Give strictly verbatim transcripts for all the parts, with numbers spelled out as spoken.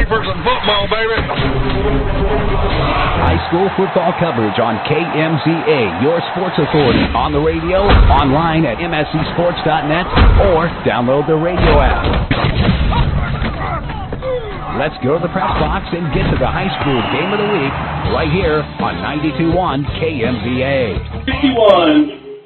for some football, baby. High school football coverage on K M Z A, your sports authority, on the radio, online at M S C sports dot net, or download the radio app. Let's go to the press box and get to the high school game of the week right here on ninety-two point one K M Z A. fifty-one,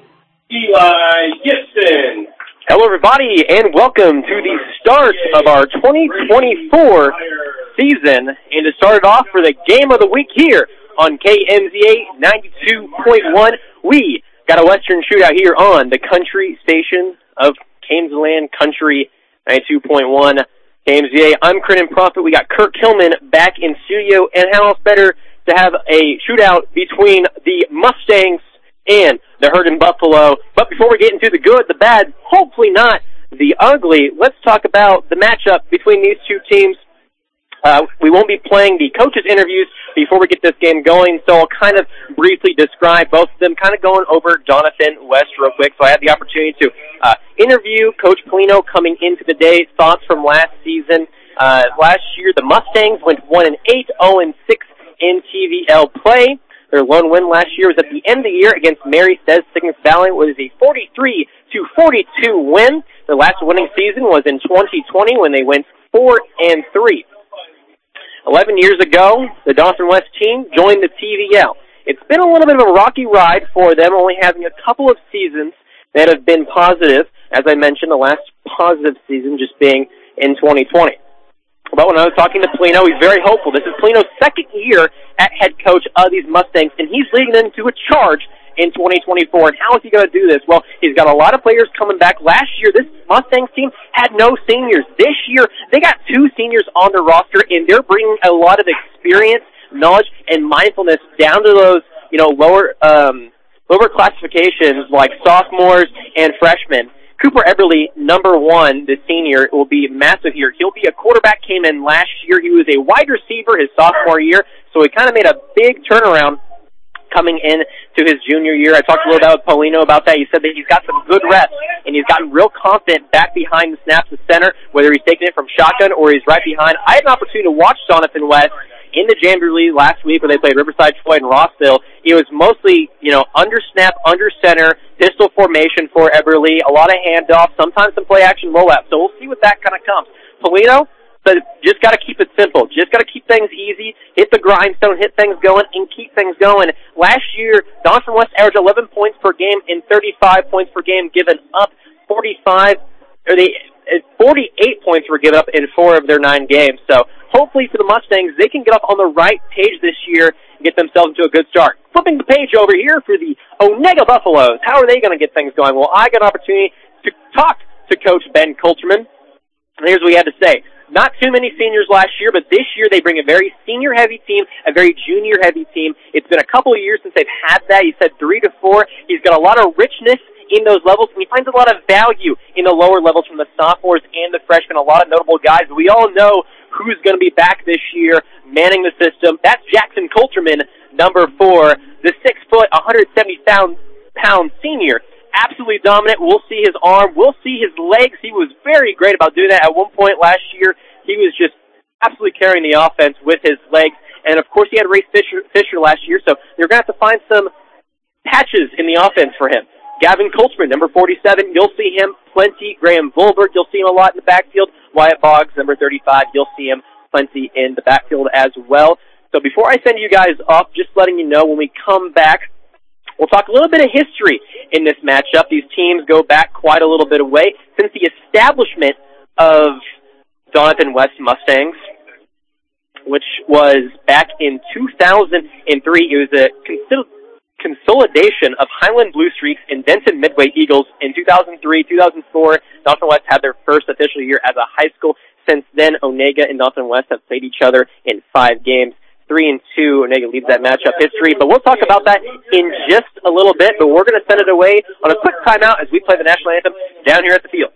Eli Gibson. Hello, everybody, and welcome to the start of our twenty twenty-four season, and to start it off for the game of the week here on K M Z A ninety-two point one. We got a Western Shootout here on the country station of Camesland Country ninety-two point one K M Z A. I'm Crennan Prophet. We got Kurt Killman back in studio, and how else better to have a shootout between the Mustangs and the Herd in Buffalo. But before we get into the good, the bad, hopefully not the ugly, let's talk about the matchup between these two teams. Uh, we won't be playing the coaches' interviews before we get this game going, so I'll kind of briefly describe both of them, kind of going over Jonathan West real quick. So I had the opportunity to uh, interview Coach Polino coming into the day, thoughts from last season. Uh, last year, the Mustangs went one and eight, zero and six in T V L play. Their lone win last year was at the end of the year against Mary Sez Cygnus Valley. It was a forty-three to forty-two win. Their last winning season was in twenty twenty when they went four and three. Eleven years ago, the Dawson West team joined the T V L. It's been a little bit of a rocky ride for them, only having a couple of seasons that have been positive. As I mentioned, the last positive season just being in twenty twenty. But when I was talking to Polino, he's very hopeful. This is Polino's second year at head coach of these Mustangs, and he's leading them to a charge in twenty twenty-four. And how is he going to do this? Well, he's got a lot of players coming back. Last year, this Mustangs team had no seniors. This year, they got two seniors on their roster, and they're bringing a lot of experience, knowledge, and mindfulness down to those, you know, lower um, lower classifications like sophomores and freshmen. Cooper Eberly, number one, the senior, will be massive here. He'll be a quarterback, came in last year. He was a wide receiver his sophomore year, so he kind of made a big turnaround coming in to his junior year. I talked a little bit with Polino about that. He said that he's got some good reps, and he's gotten real confident back behind the snaps of center, whether he's taking it from shotgun or he's right behind. I had an opportunity to watch Jonathan West in the Jamboree League last week when they played Riverside, Floyd, and Rossville. He was mostly, you know, under snap, under center, pistol formation for Eberly, a lot of handoffs, sometimes some play-action roll-out. So we'll see what that kind of comes. Polino, but just got to keep it simple. Just got to keep things easy, hit the grindstone, hit things going, and keep things going. Last year, Dawson West averaged eleven points per game and thirty-five points per game given up. forty-five, or they, forty-eight points were given up in four of their nine games. So hopefully for the Mustangs, they can get up on the right page this year and get themselves into a good start. Flipping the page over here for the Onega Buffaloes. How are they going to get things going? Well, I got an opportunity to talk to Coach Ben Kulterman. And here's what he had to say. Not too many seniors last year, but this year they bring a very senior-heavy team, a very junior-heavy team. It's been a couple of years since they've had that. He said three to four. He's got a lot of richness in those levels, and he finds a lot of value in the lower levels from the sophomores and the freshmen, a lot of notable guys. We all know who's going to be back this year manning the system. That's Jackson Kulterman, number four, the six-foot, one hundred seventy pound senior. Absolutely dominant. We'll see his arm. We'll see his legs. He was very great about doing that. At one point last year, he was just absolutely carrying the offense with his legs. And, of course, he had Ray Fisher, Fisher last year, so they're going to have to find some patches in the offense for him. Gavin Kultzman, number forty-seven, you'll see him plenty. Graham Volbert, you'll see him a lot in the backfield. Wyatt Boggs, number thirty-five, you'll see him plenty in the backfield as well. So before I send you guys off, just letting you know, when we come back, we'll talk a little bit of history in this matchup. These teams go back quite a little bit away since the establishment of Jonathan West Mustangs, which was back in two thousand three. It was a consider- consolidation of Highland Blue Streaks and Denton Midway Eagles in two thousand three, two thousand four. Dawson West had their first official year as a high school. Since then, Onega and Dawson West have played each other in five games. Three and two, Onega leads that matchup history. But we'll talk about that in just a little bit. But we're going to send it away on a quick timeout as we play the national anthem down here at the field.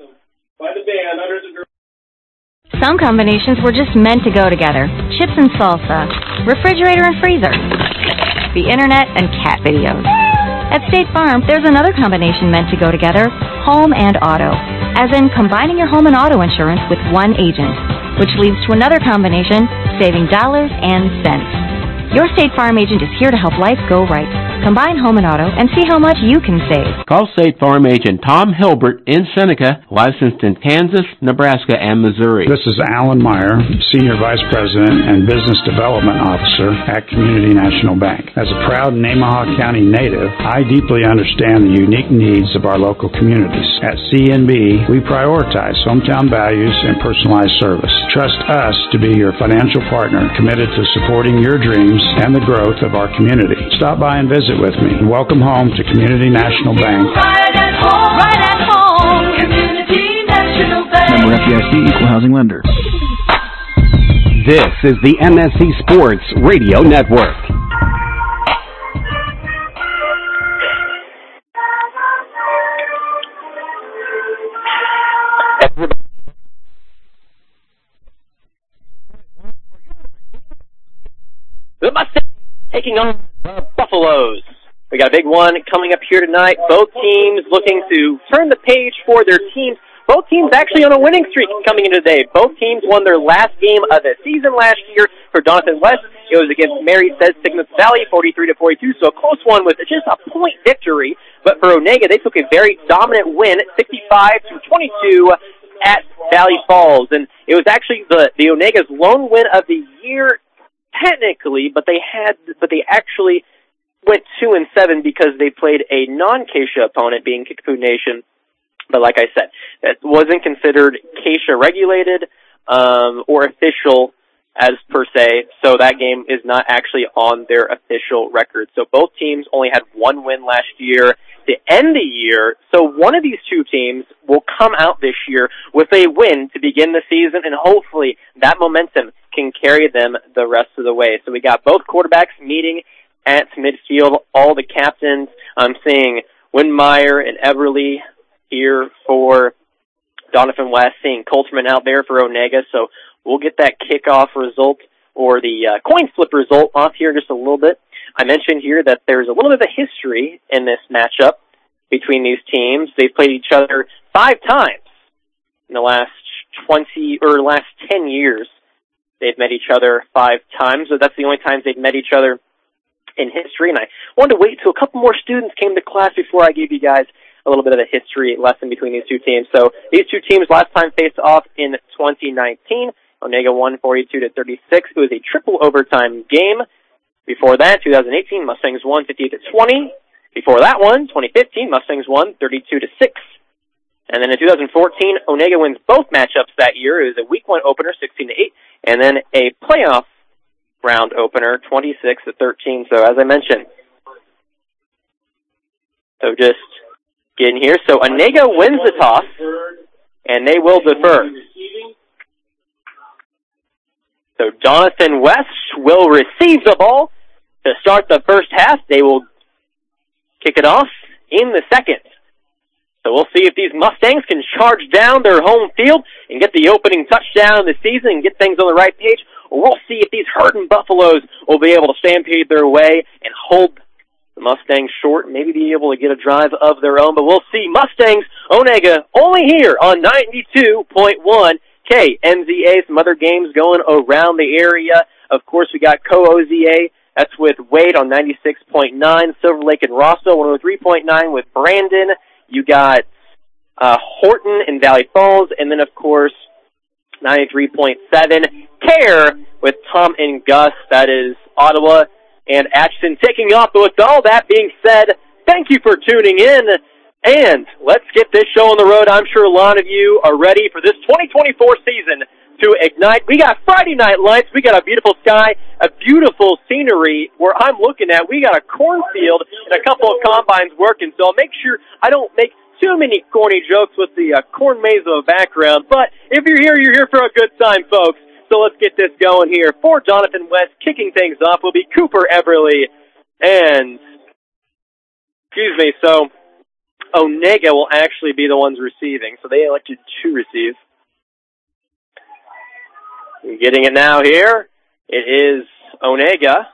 Some combinations were just meant to go together. Chips and salsa, refrigerator and freezer, the internet and cat videos. At State Farm, there's another combination meant to go together, home and auto, as in combining your home and auto insurance with one agent. which leads to another combination, saving dollars and cents. Your State Farm agent is here to help life go right. Combine home and auto and see how much you can save. Call State Farm agent Tom Hilbert in Seneca, licensed in Kansas, Nebraska, and Missouri. This is Alan Meyer, Senior Vice President and Business Development Officer at Community National Bank. As a proud Nemaha County native, I deeply understand the unique needs of our local communities. At C N B, we prioritize hometown values and personalized service. Trust us to be your financial partner committed to supporting your dreams and the growth of our community. Stop by and visit with me. Welcome home to Community National Bank. Right at home, right at home. Community National Bank. Member F D I C, Equal Housing Lender. This is the M S C Sports Radio Network. The Mustangs taking on the Buffaloes. We got a big one coming up here tonight. Both teams looking to turn the page for their teams. Both teams actually on a winning streak coming into today. Both teams won their last game of the season last year. For Doniphan West, it was against Mary Says Signus Valley, forty-three to forty-two, so a close one with just a point victory. But for Onega, they took a very dominant win, sixty-five to twenty-two at Valley Falls. And it was actually the, the Onega's lone win of the year technically, but they had, but they actually went two and seven because they played a non-Keisha opponent, being Kickapoo Nation. But like I said, that wasn't considered Keisha regulated um, or official as per se, so that game is not actually on their official record. So both teams only had one win last year to end the year, so one of these two teams will come out this year with a win to begin the season, and hopefully that momentum can carry them the rest of the way. So we got both quarterbacks meeting at midfield, all the captains. I'm seeing Windmeyer and Everly here for Doniphan West, seeing Coulterman out there for Onega, so we'll get that kickoff result or the uh, coin flip result off here in just a little bit. I mentioned here that there's a little bit of a history in this matchup between these teams. They've played each other five times in the last twenty or last ten years. They've met each other five times, so that's the only times they've met each other in history. And I wanted to wait till a couple more students came to class before I gave you guys a little bit of a history lesson between these two teams. So these two teams last time faced off in twenty nineteen. Onega won forty-two to thirty-six. It was a triple overtime game. Before that, two thousand eighteen, Mustangs won fifty-eight to twenty. Before that one, twenty fifteen, Mustangs won thirty-two to six. And then in two thousand fourteen, Onega wins both matchups that year. It was a week one opener, sixteen to eight, and then a playoff round opener, twenty-six to thirteen. So as I mentioned, so just getting here. So Onega wins the toss, and they will defer. So Doniphan West will receive the ball to start the first half. They will kick it off in the second. So we'll see if these Mustangs can charge down their home field and get the opening touchdown of the season and get things on the right page, or we'll see if these Hurton Buffaloes will be able to stampede their way and hold the Mustangs short and maybe be able to get a drive of their own. But we'll see. Mustangs, Onega, only here on ninety-two point one K M Z A. Some other games going around the area. Of course, we got Co-O Z A. That's with Wade on ninety-six point nine. Silver Lake and Rosso, one oh three point nine with Brandon. You got uh, Horton and Valley Falls. And then, of course, ninety-three point seven Care with Tom and Gus. That is Ottawa and Atchison taking off. But with all that being said, thank you for tuning in. And let's get this show on the road. I'm sure a lot of you are ready for this twenty twenty-four season to ignite. We got Friday night lights. We got a beautiful sky, a beautiful scenery where I'm looking at. We got a cornfield and a couple of combines working. So I'll make sure I don't make too many corny jokes with the uh, corn maze of a background. But if you're here, you're here for a good time, folks. So let's get this going here. For Doniphan West, kicking things off will be Cooper Everly. And, excuse me, so Onega will actually be the ones receiving, so they elected to receive. We're getting it now here. It is Onega.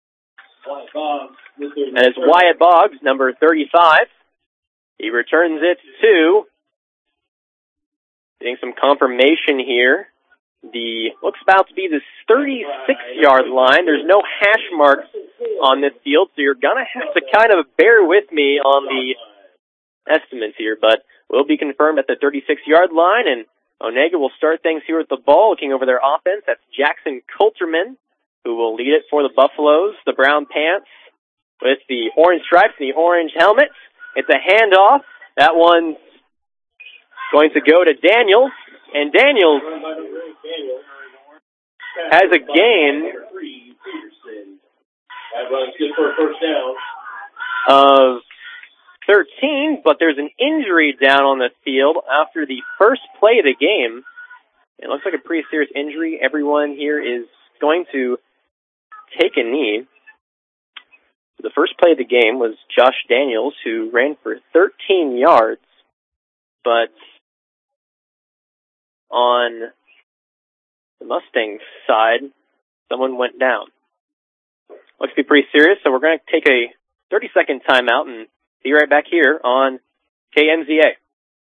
And it's Wyatt Boggs, number thirty-five. He returns it to, getting some confirmation here. the, looks about to be the thirty-six-yard line. There's no hash marks on this field, so you're going to have to kind of bear with me on the estimates here, but will be confirmed at the thirty-six-yard line, and Onega will start things here with the ball, looking over their offense. That's Jackson Coulterman, who will lead it for the Buffaloes, the brown pants with the orange stripes and the orange helmets. It's a handoff. That one's going to go to Daniels, and Daniels has a gain of thirteen, but there's an injury down on the field after the first play of the game. It looks like a pretty serious injury. Everyone here is going to take a knee. The first play of the game was Josh Daniels, who ran for thirteen yards, but on the Mustangs side, someone went down. Looks to be pretty serious, so we're going to take a thirty-second timeout and be right back here on K M Z A.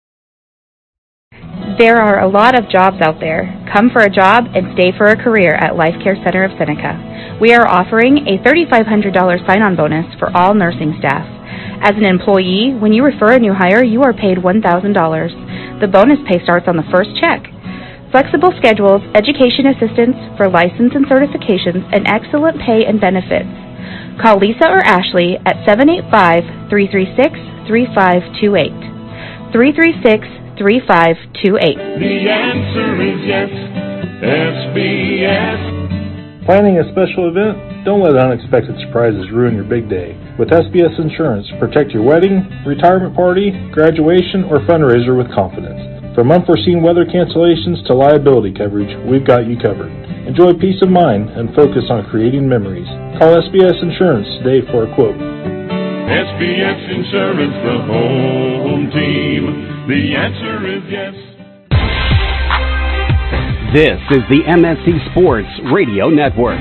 There are a lot of jobs out there. Come for a job and stay for a career at Life Care Center of Seneca. We are offering a three thousand five hundred dollars sign-on bonus for all nursing staff. As an employee, when you refer a new hire, you are paid one thousand dollars. The bonus pay starts on the first check. Flexible schedules, education assistance for license and certifications, and excellent pay and benefits. Call Lisa or Ashley at seven eight five, three three six, three five two eight. three three six, three five two eight. The answer is yes, S B S. Planning a special event? Don't let unexpected surprises ruin your big day. With S B S Insurance, protect your wedding, retirement party, graduation, or fundraiser with confidence. From unforeseen weather cancellations to liability coverage, we've got you covered. Enjoy peace of mind and focus on creating memories. Call S B S Insurance today for a quote. S B S Insurance, the home team. The answer is yes. This is the M S C Sports Radio Network.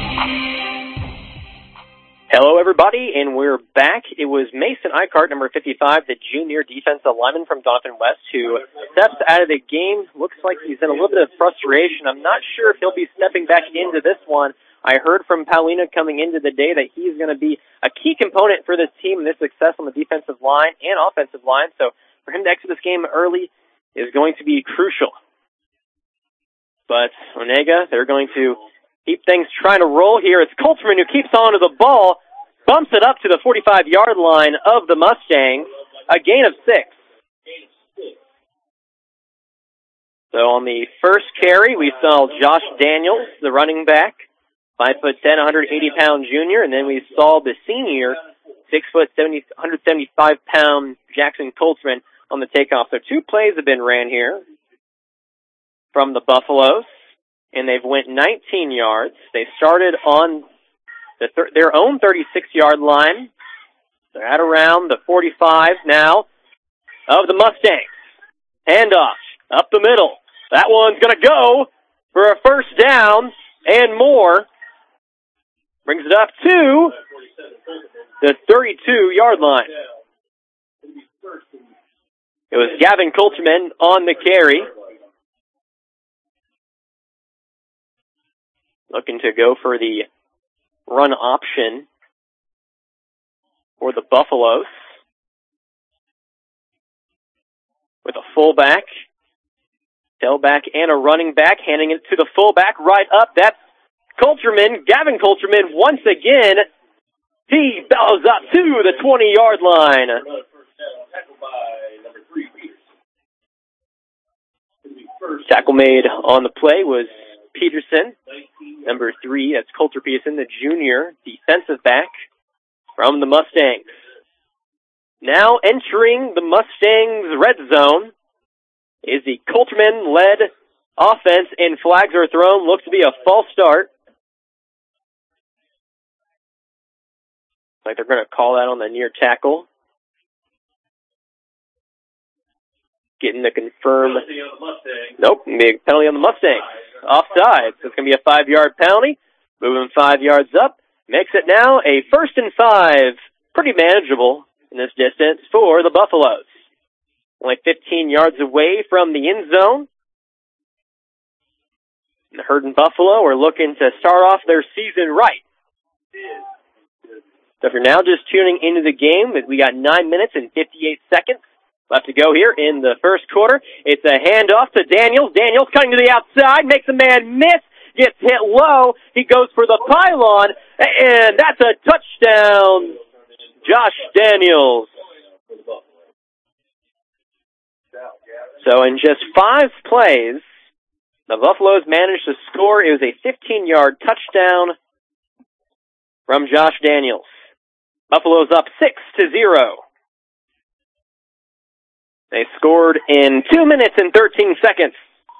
Hello, everybody, and we're back. It was Mason Eichart, number fifty-five, the junior defensive lineman from Donovan West, who steps out of the game. Looks like he's in a little bit of frustration. I'm not sure if he'll be stepping back into this one. I heard from Paulina coming into the day that he's going to be a key component for this team and this success on the defensive line and offensive line. So for him to exit this game early is going to be crucial. But Onega, they're going to keep things trying to roll here. It's Coulterman who keeps on to the ball, bumps it up to the forty-five-yard line of the Mustangs, a gain of six. So on the first carry, we saw Josh Daniels, the running back, five foot ten, one hundred eighty pound junior, and then we saw the senior, six foot seventy, one hundred seventy-five pound Jackson Coulterman on the takeoff. So two plays have been ran here from the Buffaloes, and they've went nineteen yards. They started on the thir- their own thirty-six-yard line. They're at around the forty-five now of the Mustangs. Handoff up the middle. That one's going to go for a first down and more. Brings it up to the thirty-two-yard line. It was Gavin Coulterman on the carry. Looking to go for the run option for the Buffaloes. With a fullback, tailback, and a running back, handing it to the fullback right up. That's Coulterman, Gavin Coulterman, once again. He bows up to the twenty-yard line. Tackle made on the play was Peterson, number three. That's Coulter Peterson, the junior defensive back from the Mustangs. Now entering the Mustangs' red zone is the Coulterman-led offense, and flags are thrown. Looks to be a false start. Like they're going to call that on the near tackle. Getting to confirm. Nope, big penalty on the Mustangs. Offside. So it's going to be a five-yard penalty. Moving five yards up. Makes it now a first and five. Pretty manageable in this distance for the Buffaloes. Only fifteen yards away from the end zone. And the Herd and Buffalo are looking to start off their season right. So if you're now just tuning into the game, we got nine minutes and fifty-eight seconds left to go here in the first quarter. It's a handoff to Daniels. Daniels cutting to the outside, makes a man miss, gets hit low. He goes for the pylon, and that's a touchdown, Josh Daniels. So in just five plays, the Buffaloes managed to score. It was a fifteen-yard touchdown from Josh Daniels. Buffaloes up six to zero. They scored in two minutes and thirteen seconds.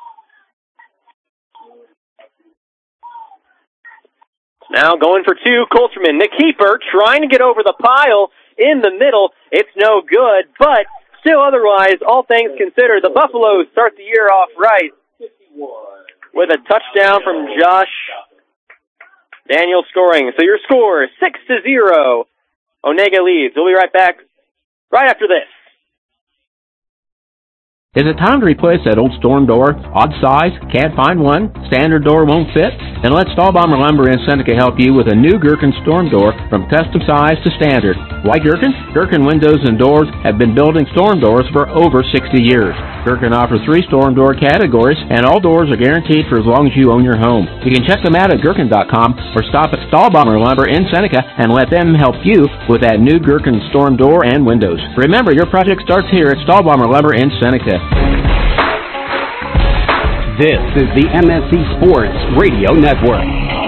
Now going for two, Coulterman, the keeper, trying to get over the pile in the middle. It's no good, but still otherwise, all things considered, the Buffaloes start the year off right with a touchdown from Josh Daniels scoring. So your score is six to zero. Onega leads. We'll be right back right after this. Is it time to replace that old storm door? Odd size? Can't find one? Standard door won't fit? Then let Stahlbomber Lumber in Seneca help you with a new Gherkin storm door from custom size to standard. Why Gherkin? Gherkin Windows and Doors have been building storm doors for over sixty years. Gherkin offers three storm door categories, and all doors are guaranteed for as long as you own your home. You can check them out at Gherkin dot com or stop at Stahlbomber Lumber in Seneca and let them help you with that new Gherkin storm door and windows. Remember, your project starts here at Stahlbomber Lumber in Seneca. This is the M S C Sports Radio Network.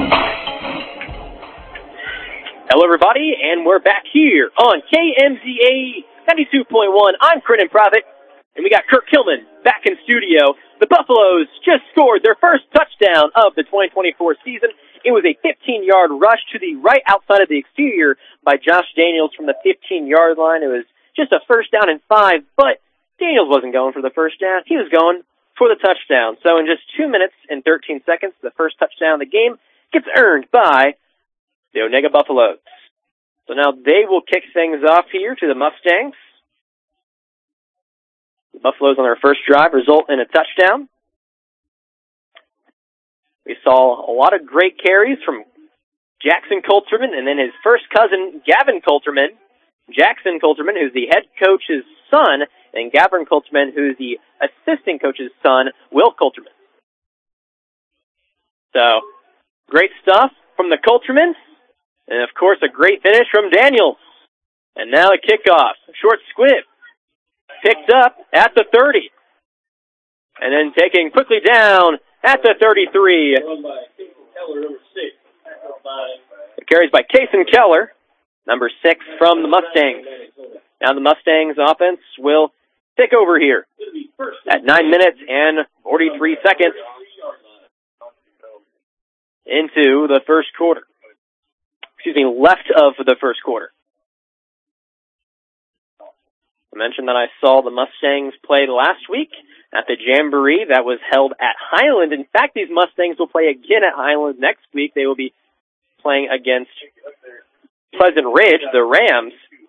Hello, everybody, and we're back here on K M Z A ninety-two point one. I'm Crinton Profit, and we got Kirk Kilman back in studio. The Buffaloes just scored their first touchdown of the twenty twenty-four season. It was a fifteen-yard rush to the right outside of the exterior by Josh Daniels from the fifteen-yard line. It was just a first down and five, but Daniels wasn't going for the first down. He was going for the touchdown. So in just two minutes and thirteen seconds, the first touchdown of the game gets earned by the Onega Buffaloes. So now they will kick things off here to the Mustangs. The Buffaloes on their first drive result in a touchdown. We saw a lot of great carries from Jackson Coulterman and then his first cousin, Gavin Coulterman. Jackson Coulterman, who's the head coach's son, and Gavin Coulterman, who's the assistant coach's son, Will Coulterman. So, great stuff from the Coultermans, and of course a great finish from Daniels. And now a kickoff, short squib, picked up at the thirty, and then taken quickly down at the thirty-three. It carries by Kason Keller, number six from the Mustangs. Now the Mustangs offense will take over here at nine minutes and forty-three seconds into the first quarter. Excuse me, left of the first quarter. I mentioned that I saw the Mustangs play last week at the Jamboree that was held at Highland. In fact, these Mustangs will play again at Highland next week. They will be playing against Pleasant Ridge, the Rams.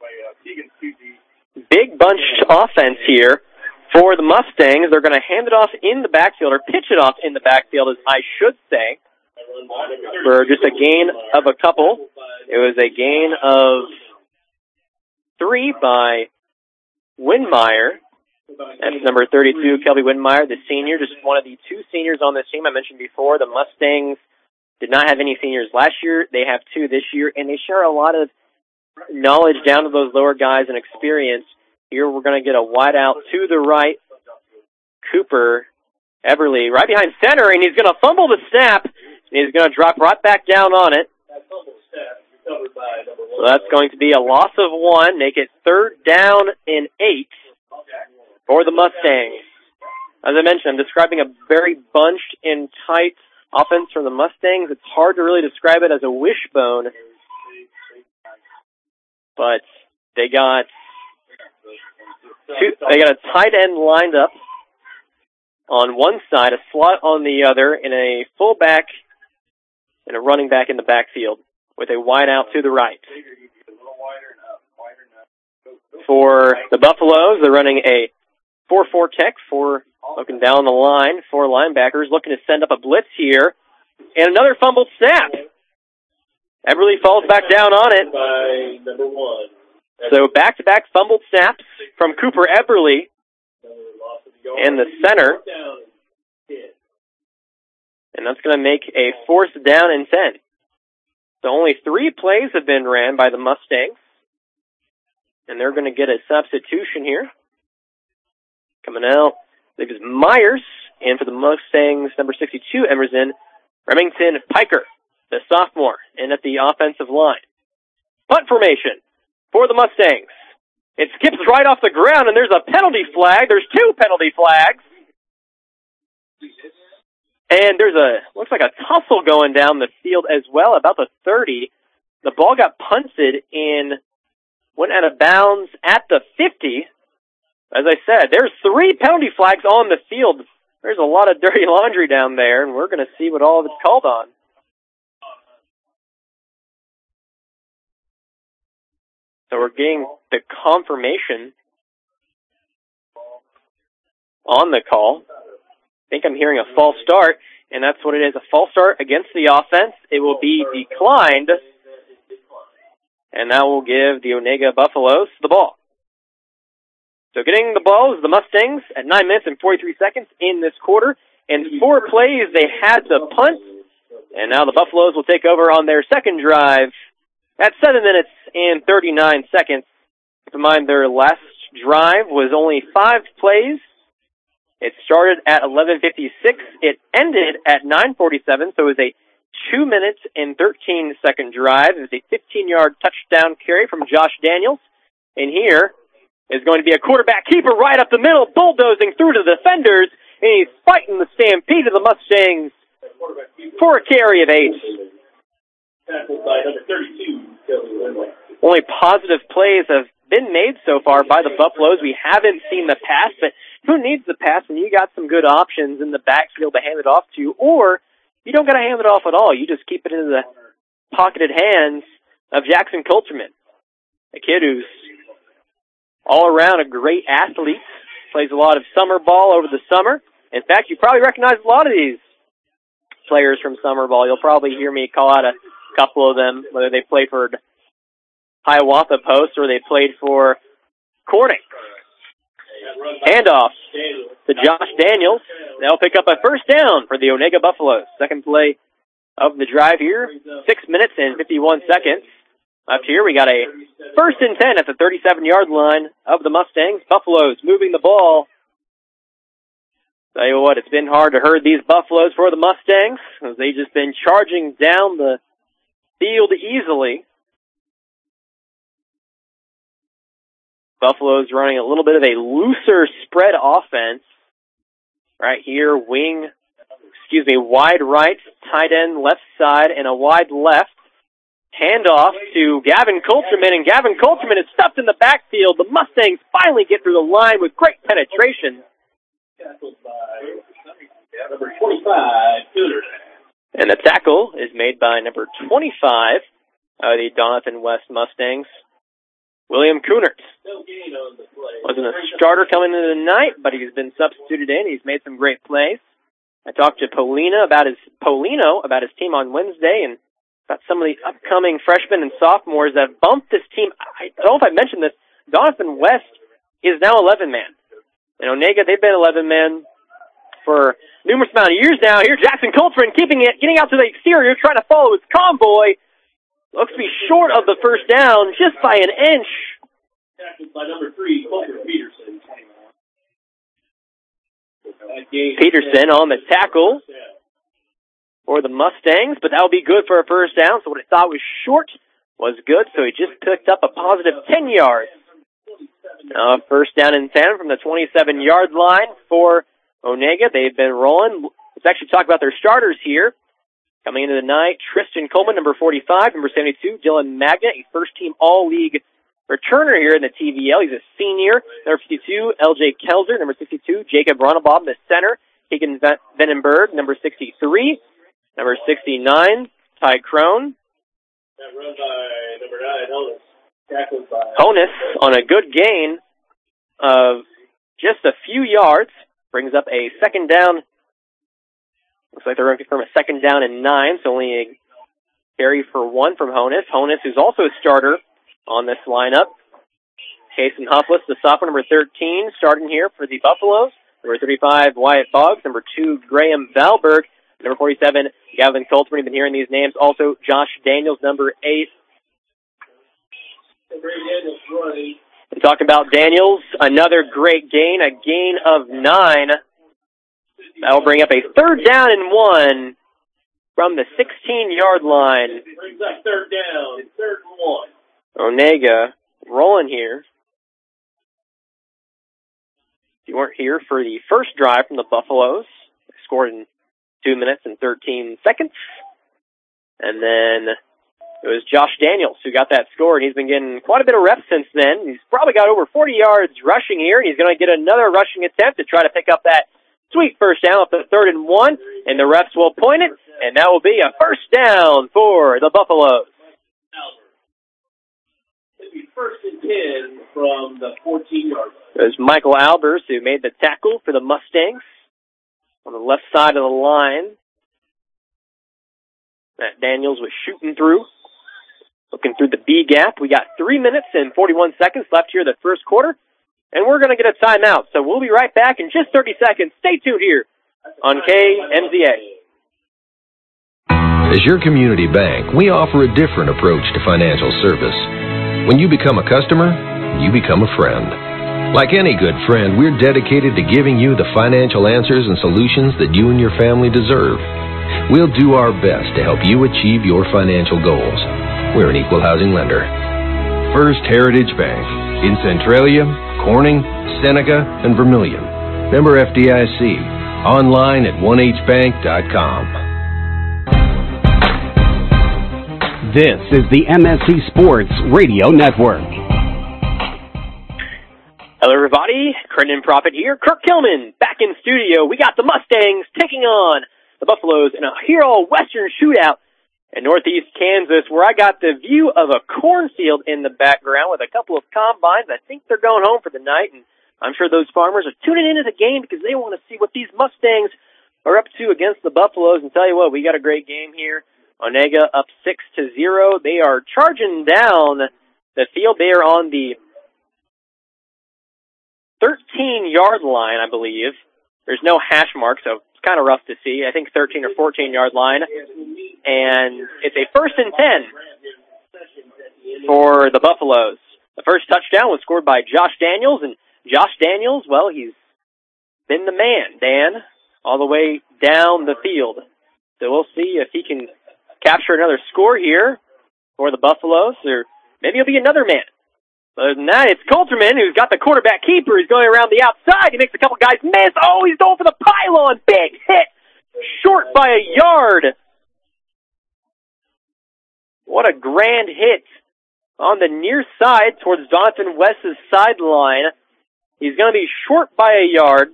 Big bunched offense here for the Mustangs. They're going to hand it off in the backfield, or pitch it off in the backfield, as I should say, for just a gain of a couple. It was a gain of three by Windmeyer. That's number thirty-two, Kelby Windmeyer, the senior, just one of the two seniors on this team I mentioned before. The Mustangs did not have any seniors last year. They have two this year, and they share a lot of knowledge down to those lower guys and experience. Here we're going to get a wide out to the right. Cooper Everly right behind center, and he's going to fumble the snap, and he's going to drop right back down on it. So that's going to be a loss of one. Make it third down and eight for the Mustangs. As I mentioned, I'm describing a very bunched and tight offense from the Mustangs. It's hard to really describe it as a wishbone. But they got two, they got a tight end lined up on one side, a slot on the other, and a fullback and a running back in the backfield with a wide out to the right. For the Buffaloes, they're running a four four tech, four Looking down the line, four linebackers looking to send up a blitz here. And another fumbled snap. Eberly falls back down on it. By number one. So back-to-back fumbled snaps from Cooper Eberly in the center. And that's going to make a fourth down and ten. So only three plays have been ran by the Mustangs. And they're going to get a substitution here. Coming out, I think it's Myers. And for the Mustangs, number sixty-two, Emerson, Remington Piker, the sophomore, in at the offensive line. Punt formation for the Mustangs. It skips right off the ground, and there's a penalty flag. There's two penalty flags. And there's a, looks like a tussle going down the field as well, about the thirty. The ball got punted and went out of bounds at the fifty. As I said, there's three penalty flags on the field. There's a lot of dirty laundry down there, and we're going to see what all of it's called on. So we're getting the confirmation on the call. I think I'm hearing a false start, and that's what it is, a false start against the offense. It will be declined, and that will give the Onega Buffaloes the ball. So getting the ball is the Mustangs at nine minutes and forty-three seconds in this quarter. And four plays they had to punt, and now the Buffaloes will take over on their second drive at seven minutes and thirty-nine seconds. Keep in mind their last drive was only five plays. It started at eleven fifty-six. It ended at nine forty-seven, so it was a two minutes and thirteen second drive. It was a fifteen-yard touchdown carry from Josh Daniels. And here is going to be a quarterback keeper right up the middle, bulldozing through to the defenders, and he's fighting the stampede of the Mustangs for a carry of eight. Only positive plays have been made so far by the Buffaloes. We haven't seen the pass, but who needs the pass when you got some good options in the backfield to hand it off to, or you don't got to hand it off at all. You just keep it in the pocketed hands of Jackson Coulterman, a kid who's all around a great athlete, plays a lot of summer ball over the summer. In fact, you probably recognize a lot of these players from summer ball. You'll probably hear me call out a couple of them, whether they play for Hiawatha Post or they played for Corning. Handoff to Josh Daniels. They'll pick up a first down for the Onega Buffaloes. Second play of the drive here. Six minutes and fifty-one seconds. Up here, we got a first and ten at the thirty-seven-yard line of the Mustangs. Buffaloes moving the ball. Tell you what, it's been hard to herd these Buffaloes for the Mustangs, as they've just been charging down the field easily. Buffaloes running a little bit of a looser spread offense. Right here, wing, excuse me, wide right, tight end left side, and a wide left. Handoff to Gavin Coulterman, and Gavin Coulterman is stuffed in the backfield. The Mustangs finally get through the line with great penetration. Number twenty-five, and the tackle is made by number twenty-five of the Doniphan West Mustangs, William Kunert. Wasn't a starter coming into the night, but he's been substituted in. He's made some great plays. I talked to Polino about his Polino about his team on Wednesday, and about some of the upcoming freshmen and sophomores that bumped this team. I don't know if I mentioned this. Doniphan West is now eleven-man. And Onega, they've been eleven-man for numerous amount of years now. Here, Jackson Coulterman keeping it, getting out to the exterior, trying to follow his convoy. Looks to be short of the first down, just by an inch. Tackled by number three, Colter Peterson. Peterson on the tackle for the Mustangs, but that will be good for a first down. So what I thought was short was good, so he just picked up a positive ten yards. Uh, first down and ten from the twenty-seven-yard line for Onega. They've been rolling. Let's actually talk about their starters here. Coming into the night, Tristan Coleman, number forty-five, number seventy-two, Dylan Magna, a first-team All-League returner here in the T V L. He's a senior. Number fifty-two, L J Kelzer, number sixty-two, Jacob Ronnebaum, the center. Keegan Vandenberg, number sixty-three. Number sixty-nine, Ty Crone. That run by number nine, Honus. Tackled by Honus on a good gain of just a few yards brings up a second down. Looks like they're going to confirm a second down and nine, so only a carry for one from Honus. Honus, who's also a starter on this lineup. Jason Huffless, the sophomore, number thirteen, starting here for the Buffaloes. Number thirty-five, Wyatt Boggs. Number two, Graham Valberg. Number forty-seven, Gavin Coltman. You've been hearing these names. Also, Josh Daniels, number eight. And talking about Daniels, another great gain, a gain of nine. That'll bring up a third down and one from the sixteen-yard line. Brings up third down, third and one. Onega rolling here. If you weren't here for the first drive from the Buffaloes, they scored in two minutes and thirteen seconds. And then it was Josh Daniels who got that score, and he's been getting quite a bit of reps since then. He's probably got over forty yards rushing here, and he's going to get another rushing attempt to try to pick up that sweet first down up to third and one, and the refs will point it, and that will be a first down for the Buffaloes. It'll be first and ten from the fourteen-yard line. It was Michael Albers who made the tackle for the Mustangs on the left side of the line. Matt Daniels was shooting through, looking through the B gap. We got three minutes and forty-one seconds left here in the first quarter, and we're going to get a timeout. So we'll be right back in just thirty seconds. Stay tuned here on K M Z A. As your community bank, we offer a different approach to financial service. When you become a customer, you become a friend. Like any good friend, we're dedicated to giving you the financial answers and solutions that you and your family deserve. We'll do our best to help you achieve your financial goals. We're an equal housing lender. First Heritage Bank in Centralia, Corning, Seneca, and Vermilion. Member F D I C. Online at one h bank dot com. This is the M S C Sports Radio Network. Hello, everybody. Credit and Profit here. Kirk Kilman back in studio. We got the Mustangs taking on the Buffaloes in a Hero Western shootout in northeast Kansas, where I got the view of a cornfield in the background with a couple of combines. I think they're going home for the night, and I'm sure those farmers are tuning into the game because they want to see what these Mustangs are up to against the Buffaloes. And tell you what, we got a great game here. Onega up six to zero. They are charging down the field. They are on the thirteen-yard line, I believe. There's no hash mark, so it's kind of rough to see. I think thirteen or fourteen-yard line. And it's a first and ten for the Buffaloes. The first touchdown was scored by Josh Daniels, and Josh Daniels, well, he's been the man, Dan, all the way down the field. So we'll see if he can capture another score here for the Buffaloes, or maybe he'll be another man. Other than that, it's Coulterman who's got the quarterback keeper. He's going around the outside. He makes a couple guys miss. Oh, he's going for the pylon. Big hit. Short by a yard. What a grand hit on the near side towards Donovan West's sideline. He's going to be short by a yard.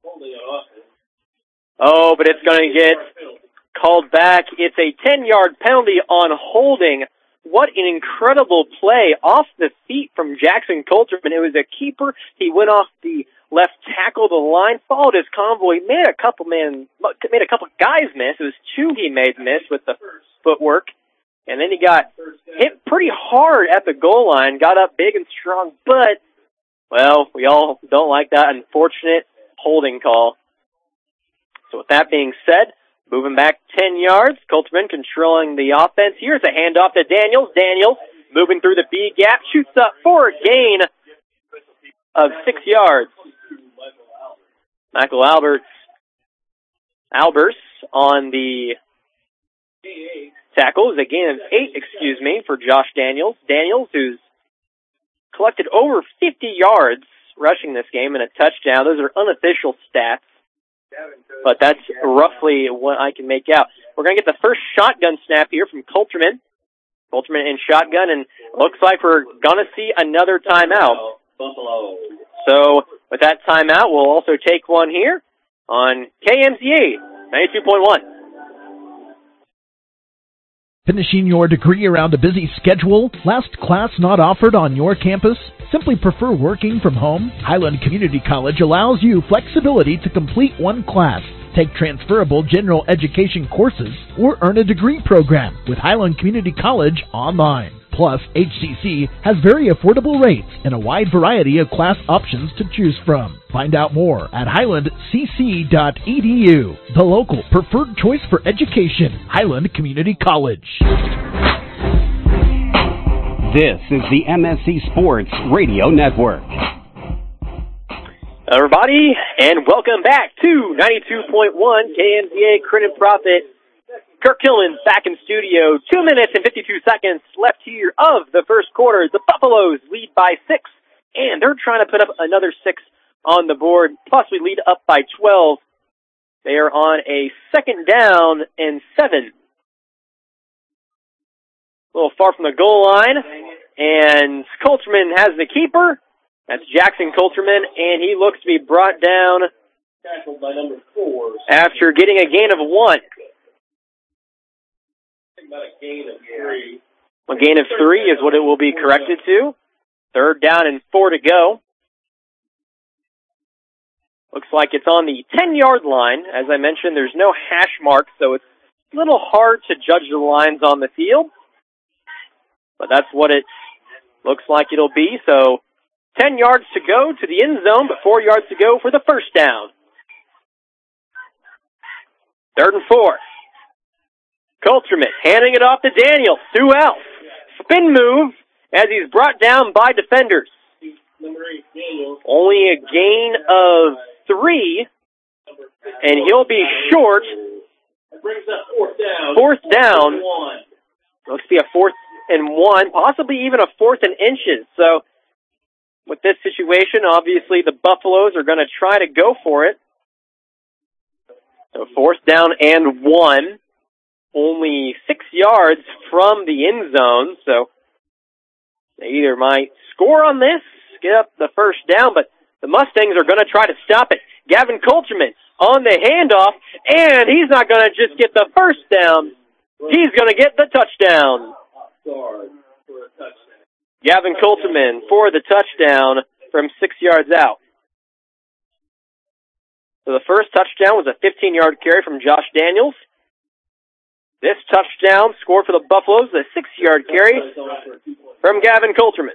Oh, but it's going to get called back. It's a ten-yard penalty on holding. What an incredible play off the feet from Jackson Coulterman. It was a keeper. He went off the left tackle of the line, followed his convoy, made a couple man, made a couple guys miss. It was two he made miss with the footwork. And then he got hit pretty hard at the goal line, got up big and strong, but, well, we all don't like that unfortunate holding call. So with that being said, moving back ten yards, Coulterman controlling the offense. Here's a handoff to Daniels. Daniels moving through the B gap, shoots up for a gain of six yards. Michael Alberts, Albers on the tackle. It was a gain of eight, excuse me, for Josh Daniels. Daniels, who's collected over fifty yards rushing this game and a touchdown. Those are unofficial stats, but that's roughly what I can make out. We're going to get the first shotgun snap here from Coulterman. Coulterman in shotgun, and looks like we're going to see another timeout. So with that timeout, we'll also take one here on K M Z A ninety-two point one. Finishing your degree around a busy schedule? Last class not offered on your campus? Simply prefer working from home? Highland Community College allows you flexibility to complete one class, take transferable general education courses, or earn a degree program with Highland Community College online. Plus, H C C has very affordable rates and a wide variety of class options to choose from. Find out more at highland c c dot e d u, the local preferred choice for education, Highland Community College. This is the M S C Sports Radio Network. Everybody, and welcome back to ninety-two point one K M Z A Credit and Profit. Kirk Killen back in studio. Two minutes and fifty-two seconds left here of the first quarter. The Buffaloes lead by six, and they're trying to put up another six on the board. Plus, we lead up by twelve. They are on a second down and seven. A little far from the goal line, and Coulterman has the keeper. That's Jackson Coulterman, and he looks to be brought down Tackled by number four. after getting a gain of one. About a gain of three. A gain of three is what it will be corrected to. Third down and four to go. Looks like it's on the ten-yard line. As I mentioned, there's no hash mark, so it's a little hard to judge the lines on the field. But that's what it looks like it'll be. So ten yards to go to the end zone, but four yards to go for the first down. Third and four. Coulterman handing it off to Daniels. Two out. Spin move as he's brought down by defenders. Number eight, Daniels. Only a gain of three, and he'll be short. That brings up fourth down. Fourth down. One. Looks to be a fourth and one, possibly even a fourth and inches. So with this situation, obviously the Buffaloes are going to try to go for it. So fourth down and one. Only six yards from the end zone, so they either might score on this, get up the first down, but the Mustangs are going to try to stop it. Gavin Coulterman on the handoff, and he's not going to just get the first down, he's going to get the touchdown. Gavin Coulterman for the touchdown from six yards out. So the first touchdown was a fifteen-yard carry from Josh Daniels. This touchdown scored for the Buffaloes, a six-yard carry from Gavin Coulterman.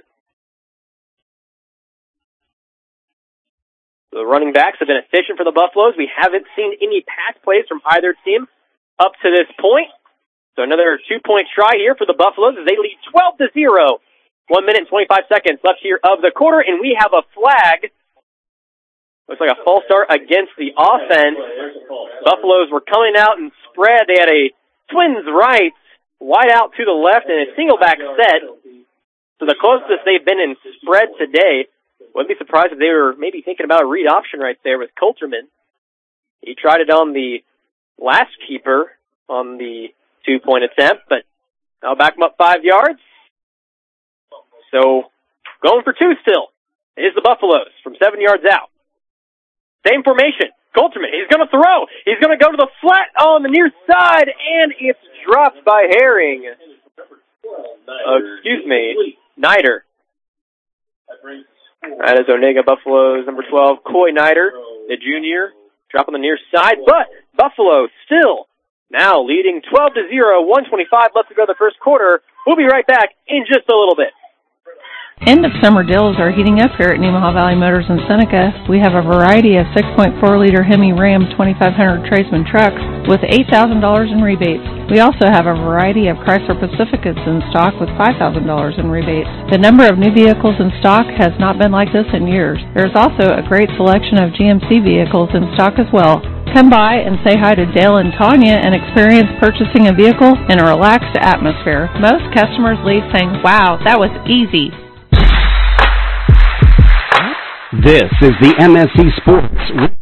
The running backs have been efficient for the Buffaloes. We haven't seen any pass plays from either team up to this point. So another two-point try here for the Buffaloes as they lead twelve to zero. One minute and twenty-five seconds left here of the quarter, and we have a flag. Looks like a false start against the offense. Buffaloes were coming out and spread. They had a twins right, wide out to the left, and a single back set. So the closest they've been in spread today. Wouldn't be surprised if they were maybe thinking about a read option right there with Coulterman. He tried it on the last keeper on the two-point attempt, but I'll back him up five yards. So going for two still is the Buffaloes from seven yards out. Same formation. Coulterman, he's going to throw. He's going to go to the flat on the near side, and it's dropped by Herring. Uh, excuse me, Nider. That is Onega Buffaloes, number twelve, Coy Nider, the junior, drop on the near side, but Buffalo still now leading twelve to zero, one twenty-five left to go the first quarter. We'll be right back in just a little bit. End of summer deals are heating up here at Nemaha Valley Motors in Seneca. We have a variety of six point four liter Hemi Ram twenty-five hundred Tradesman trucks with eight thousand dollars in rebates. We also have a variety of Chrysler Pacificas in stock with five thousand dollars in rebates. The number of new vehicles in stock has not been like this in years. There's also a great selection of G M C vehicles in stock as well. Come by and say hi to Dale and Tanya and experience purchasing a vehicle in a relaxed atmosphere. Most customers leave saying, "Wow, that was easy." This is the M S C Sports.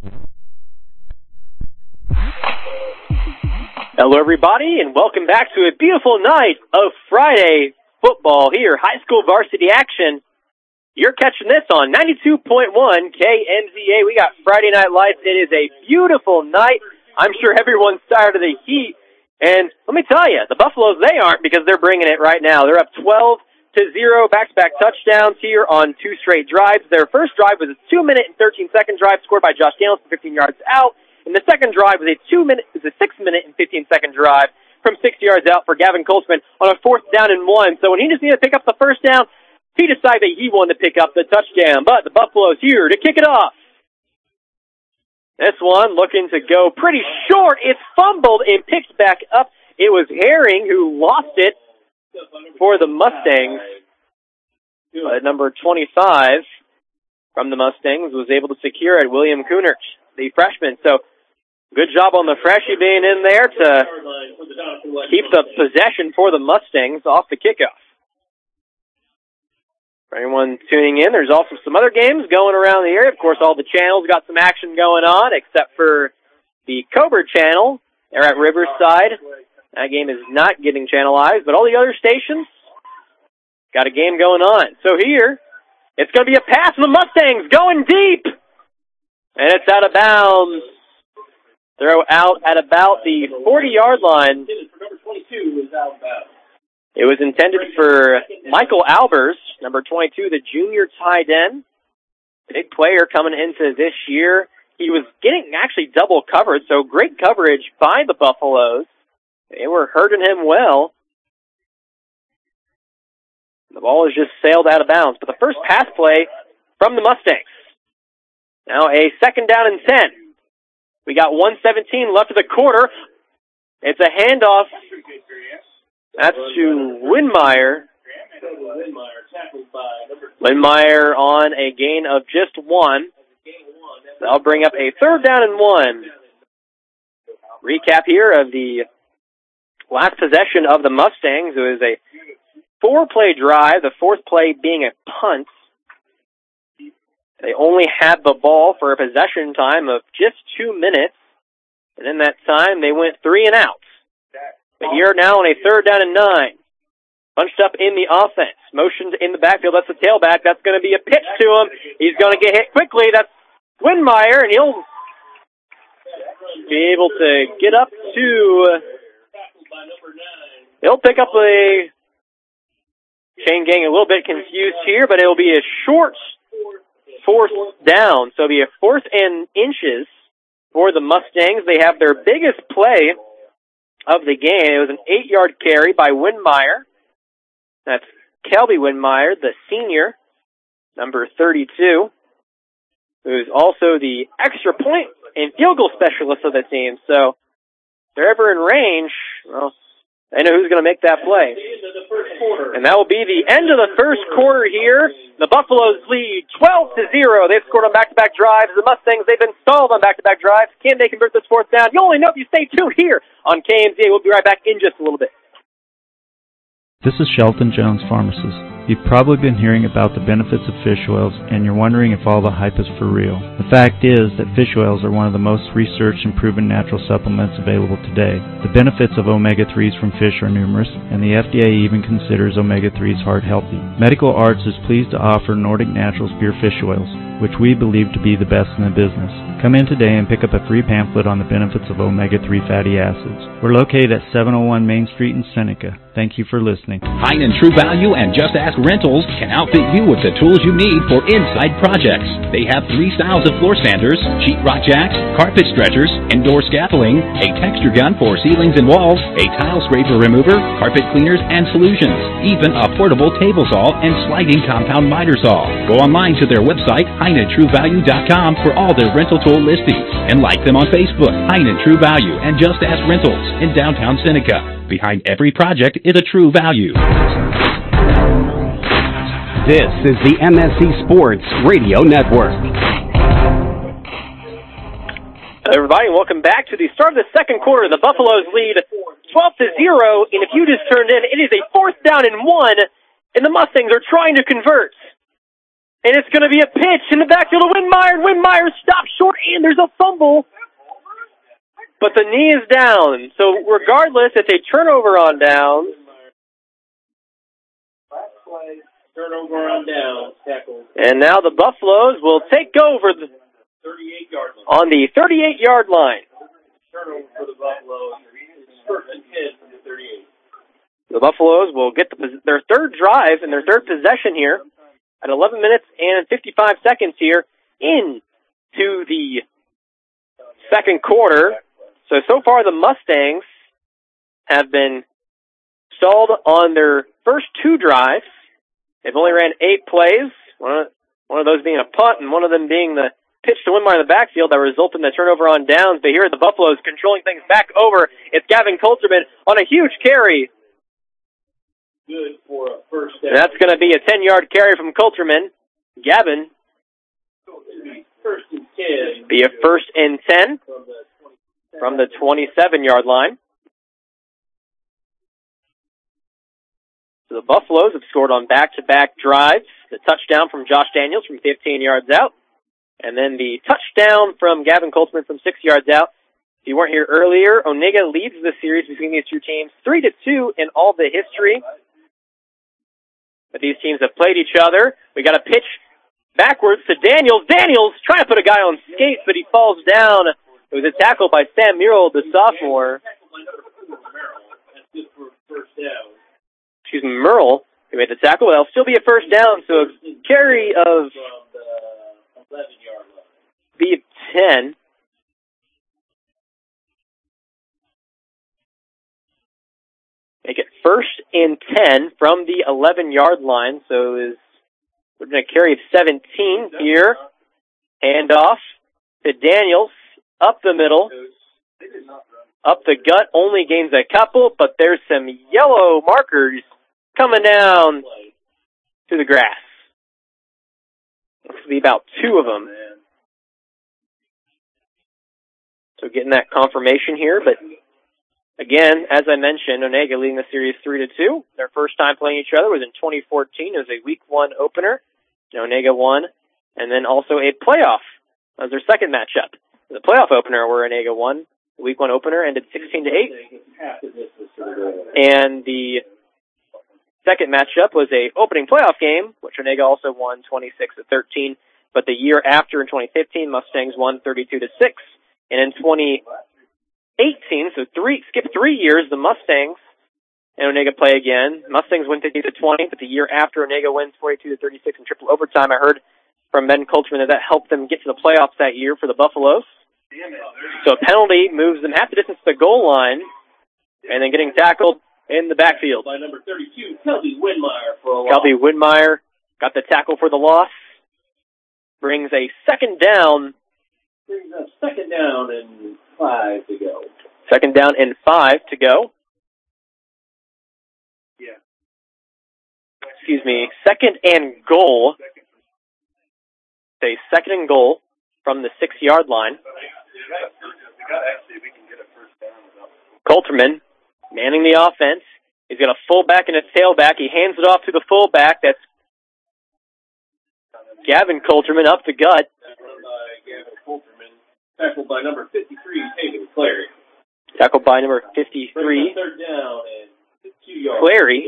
Hello, everybody, and welcome back to a beautiful night of Friday football here, high school varsity action. You're catching this on ninety-two point one K M Z A. We got Friday Night Lights. It is a beautiful night. I'm sure everyone's tired of the heat And let me tell you, the Buffaloes, they aren't, because they're bringing it right now. They're up twelve to zero, back-to-back touchdowns here on two straight drives. Their first drive was a two-minute and thirteen-second drive scored by Josh Daniels from fifteen yards out. And the second drive was a two-minute, was a six-minute and fifteen-second drive from sixty yards out for Gavin Coltsman on a fourth down and one. So when he just needed to pick up the first down, he decided that he wanted to pick up the touchdown. But the Buffaloes here to kick it off. This one looking to go pretty short. It's fumbled and picked back up. It was Herring who lost it for the Mustangs. Uh, number twenty-five from the Mustangs was able to secure it, William Kunert, the freshman. So good job on the freshie being in there to keep the possession for the Mustangs off the kickoff. For anyone tuning in, there's also some other games going around the area. Of course, all the channels got some action going on, except for the Coburg channel. They're at Riverside. That game is not getting channelized, but all the other stations got a game going on. So here, it's going to be a pass from the Mustangs going deep. And it's out of bounds. Throw out at about the forty-yard line. It was intended for Michael Albers, number twenty-two, the junior tight end. Big player coming into this year. He was getting actually double covered, so great coverage by the Buffaloes. They were hurting him well. The ball has just sailed out of bounds. But the first pass play from the Mustangs. Now a second down and ten. We got one seventeen left of the quarter. It's a handoff. That's to Winmeyer. Winmeyer on a gain of just one. That'll bring up a third down and one. Recap here of the last possession of the Mustangs. It was a four-play drive, the fourth play being a punt. They only had the ball for a possession time of just two minutes. And in that time, they went three and out. But here now on a third down and nine. Bunched up in the offense. Motioned in the backfield. That's the tailback. That's going to be a pitch to him. He's going to get hit quickly. That's Winmeyer, and he'll be able to get up to... He'll pick up a... Shane getting a little bit confused here, but it'll be a short fourth down. So it'll be a fourth and inches for the Mustangs. They have their biggest play of the game. It was an eight-yard carry by Winmeyer. That's Kelby Winmeyer, the senior, number thirty-two, who's also the extra point and field goal specialist of the team. So if they're ever in range, well, they know who's going to make that play. And that will be the end of the first quarter here. The Buffaloes lead twelve to zero. They've scored on back-to-back drives. The Mustangs, they've been stalled on back-to-back drives. Can they convert this fourth down? You only know if you stay tuned here on K M Z A. We'll be right back in just a little bit. This is Shelton Jones, pharmacist. You've probably been hearing about the benefits of fish oils, and you're wondering if all the hype is for real. The fact is that fish oils are one of the most researched and proven natural supplements available today. The benefits of omega threes from fish are numerous, and the F D A even considers omega threes heart healthy. Medical Arts is pleased to offer Nordic Naturals pure fish oils, which we believe to be the best in the business. Come in today and pick up a free pamphlet on the benefits of omega three fatty acids. We're located at seven oh one Main Street in Seneca. Thank you for listening. Hein and True Value and Just Ask Rentals can outfit you with the tools you need for inside projects. They have three styles of floor sanders, sheetrock jacks, carpet stretchers, indoor scaffolding, a texture gun for ceilings and walls, a tile scraper remover, carpet cleaners and solutions, even a portable table saw and sliding compound miter saw. Go online to their website, hein and true value dot com, for all their rental tool listings, and like them on Facebook, Hein and True Value and Just Ask Rentals in downtown Seneca. Behind every project is a True Value. This is the M S C Sports Radio Network. Hello everybody, and welcome back to the start of the second quarter. The Buffaloes lead twelve to zero, and if you just turned in, it is a fourth down and one, and the Mustangs are trying to convert. And it's going to be a pitch in the backfield of Winmeyer. Winmeyer stops short, and there's a fumble. But the knee is down. So regardless, it's a turnover on downs. Turnover on downs. Tackle. And now the Buffaloes will take over the, thirty-eight yard line. on the thirty-eight yard line. Turnover for the Buffaloes. First and ten. The Buffaloes will get the, their third drive and their third possession here at eleven minutes and fifty-five seconds here into the second quarter. So, so far the Mustangs have been stalled on their first two drives. They've only ran eight plays, one of, one of those being a punt and one of them being the pitch to Winmeyer in the backfield that resulted in the turnover on downs. But here are the Buffaloes controlling things back over. It's Gavin Coulterman on a huge carry. Good for a first down. That's going to be a ten-yard carry from Coulterman. Gavin. First and ten. Be a first and ten from the twenty-seven-yard line. So the Buffaloes have scored on back-to-back drives. The touchdown from Josh Daniels from fifteen yards out. And then the touchdown from Gavin Coulterman from six yards out. If you weren't here earlier, Onega leads the series between these two teams three to two in all the history. But these teams have played each other. We got a pitch backwards to Daniels. Daniels trying to put a guy on skates, but he falls down. It was a tackle by Sam Murrell, the sophomore. Excuse me, Murrell, who made the tackle. It'll still be a first down, so a carry of be ten. Make it first and ten from the eleven-yard line. So is we're going to carry seventeen here. Hand off to Daniels. Up the middle. Up the gut. Only gains a couple, but there's some yellow markers coming down to the grass. Looks to be about two of them. So getting that confirmation here, but again, as I mentioned, Onega leading the series three to two. Their first time playing each other was in twenty fourteen. It was a week one opener. Onega won, and then also a playoff. That was their second matchup. The playoff opener where Onega won. The week one opener ended sixteen to eight. And the second matchup was a opening playoff game, which Onega also won twenty-six to thirteen. But the year after, in twenty fifteen, Mustangs won thirty-two to six. And in twenty eighteen, so three, skip three years, the Mustangs and Onega play again. Mustangs win fifty to twenty, but the year after, Onega wins forty-two to thirty-six in triple overtime. I heard from Ben Coulterman that that helped them get to the playoffs that year for the Buffaloes. So a penalty moves them half the distance to the goal line, and then getting tackled in the backfield. By number thirty-two, Kelby Winmeyer for a loss. Kelby Winmeyer got the tackle for the loss. Brings a second down. Brings up second down and five to go. Second down and five to go. Yeah. Excuse me. Second and goal. A second and goal from the six-yard line. Coulterman manning the offense. He's got a fullback and a tailback. He hands it off to the fullback. That's Gavin Coulterman up the gut. Gavin Coulterman, tackled by number fifty-three, Taven Clary. Tackled by number fifty-three, third down and two yards. Clary.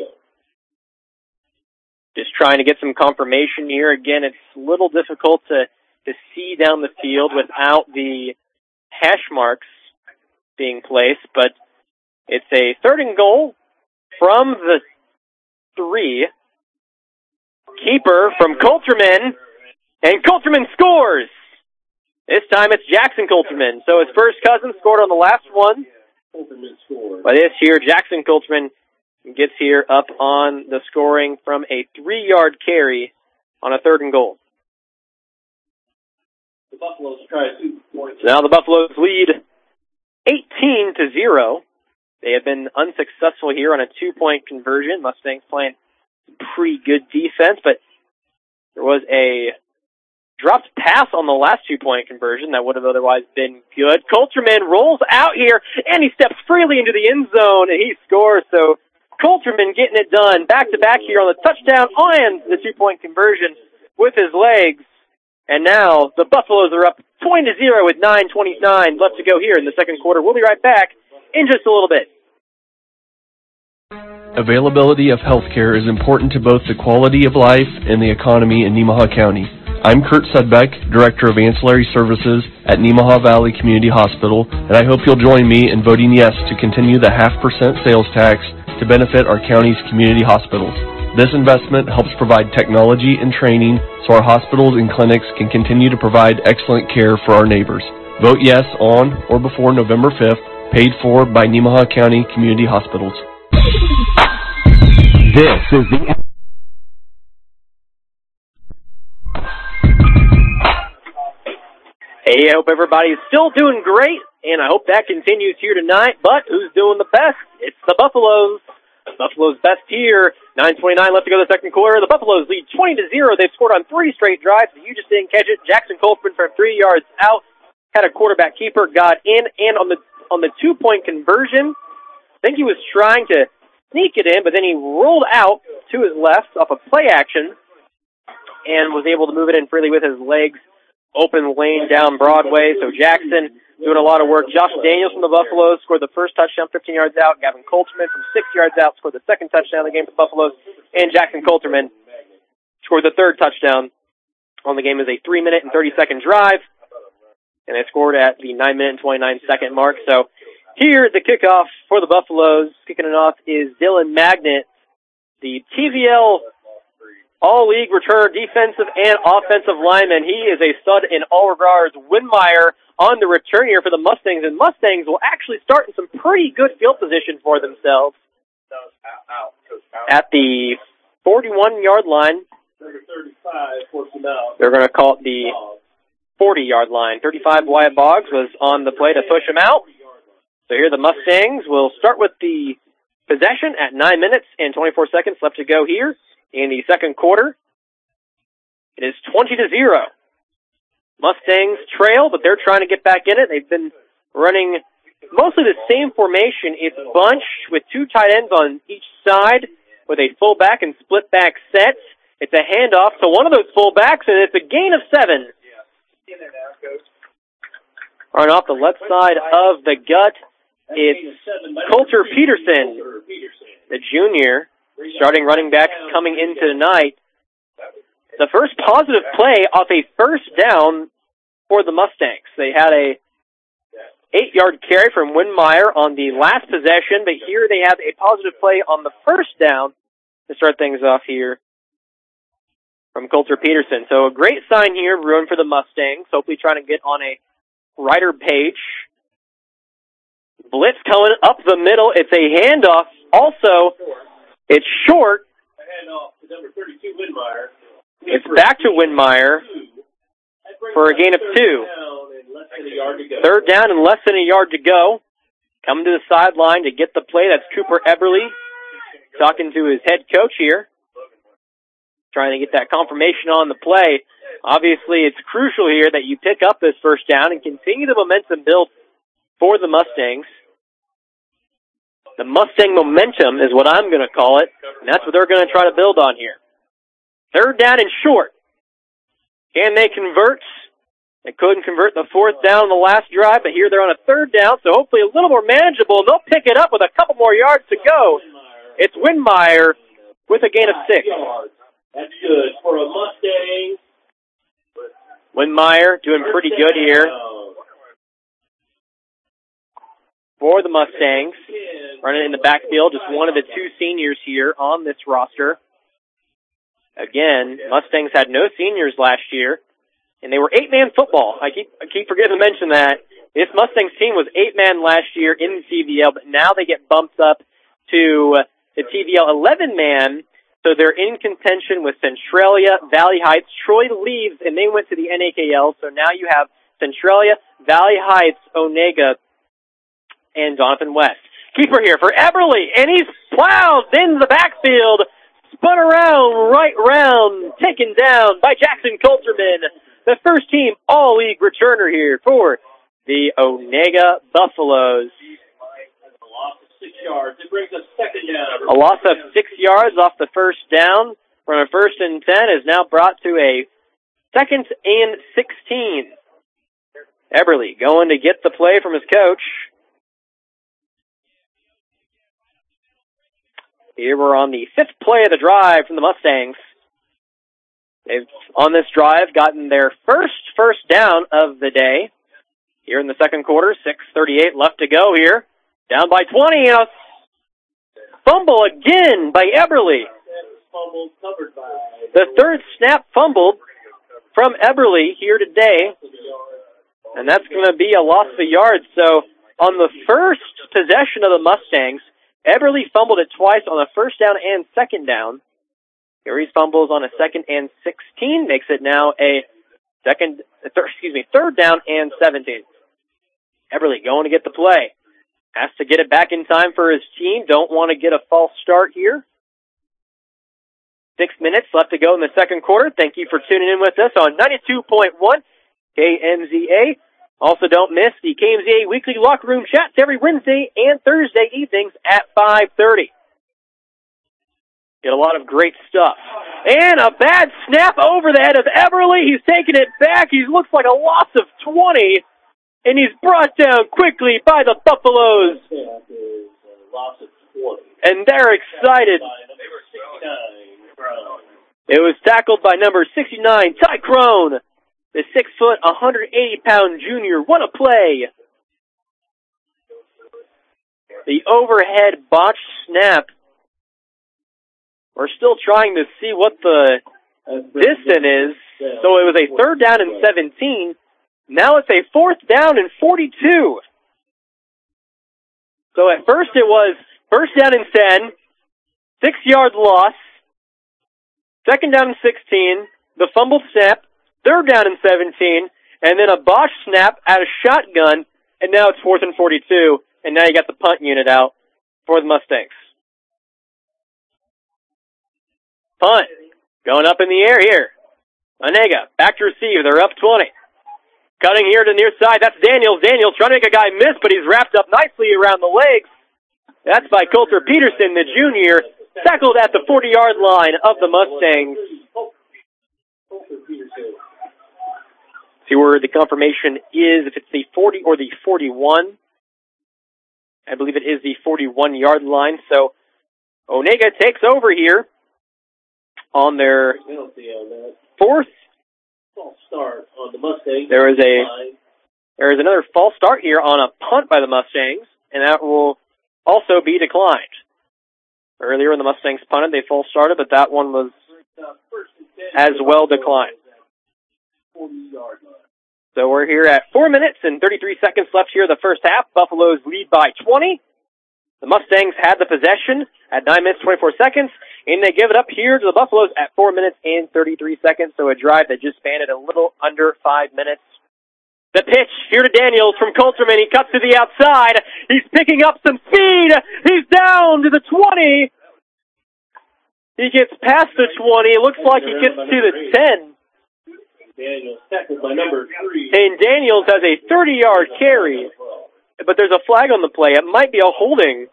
Just trying to get some confirmation here. Again, it's a little difficult to, to see down the field without the hash marks being placed, but it's a third and goal from the three. Keeper from Coulterman, and Coulterman scores! This time it's Jackson Coulterman. So his first cousin scored on the last one. Coulterman scored. But this year, Jackson Coulterman gets here up on the scoring from a three-yard carry on a third and goal. The Buffaloes try two points. So now the Buffaloes lead eighteen to zero. They have been unsuccessful here on a two-point conversion. Mustangs playing pretty good defense, but there was a dropped pass on the last two-point conversion that would have otherwise been good. Coulterman rolls out here, and he steps freely into the end zone, and he scores. So Coulterman getting it done back-to-back here on the touchdown and the two-point conversion with his legs. And now the Buffaloes are up twenty to zero with nine twenty-nine left to go here in the second quarter. We'll be right back in just a little bit. Availability of healthcare is important to both the quality of life and the economy in Nemaha County. I'm Kurt Sudbeck, Director of Ancillary Services at Nemaha Valley Community Hospital, and I hope you'll join me in voting yes to continue the half percent sales tax to benefit our county's community hospitals. This investment helps provide technology and training so our hospitals and clinics can continue to provide excellent care for our neighbors. Vote yes on or before November fifth, paid for by Nemaha County Community Hospitals. This is the... Hey, I hope everybody's still doing great, and I hope that continues here tonight. But who's doing the best? It's the Buffaloes. Buffaloes best here. nine twenty-nine left to go the second quarter. The Buffaloes lead twenty to zero. They've scored on three straight drives. You just didn't catch it. Jackson Colford from three yards out had a quarterback keeper, got in, and on the on the two-point conversion, I think he was trying to sneak it in, but then he rolled out to his left off a play action and was able to move it in freely with his legs. Open lane down Broadway. So Jackson doing a lot of work. Josh Daniels from the Buffaloes scored the first touchdown fifteen yards out. Gavin Coulterman from six yards out scored the second touchdown of the game for the Buffaloes. And Jackson Coulterman scored the third touchdown on the game as a three minute and thirty second drive. And they scored at the nine minute and twenty-nine second mark. So here, the kickoff for the Buffaloes, kicking it off, is Dylan Magnet, the T V L All-League returner, defensive and offensive lineman. He is a stud in all regards. Winmeyer on the return here for the Mustangs, and Mustangs will actually start in some pretty good field position for themselves at the forty-one-yard line. They're going to call it the forty-yard line. thirty-five Wyatt Boggs was on the play to push him out. So here the Mustangs will start with the possession at nine minutes and twenty-four seconds left to go here in the second quarter. It is twenty to zero. Mustangs trail, but they're trying to get back in it. They've been running mostly the same formation. It's bunch with two tight ends on each side with a fullback and split back sets. It's a handoff to one of those fullbacks, and it's a gain of seven. Right off the left side of the gut, it's Coulter Peterson, the junior, starting running back coming into tonight. The first positive play off a first down for the Mustangs. They had a eight-yard carry from Winmeyer on the last possession, but here they have a positive play on the first down to start things off here from Coulter Peterson. So a great sign here, room for the Mustangs, hopefully trying to get on a rider page. Blitz coming up the middle. It's a handoff. Also, it's short. Number thirty-two, Winmeyer. It's back to Winmeyer for a gain of two. Third down and less than a yard to go. Coming to the sideline to get the play. That's Cooper Eberly talking to his head coach here, trying to get that confirmation on the play. Obviously, it's crucial here that you pick up this first down and continue the momentum build for the Mustangs. The Mustang momentum is what I'm going to call it, and that's what they're going to try to build on here. Third down and short. Can they convert? They couldn't convert the fourth down on the last drive, but here they're on a third down, so hopefully a little more manageable, and they'll pick it up with a couple more yards to go. It's Winmeyer with a gain of six. That's good for a Mustang. Winmeyer doing pretty good here for the Mustangs. Running in the backfield, just one of the two seniors here on this roster. Again, Mustangs had no seniors last year, and they were eight-man football. I keep I keep forgetting to mention that. This Mustangs team was eight-man last year in the T V L, but now they get bumped up to the T V L eleven-man, so they're in contention with Centralia, Valley Heights. Troy leaves, and they went to the N A K L, so now you have Centralia, Valley Heights, Onega, and Donovan West. Keeper here for Eberly, and he's plowed in the backfield, spun around, right round, taken down by Jackson Coulterman, the first team all-league returner here for the Onega Buffaloes. A loss of six yards. It brings us second down. A loss of six yards off the first down from a first and ten is now brought to a second and sixteen. Eberly going to get the play from his coach. Here we're on the fifth play of the drive from the Mustangs. They've, on this drive, gotten their first first down of the day. Here in the second quarter, six thirty-eight left to go here. Down by twenty. A fumble again by Eberly. The third snap fumbled from Eberly here today, and that's going to be a loss of yards. So on the first possession of the Mustangs, Eberly fumbled it twice on the first down and second down. Gary's fumbles on a second and sixteen makes it now a second, third, excuse me, third down and seventeen. Eberly going to get the play. Has to get it back in time for his team. Don't want to get a false start here. Six minutes left to go in the second quarter. Thank you for tuning in with us on ninety-two point one K M Z A. Also, don't miss the K M Z A weekly locker room chats every Wednesday and Thursday evenings at five thirty. Get a lot of great stuff. And a bad snap over the head of Eberly. He's taking it back. He looks like a loss of twenty. And he's brought down quickly by the Buffaloes. And they're excited. It was tackled by number sixty-nine, Ty Crone, the six foot, one hundred eighty pound junior. What a play. The overhead botched snap. We're still trying to see what the distance is. So it was a third down and seventeen. Now it's a fourth down and forty-two. So at first it was first down and ten, six-yard loss, second down and sixteen, the fumbled snap, third down and seventeen, and then a botched snap out of shotgun, and now it's fourth and forty-two, and now you got the punt unit out for the Mustangs. Punt going up in the air here. Onega back to receive. They're up twenty. Cutting here to the near side. That's Daniels. Daniels trying to make a guy miss, but he's wrapped up nicely around the legs. That's by Coulter Peterson, the junior, tackled at the forty-yard line of the Mustangs. See where the confirmation is, if it's the forty or the forty-one. I believe it is the forty-one-yard line. So Onega takes over here on their fourth false start on the Mustangs. There is a there is another false start here on a punt by the Mustangs, and that will also be declined. Earlier when the Mustangs punted, they false started, but that one was as well declined. So we're here at four minutes and thirty-three seconds left here in the first half. Buffaloes lead by twenty. The Mustangs had the possession at nine minutes, twenty-four seconds, and they give it up here to the Buffaloes at four minutes and thirty-three seconds, so a drive that just spanned a little under five minutes. The pitch here to Daniels from Coulterman. He cuts to the outside. He's picking up some speed. He's down to the twenty. He gets past the twenty. It looks like he gets to the ten. Daniels tackled by number three. And Daniels has a thirty-yard carry. But there's a flag on the play. It might be a holding.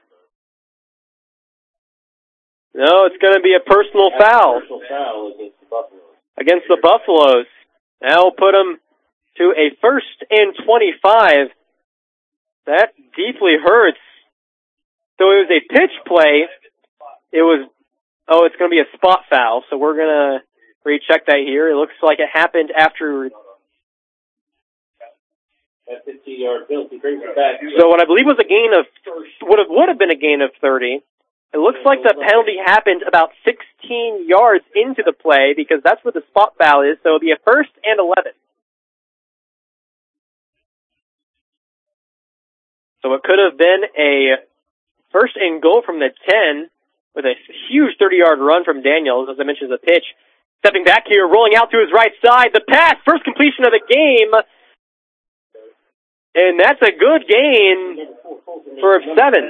No, it's going to be a personal foul. Personal foul against the Buffaloes. Against the Buffaloes. Now we'll put them to a first and twenty-five. That deeply hurts. So it was a pitch play. It was, oh, it's going to be a spot foul. So we're going to recheck that here. It looks like it happened after. That fifteen-yard penalty brings it back. So what I believe was a gain of, would have, would have been a gain of thirty. It looks like the penalty happened about sixteen yards into the play because that's what the spot foul is. So it'll be a first and eleven. So it could have been a first and goal from the ten with a huge thirty-yard run from Daniels, as I mentioned, the pitch. Stepping back here, rolling out to his right side. The pass, first completion of the game. And that's a good gain for seven.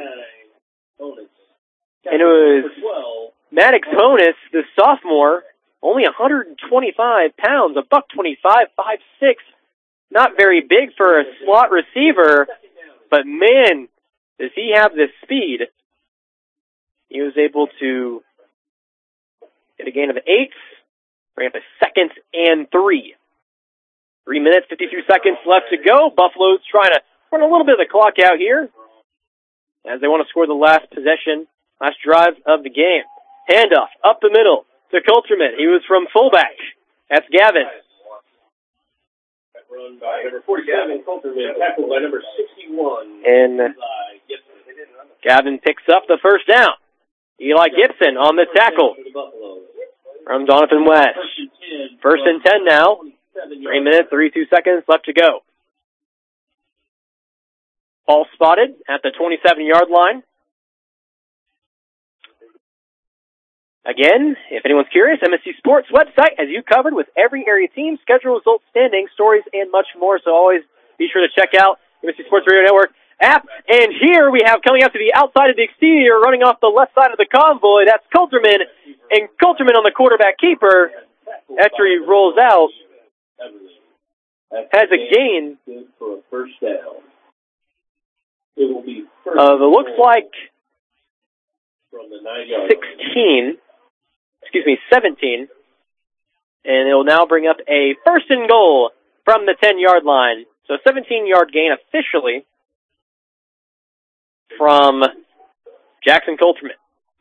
And it was Maddox Honus, the sophomore, only one hundred twenty-five pounds, a buck twenty-five, five six. Not very big for a slot receiver, but man, does he have the speed. He was able to get a gain of eight, bring up a second and three. Three minutes, fifty-two seconds left to go. Buffalo's trying to run a little bit of the clock out here as they want to score the last possession, last drive of the game. Handoff up the middle to Coulterman. He was from fullback. That's Gavin. Run by number forty-seven, Coulterman, tackled by number sixty-one. And Gavin picks up the first down. Eli Gibson on the tackle from Doniphan West. First and ten now. Three minutes, thirty-two seconds left to go. Ball spotted at the twenty-seven-yard line. Again, if anyone's curious, M S C Sports website has you covered with every area team, schedule, results, standings, stories, and much more. So always be sure to check out M S C Sports Radio Network app. And here we have coming out to the outside of the exterior, running off the left side of the convoy. That's Coulterman. And Coulterman on the quarterback keeper, after he rolls out, has a gain for a first down. It will be first of, it looks like from the nine-yard sixteen. Excuse me, seventeen. And it will now bring up a first and goal from the ten-yard line. So seventeen-yard gain officially from Jackson Coulterman.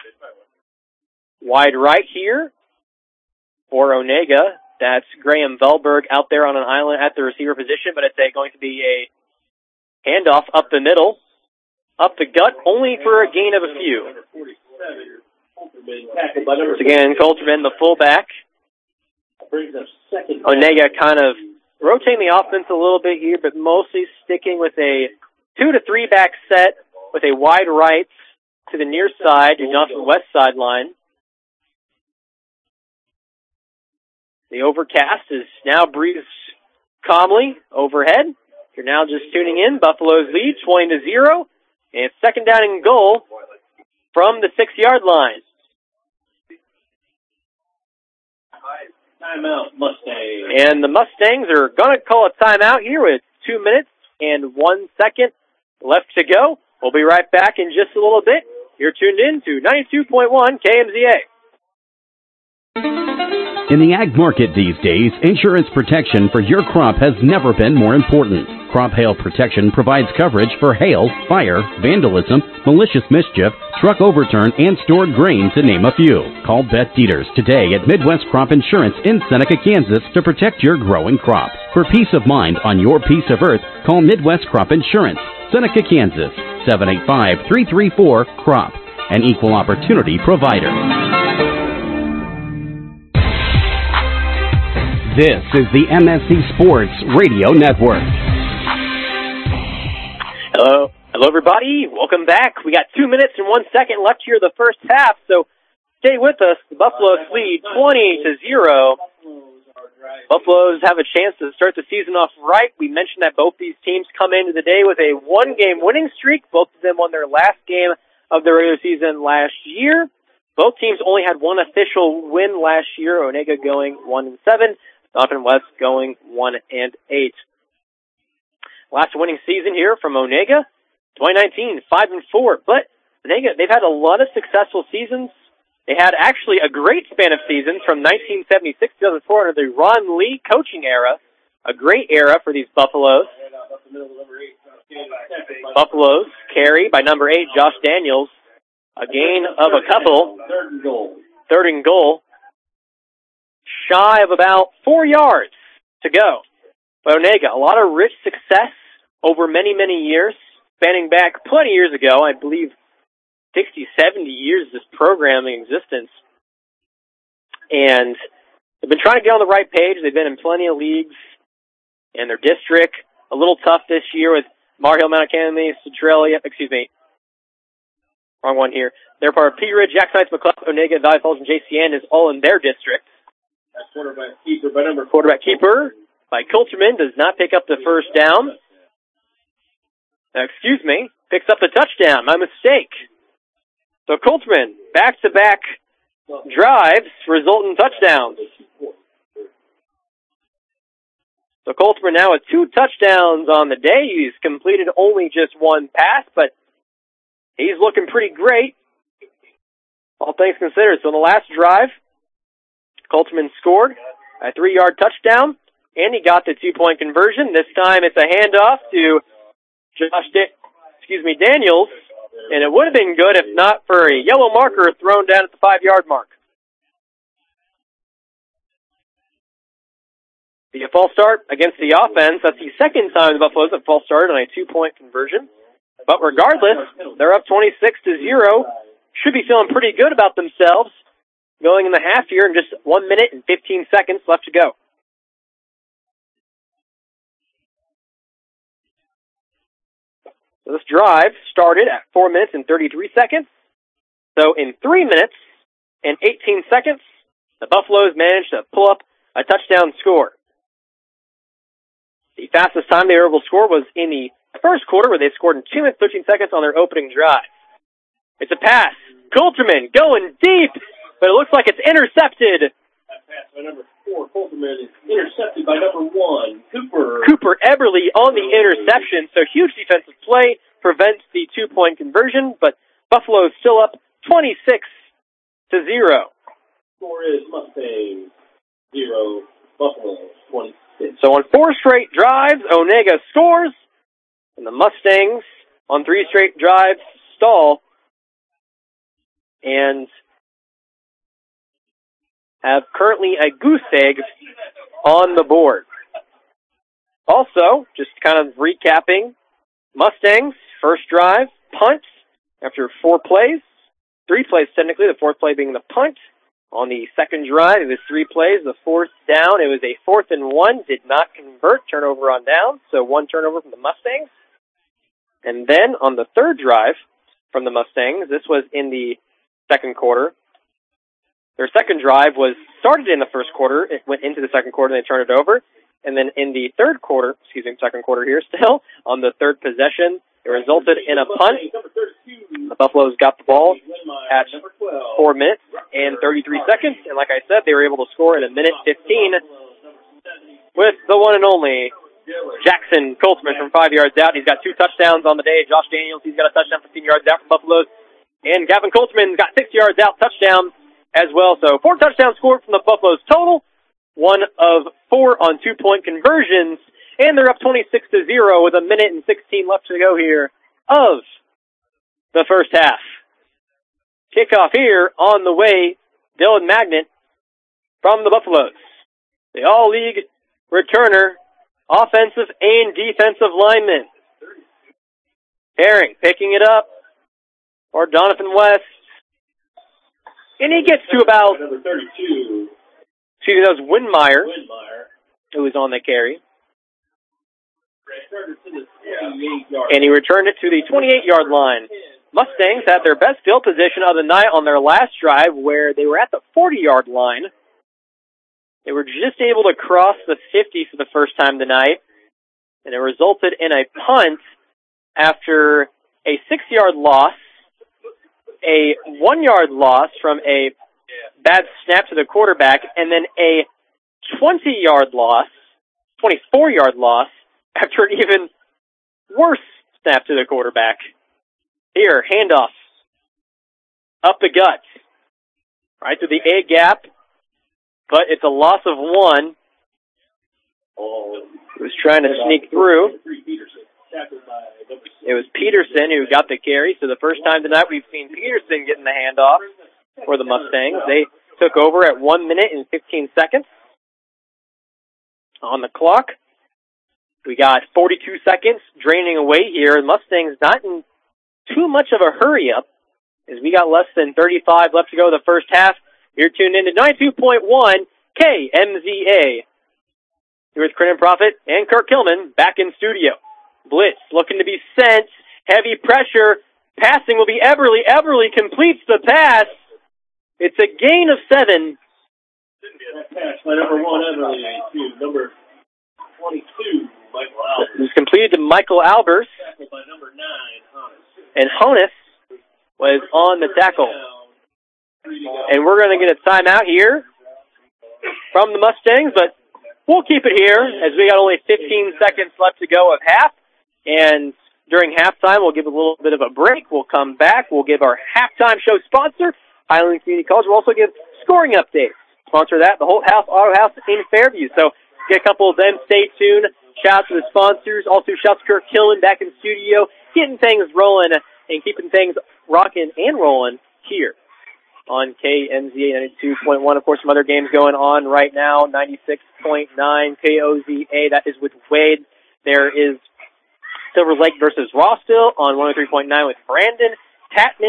Wide right here for Onega. That's Graham Velberg out there on an island at the receiver position, but it's a, going to be a handoff up the middle, up the gut, only for a gain of a few. Once again, Coulterman, the fullback. Onega kind of rotating the offense a little bit here, but mostly sticking with a two to three back set with a wide right to the near side, to Doniphan West sideline. The overcast is now breathes calmly overhead. If you're now just tuning in, Buffalo's lead twenty to zero, and it's second down and goal from the six-yard line. Timeout, Mustangs. And the Mustangs are going to call a timeout here with two minutes and one second left to go. We'll be right back in just a little bit. You're tuned in to ninety-two point one K M Z A. In the ag market these days, insurance protection for your crop has never been more important. Crop Hail Protection provides coverage for hail, fire, vandalism, malicious mischief, truck overturn, and stored grain, to name a few. Call Beth Dieters today at Midwest Crop Insurance in Seneca, Kansas to protect your growing crop. For peace of mind on your piece of earth, call Midwest Crop Insurance, Seneca, Kansas, seven eight five, three three four, C R O P, an equal opportunity provider. This is the M S C Sports Radio Network. Hello. Hello, everybody. Welcome back. We got two minutes and one second left here in the first half, so stay with us. The Buffaloes lead twenty to zero. Buffaloes have a chance to start the season off right. We mentioned that both these teams come into the day with a one-game winning streak. Both of them won their last game of the regular season last year. Both teams only had one official win last year, Onega going one and seven. Doniphan West going one and eight. Last winning season here from Onega, twenty nineteen, five and four. But Onega, they've had a lot of successful seasons. They had actually a great span of seasons from nineteen seventy-six to two thousand four under the Ron Lee coaching era. A great era for these Buffaloes. Buffaloes carry by number eight, Josh Daniels. A gain of a couple. Third and goal. Third and goal. Shy of about four yards to go. But Onega, a lot of rich success over many, many years, spanning back plenty years ago, I believe sixty, seventy years of this program in existence. And they've been trying to get on the right page. They've been in plenty of leagues in their district. A little tough this year with Mar Hill, Mount Academy, Centralia, excuse me, wrong one here. They're part of Pea Ridge, Jackson Heights, McCluskey, Onega, Valley Falls, and J C N is all in their district. That's quarterback keeper by number Quarterback keeper by Coulterman does not pick up the first down. Uh, excuse me, picks up the touchdown. My mistake. So Coulterman, back-to-back drives result in touchdowns. So Coulterman now with two touchdowns on the day. He's completed only just one pass, but he's looking pretty great, all things considered. So in the last drive, Coulterman scored a three-yard touchdown, and he got the two-point conversion. This time it's a handoff to Josh, da- excuse me, Daniels, and it would have been good if not for a yellow marker thrown down at the five-yard mark. The false start against the offense. That's the second time the Buffaloes have false started on a two-point conversion. But regardless, they're up twenty-six to zero should be feeling pretty good about themselves going in the half here in just one minute and fifteen seconds left to go. So this drive started at four minutes and thirty-three seconds. So in three minutes and eighteen seconds, the Buffaloes managed to pull up a touchdown score. The fastest time they were able to score was in the first quarter, where they scored in two minutes, thirteen seconds on their opening drive. It's a pass. Coulterman going deep, but it looks like it's intercepted. That pass by number four, Coulterman, is intercepted by number one, Cooper. Cooper Eberly on the interception, so huge defensive play prevents the two-point conversion, but Buffalo is still up twenty-six to zero. Score is Mustang zero, Buffalo twenty-six. So on four straight drives, Onega scores, and the Mustangs on three straight drives stall and have currently a goose egg on the board. Also, just kind of recapping, Mustangs, first drive, punt after four plays. Three plays technically, the fourth play being the punt. On the second drive, it was three plays. The fourth down, it was a fourth and one, did not convert, turnover on down, so one turnover from the Mustangs. And then on the third drive from the Mustangs, this was in the second quarter. Their second drive was started in the first quarter. It went into the second quarter and they turned it over. And then in the third quarter, excuse me, second quarter here still, on the third possession, it resulted in a punt. The Buffaloes got the ball at four minutes and thirty-three seconds. And like I said, they were able to score in a minute fifteen with the one and only Jackson Coulterman from five yards out. He's got two touchdowns on the day. Josh Daniels, he's got a touchdown fifteen yards out from Buffaloes. And Gavin Coulterman got six yards out, touchdown as well. So four touchdowns scored from the Buffaloes total. One of four on two-point conversions. And they're up twenty-six to zero with a minute and sixteen left to go here of the first half. Kickoff here on the way, Dylan Magnet from the Buffaloes. The all-league returner, offensive and defensive lineman. Herring picking it up for Donovan West. And he gets to about, number thirty-two. Excuse me, that was Winmeyer, Winmeyer. who was on the carry. Yeah. And he returned it to the twenty-eight-yard line. Mustangs had their best field position of the night on their last drive, where they were at the forty-yard line. They were just able to cross the fifty for the first time tonight, and it resulted in a punt after a six-yard loss, a one-yard loss from a bad snap to the quarterback, and then a twenty-yard loss, twenty-four-yard loss, after an even worse snap to the quarterback. Here, handoff. Up the gut. Right through the A gap. But it's a loss of one. He was trying to sneak through. It was Peterson who got the carry. So the first time tonight we've seen Peterson getting the handoff for the Mustangs. They took over at one minute and fifteen seconds on the clock. We got forty-two seconds draining away here. Mustangs not in too much of a hurry up, as we got less than thirty-five left to go the first half. You're tuned in to ninety-two point one K M Z A. Here with Crinton Profit and Kirk Killman back in studio. Blitz looking to be sent. Heavy pressure. Passing will be Eberly. Eberly completes the pass. It's a gain of seven. That pass by number one, Eberly, to number twenty-two, Michael Albers. It was completed to Michael Albers. By number nine, Honus. And Honus was on the tackle. And we're going to get a timeout here from the Mustangs, but we'll keep it here as we got only fifteen seconds left to go of half. And during halftime, we'll give a little bit of a break. We'll come back. We'll give our halftime show sponsor, Highland Community College. We'll also give scoring updates. Sponsor that, the Holt House Auto House in Fairview. So get a couple of them. Stay tuned. Shout out to the sponsors. Also, shout out to Kirk Killen back in studio, getting things rolling and keeping things rocking and rolling here on K M Z A ninety-two point one. Of course, some other games going on right now. ninety-six point nine K O Z A. That is with Wade. There is Silver Lake versus Rossville on one oh three point nine with Brandon. Tatman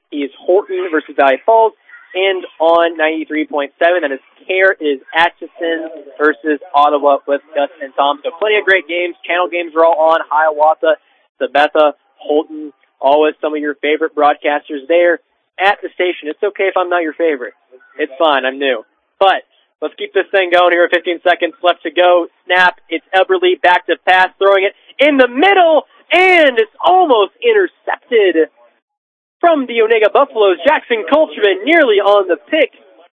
is Horton versus Valley Falls. And on ninety-three point seven, that is Care is Atchison versus Ottawa with Gus and Tom. So plenty of great games. Channel games are all on. Hiawatha, Sabetha, Holton, always some of your favorite broadcasters there at the station. It's okay if I'm not your favorite. It's fine. I'm new. But let's keep this thing going here. fifteen seconds left to go. Snap. It's Eberly back to pass, throwing it in the middle, and it's almost intercepted from the Onega Buffaloes. Jackson Colcherman nearly on the pick.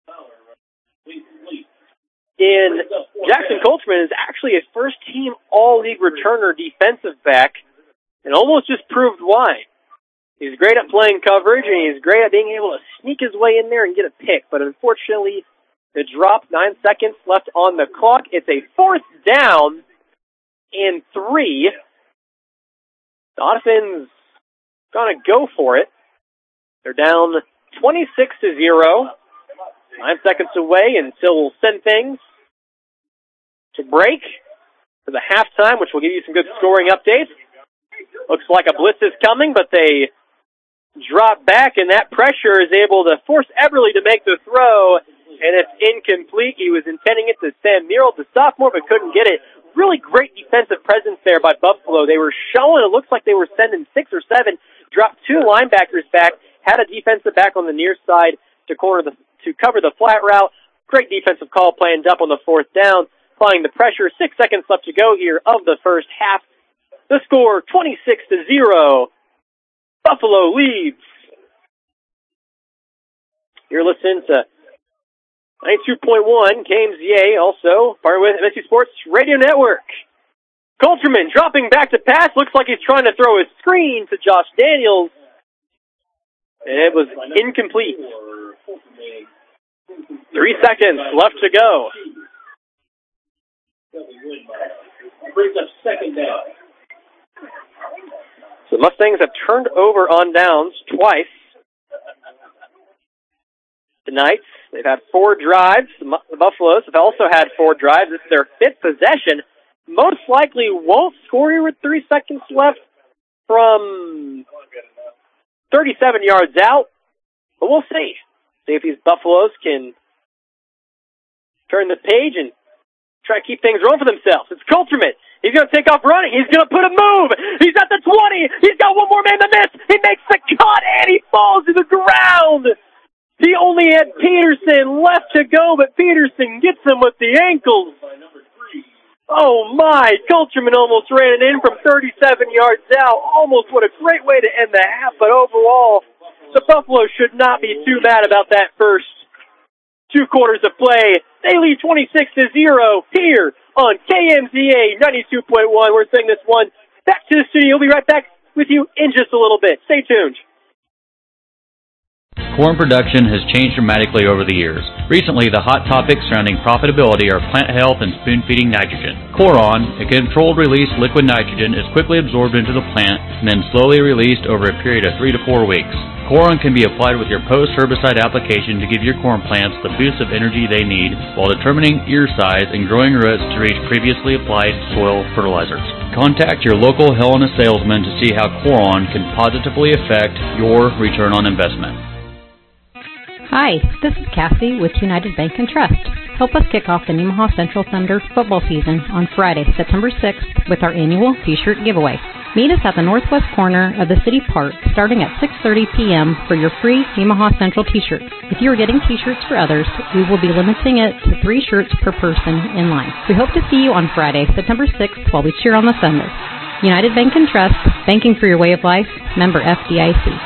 And Jackson Colcherman is actually a first-team All-League returner defensive back, and almost just proved why. He's great at playing coverage, and he's great at being able to sneak his way in there and get a pick. But unfortunately, the drop, nine seconds left on the clock. It's a fourth down and three. Doniphan's gonna go for it. They're down twenty-six to zero. Nine seconds away, and still we'll send things to break for the halftime, which will give you some good scoring updates. Looks like a blitz is coming, but they drop back, and that pressure is able to force Eberly to make the throw, and it's incomplete. He was intending it to Sam Murrell, the sophomore, but couldn't get it. Really great defensive presence there by Buffalo. They were showing, it looks like they were sending six or seven, dropped two linebackers back, had a defensive back on the near side to corner the to cover the flat route. Great defensive call planned up on the fourth down, applying the pressure. Six seconds left to go here of the first half. The score, twenty-six to zero. Buffalo leads. You're listening to ninety-two point one K M Z A, also part with M S U Sports Radio Network. Colcherman dropping back to pass. Looks like he's trying to throw a screen to Josh Daniels. And it was incomplete. Three seconds left to go. Brings up second down. So the Mustangs have turned over on downs twice tonight. They've had four drives. The Buffaloes have also had four drives. This is their fifth possession. Most likely won't score here with three seconds left from thirty-seven yards out. But we'll see. See if these Buffaloes can turn the page and try to keep things rolling for themselves. It's Colcherman. He's going to take off running. He's going to put a move. He's at the twenty. He's got one more man to miss. He makes the cut, and he falls to the ground. He only had Peterson left to go, but Peterson gets him with the ankles. Oh, my. Colcherman almost ran it in from thirty-seven yards out. Almost what a great way to end the half, but overall, the Buffalo should not be too mad about that first two quarters of play. They lead twenty-six to zero here on K M Z A ninety-two point one. We're sending this one back to the studio. We'll be right back with you in just a little bit. Stay tuned. Corn production has changed dramatically over the years. Recently, the hot topics surrounding profitability are plant health and spoon-feeding nitrogen. Coron, a controlled-release liquid nitrogen, is quickly absorbed into the plant and then slowly released over a period of three to four weeks. Coron can be applied with your post-herbicide application to give your corn plants the boost of energy they need while determining ear size and growing roots to reach previously applied soil fertilizers. Contact your local Helena salesman to see how Coron can positively affect your return on investment. Hi, this is Cassie with United Bank and Trust. Help us kick off the Nemaha Central Thunder football season on Friday, September sixth with our annual T-shirt giveaway. Meet us at the northwest corner of the city park starting at six thirty p.m. for your free Nemaha Central T-shirt. If you are getting T-shirts for others, we will be limiting it to three shirts per person in line. We hope to see you on Friday, September sixth while we cheer on the Thunder. United Bank and Trust, banking for your way of life, member F D I C.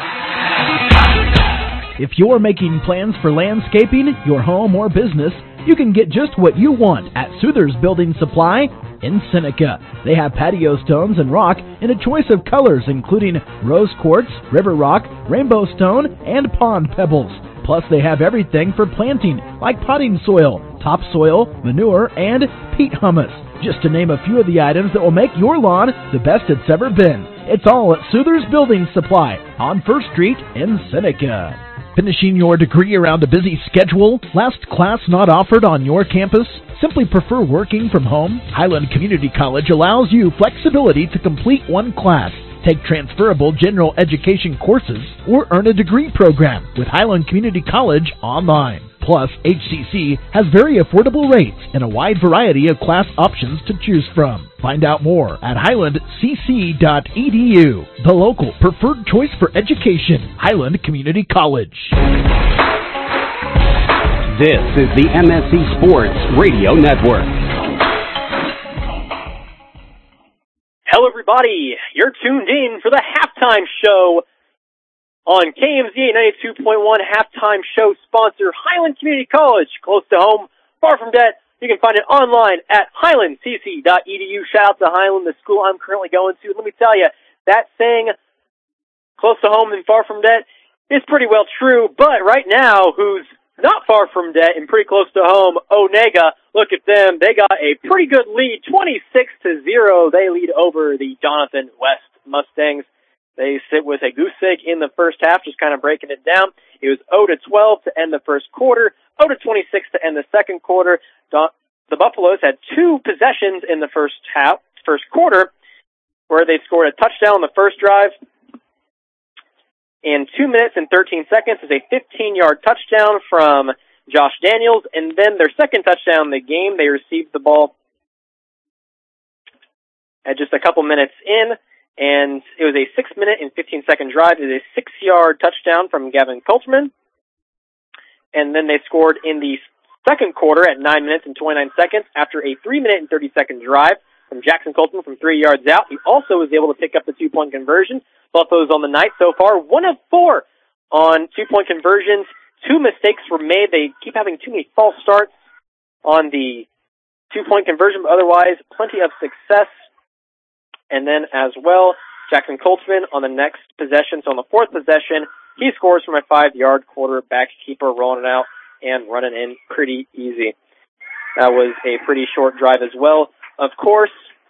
If you're making plans for landscaping, your home, or business, you can get just what you want at Souther's Building Supply in Seneca. They have patio stones and rock in a choice of colors including rose quartz, river rock, rainbow stone, and pond pebbles. Plus, they have everything for planting, like potting soil, topsoil, manure, and peat humus. Just to name a few of the items that will make your lawn the best it's ever been. It's all at Souther's Building Supply on First Street in Seneca. Finishing your degree around a busy schedule? Last class not offered on your campus? Simply prefer working from home? Highland Community College allows you flexibility to complete one class. take transferable general education courses, or earn a degree program with Highland Community College online. Plus, H C C has very affordable rates and a wide variety of class options to choose from. Find out more at highland c c dot e d u, the local preferred choice for education, Highland Community College. This is the M S C Sports Radio Network. Hello, everybody. You're tuned in for the halftime show on K M Z A ninety-two point one halftime show sponsor, Highland Community College, close to home, far from debt. You can find it online at highland c c dot e d u. Shout out to Highland, the school I'm currently going to. Let me tell you, that saying, close to home and far from debt, is pretty well true. But right now, who's not far from debt and pretty close to home, Onega, look at them. They got a pretty good lead, twenty-six to zero. They lead over the Jonathan West Mustangs. They sit with a goose egg in the first half, just kind of breaking it down. It was zero to twelve to end the first quarter, zero to twenty-six to end the second quarter. The Buffaloes had two possessions in the first half, first quarter, where they scored a touchdown on the first drive. In two minutes and thirteen seconds is a fifteen-yard touchdown from Josh Daniels, and then their second touchdown in the game, they received the ball at just a couple minutes in. And it was a six-minute and fifteen-second drive. It was a six-yard touchdown from Gavin Coltman. And then they scored in the second quarter at nine minutes and twenty-nine seconds after a three-minute and thirty-second drive from Jackson Coltman from three yards out. He also was able to pick up the two-point conversion. Buffaloes on the night so far, one of four on two-point conversions. Two mistakes were made. They keep having too many false starts on the two-point conversion, but otherwise plenty of success. And then as well, Jackson Coltman on the next possession. So on the fourth possession, he scores from a five-yard quarterback keeper, rolling it out and running in pretty easy. That was a pretty short drive as well. Of course,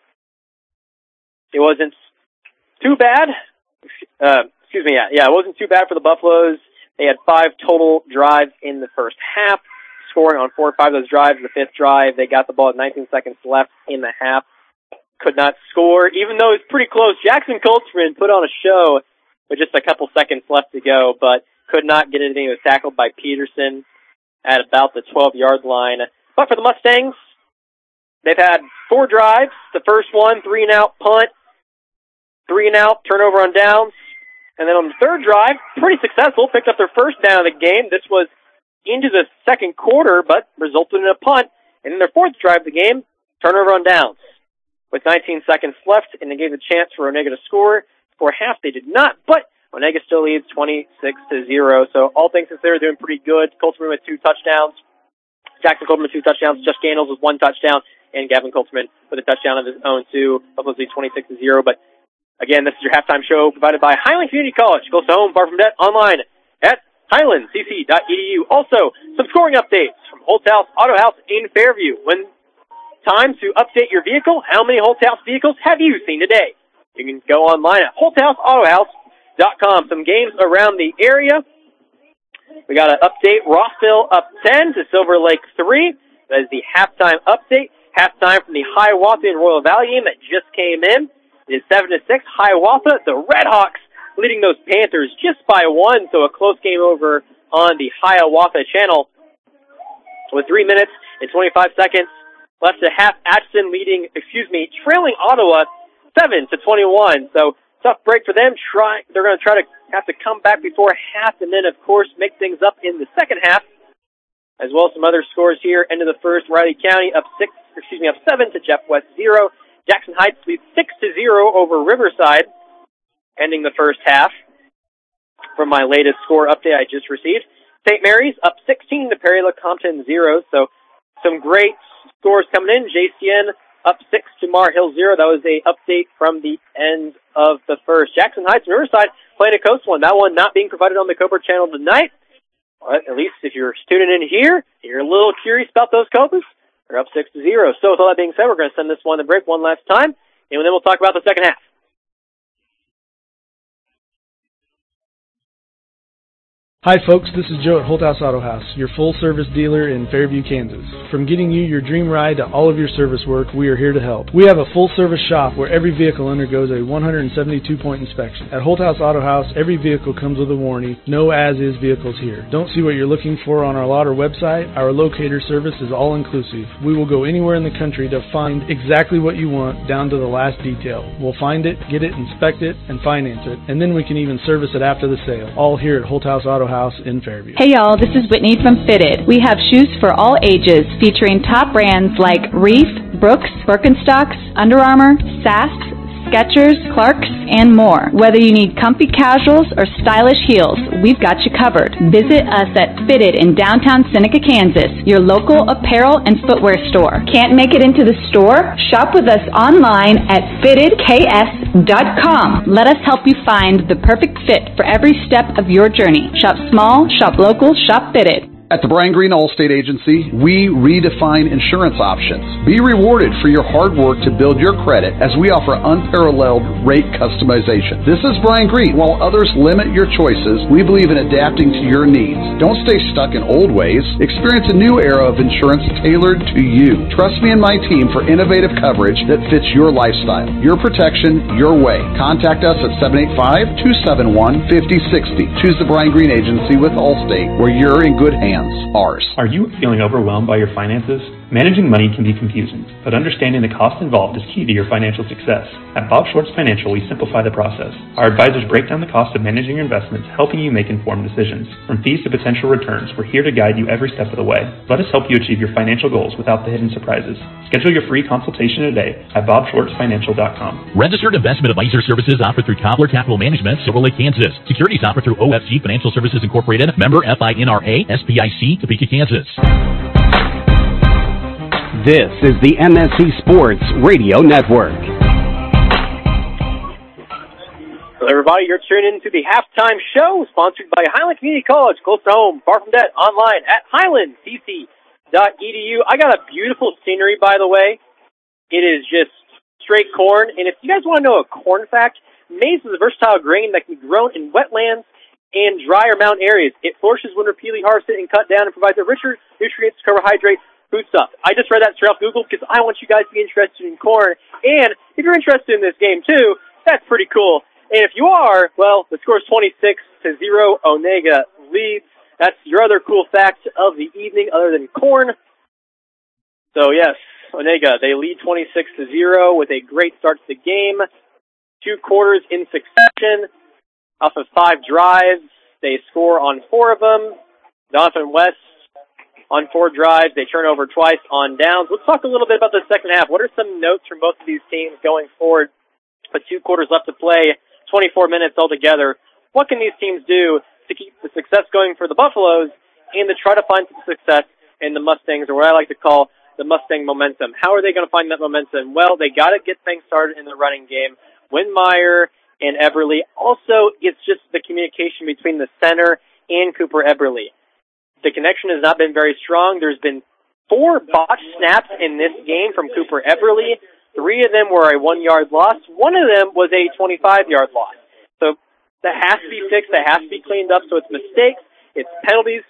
it wasn't too bad. Uh, excuse me, yeah, yeah, it wasn't too bad for the Buffaloes. They had five total drives in the first half, scoring on four or five of those drives. The fifth drive, they got the ball at nineteen seconds left in the half. Could not score, even though it was pretty close. Jackson Coltman put on a show with just a couple seconds left to go, but could not get anything. It was tackled by Peterson at about the twelve-yard line. But for the Mustangs, they've had four drives. The first one, three and out punt, three and out, turnover on downs. And then on the third drive, pretty successful, picked up their first down of the game. This was into the second quarter, but resulted in a punt. And then their fourth drive of the game, turnover on downs. With nineteen seconds left, and they gave a chance for Onega to score. For half, they did not, but Onega still leads twenty-six to zero. So all things considered, doing pretty good. Coltman with two touchdowns. Jackson Coltman with two touchdowns. Josh Daniels with one touchdown, and Gavin Coltman with a touchdown of his own too. Buffaloes lead twenty-six to zero. But again, this is your halftime show provided by Highland Community College. Close to home, far from debt. Online at highland c c dot e d u. Also, some scoring updates from Holthouse Auto House in Fairview. When time to update your vehicle. How many Holthouse vehicles have you seen today? You can go online at holthouse auto house dot com. Some games around the area. We got an update. Rossville up ten to Silver Lake three. That is the halftime update. Halftime from the Hiawatha and Royal Valley game that just came in. It is seven to six. Hiawatha, the Redhawks, leading those Panthers just by one. So a close game over on the Hiawatha channel. With three minutes and twenty-five seconds left to half, Atchison leading, excuse me, trailing Ottawa seven to twenty-one. So tough break for them. Try, they're going to try to have to come back before half, and then of course make things up in the second half. As well as some other scores here. End of the first, Riley County up six, excuse me, up seven to Jeff West zero. Jackson Heights leads six to zero over Riverside, ending the first half. From my latest score update I just received, Saint Mary's up sixteen to Perry Lecompton zero. So some great scores coming in. J C N up six to Mar Hill zero. That was a update from the end of the first. Jackson Heights and Riverside playing a coast one. That one not being provided on the Cobra channel tonight. But at least if you're tuning in here, you're a little curious about those Cobras. They're up six to zero. So with all that being said, we're going to send this one to break one last time, and then we'll talk about the second half. Hi folks, this is Joe at Holt House Auto House, your full-service dealer in Fairview, Kansas. From getting you your dream ride to all of your service work, we are here to help. We have a full-service shop where every vehicle undergoes a one hundred seventy-two point inspection. At Holt House Auto House, every vehicle comes with a warranty. No as-is vehicles here. Don't see what you're looking for on our lot or website? Our locator service is all-inclusive. We will go anywhere in the country to find exactly what you want, down to the last detail. We'll find it, get it, inspect it, and finance it, and then we can even service it after the sale. All here at Holt House Auto House. House in Fairview. Hey y'all, this is Whitney from Fitted. We have shoes for all ages featuring top brands like Reef, Brooks, Birkenstocks, Under Armour, Sask, Skechers, Clarks, and more. Whether you need comfy casuals or stylish heels, we've got you covered. Visit us at Fitted in downtown Seneca, Kansas, your local apparel and footwear store. Can't make it into the store? Shop with us online at fitted k s dot com. Let us help you find the perfect fit for every step of your journey. Shop small, shop local, shop Fitted. At the Brian Green Allstate Agency, we redefine insurance options. Be rewarded for your hard work to build your credit as we offer unparalleled rate customization. This is Brian Green. While others limit your choices, we believe in adapting to your needs. Don't stay stuck in old ways. Experience a new era of insurance tailored to you. Trust me and my team for innovative coverage that fits your lifestyle. Your protection, your way. Contact us at seven eight five, two seven one, five zero six zero. Choose the Brian Green Agency with Allstate, where you're in good hands. Ours. Are you feeling overwhelmed by your finances? Managing money can be confusing, but understanding the cost involved is key to your financial success. At Bob Schwartz Financial, we simplify the process. Our advisors break down the cost of managing your investments, helping you make informed decisions. From fees to potential returns, we're here to guide you every step of the way. Let us help you achieve your financial goals without the hidden surprises. Schedule your free consultation today at bob schwartz financial dot com. Registered investment advisor services offered through Cobbler Capital Management, Silver Lake, Kansas. Securities offered through O F G Financial Services Incorporated, member F I N R A, S P I C, Topeka, Kansas. This is the M S C Sports Radio Network. Hello, everybody. You're tuning into the halftime show sponsored by Highland Community College, close to home, far from debt, online at highland c c dot e d u. I got a beautiful scenery, by the way. It is just straight corn. And if you guys want to know a corn fact, maize is a versatile grain that can be grown in wetlands and drier mountain areas. It flourishes when repeatedly harvested and cut down and provides a richer nutrients, carbohydrate, food stuff. I just read that straight off Google because I want you guys to be interested in corn. And if you're interested in this game too, that's pretty cool. And if you are, well, the score is twenty-six to zero. Onega leads. That's your other cool fact of the evening other than corn. So yes, Onega, they lead twenty-six to zero with a great start to the game. Two quarters in succession. Off of five drives, they score on four of them. Donovan West on four drives, they turn over twice on downs. Let's talk a little bit about the second half. What are some notes from both of these teams going forward? With two quarters left to play, twenty-four minutes altogether. What can these teams do to keep the success going for the Buffaloes and to try to find some success in the Mustangs, or what I like to call the Mustang momentum? How are they going to find that momentum? Well, they got to get things started in the running game. Winmeyer and Eberly. Also, it's just the communication between the center and Cooper Eberly. The connection has not been very strong. There's been four botched snaps in this game from Cooper Eberly. Three of them were a one-yard loss. One of them was a twenty-five-yard loss. So that has to be fixed. That has to be cleaned up. So it's mistakes, it's penalties,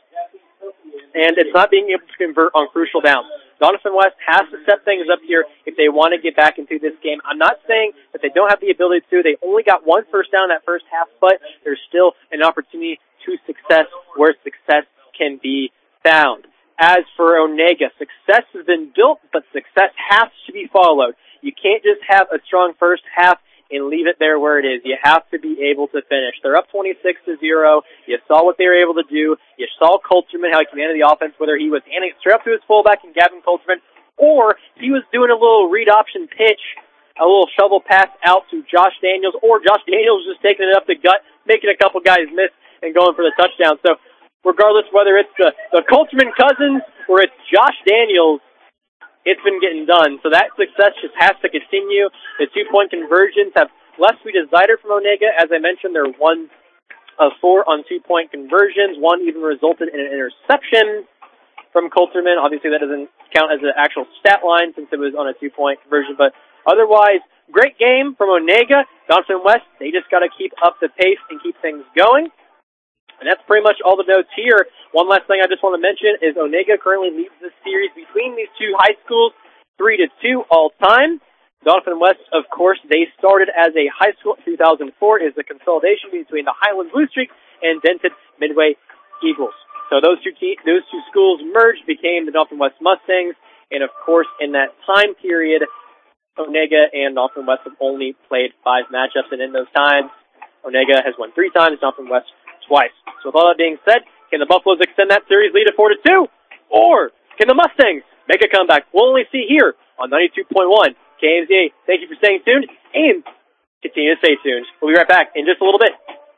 and it's not being able to convert on crucial downs. Donovan West has to step things up here if they want to get back into this game. I'm not saying that they don't have the ability to. They only got one first down that first half, but there's still an opportunity to success where success can be found. As for Onega, success has been built, but success has to be followed. You can't just have a strong first half and leave it there where it is. You have to be able to finish. They're up twenty-six to zero. You saw what they were able to do. You saw Colterman, how he commanded the offense, whether he was handing it straight up to his fullback and Gavin Colterman, or he was doing a little read option pitch, a little shovel pass out to Josh Daniels, or Josh Daniels just taking it up the gut, making a couple guys miss and going for the touchdown. So regardless whether it's the, the Colterman cousins or it's Josh Daniels, it's been getting done. So that success just has to continue. The two-point conversions have left to be desired from Onega. As I mentioned, they're one of four on two-point conversions. One even resulted in an interception from Colterman. Obviously, that doesn't count as an actual stat line since it was on a two-point conversion. But otherwise, great game from Onega. Donovan West, they just got to keep up the pace and keep things going. And that's pretty much all the notes here. One last thing I just want to mention is Onega currently leads the series between these two high schools, three to two all time. Doniphan West, of course, they started as a high school in two thousand four. It is a consolidation between the Highland Blue Streak and Denton Midway Eagles. So those two te- those two schools merged, became the Doniphan West Mustangs, and of course, in that time period, Onega and Doniphan West have only played five matchups, and in those times, Onega has won three times, Doniphan West twice. So with all that being said, can the Buffaloes extend that series lead to four to two, or can the Mustangs make a comeback? We'll only see here on ninety-two point one K M Z A. Thank you for staying tuned, and continue to stay tuned. We'll be right back in just a little bit.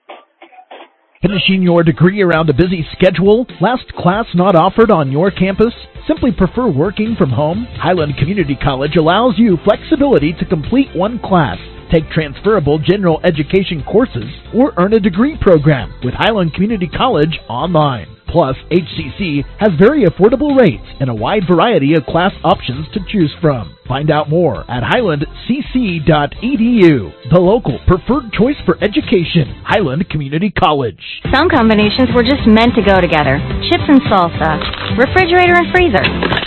Finishing your degree around a busy schedule? Last class not offered on your campus? Simply prefer working from home? Highland Community College allows you flexibility to complete one class, take transferable general education courses, or earn a degree program with Highland Community College online. Plus, H C C has very affordable rates and a wide variety of class options to choose from. Find out more at highland c c dot e d u, the local preferred choice for education, Highland Community College. Some combinations were just meant to go together. Chips and salsa, refrigerator and freezer,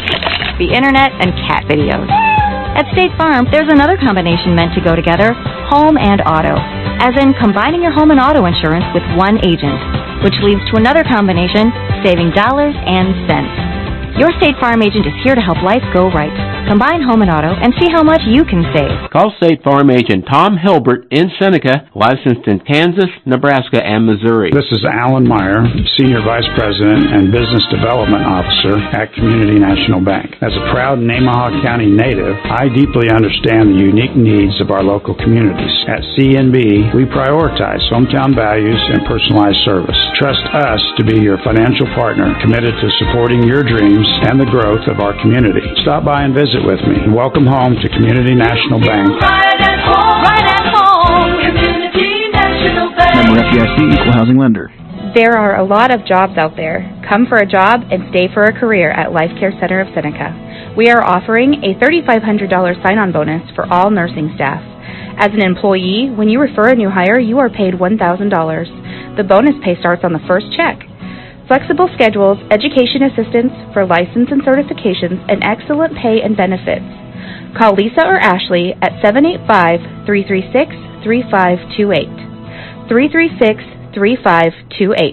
the internet and cat videos. At State Farm, there's another combination meant to go together, home and auto, as in combining your home and auto insurance with one agent, which leads to another combination, saving dollars and cents. Your State Farm agent is here to help life go right. Combine home and auto and see how much you can save. Call State Farm agent Tom Hilbert in Seneca, licensed in Kansas, Nebraska, and Missouri. This is Alan Meyer, Senior Vice President and Business Development Officer at Community National Bank. As a proud Nemaha County native, I deeply understand the unique needs of our local communities. At C N B, we prioritize hometown values and personalized service. Trust us to be your financial partner, committed to supporting your dreams and the growth of our community. Stop by and visit with me. Welcome home to Community National Bank. Right at home, right at home, Community National Bank. Member F D I C, Equal Housing Lender. There are a lot of jobs out there. Come for a job and stay for a career at Life Care Center of Seneca. We are offering a three thousand five hundred dollars sign-on bonus for all nursing staff. As an employee, when you refer a new hire, you are paid one thousand dollars. The bonus pay starts on the first check. Flexible schedules, education assistance for license and certifications, and excellent pay and benefits. Call Lisa or Ashley at seven eight five, three three six, three five two eight. three three six, three five two eight.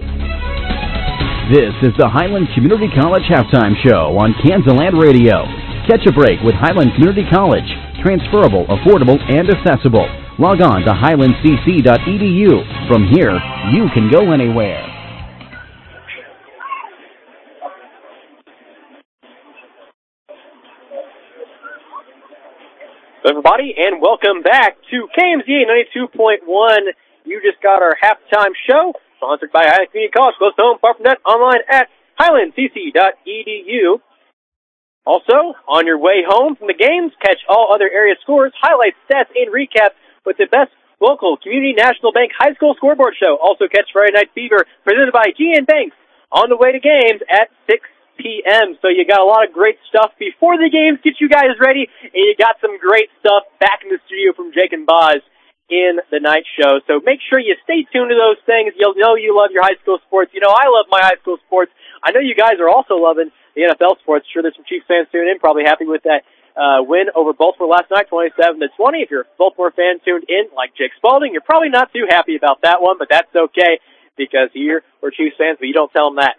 This is the Highland Community College Halftime Show on Kansaland Radio. Catch a break with Highland Community College. Transferable, affordable, and accessible. Log on to highland c c dot e d u. From here, you can go anywhere. Everybody, and welcome back to K M Z A ninety-two point one. You just got our halftime show, sponsored by Highland Community College, close to home, far from net, online at highland c c dot e d u. Also, on your way home from the games, catch all other area scores, highlights, stats, and recaps with the best local Community National Bank High School Scoreboard Show. Also catch Friday Night Fever, presented by G N Banks, on the way to games at six p.m. So you got a lot of great stuff before the games, get you guys ready, and you got some great stuff back in the studio from Jake and Boz in the night show. So make sure you stay tuned to those things. You'll know you love your high school sports. You know I love my high school sports. I know you guys are also loving the N F L sports. Sure, there's some Chiefs fans tuned in, probably happy with that uh, win over Baltimore last night, twenty-seven to twenty. If you're a Baltimore fan tuned in, like Jake Spalding, you're probably not too happy about that one, but that's okay, because here we're Chiefs fans, but you don't tell them that.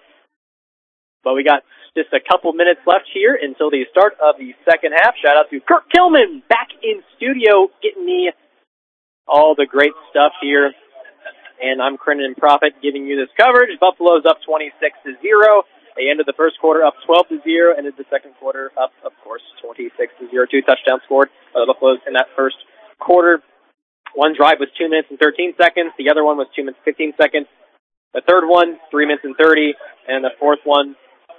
But we got just a couple minutes left here until the start of the second half. Shout out to Kirk Kilman back in studio, getting me all the great stuff here. And I'm Crennan Prophet giving you this coverage. Buffalo's up twenty-six to zero. They ended the first quarter up twelve to zero, ended the second quarter up, of course, twenty-six to zero. Two touchdowns scored by the Buffaloes in that first quarter. One drive was two minutes and thirteen seconds. The other one was two minutes and fifteen seconds. The third one, three minutes and thirty. And the fourth one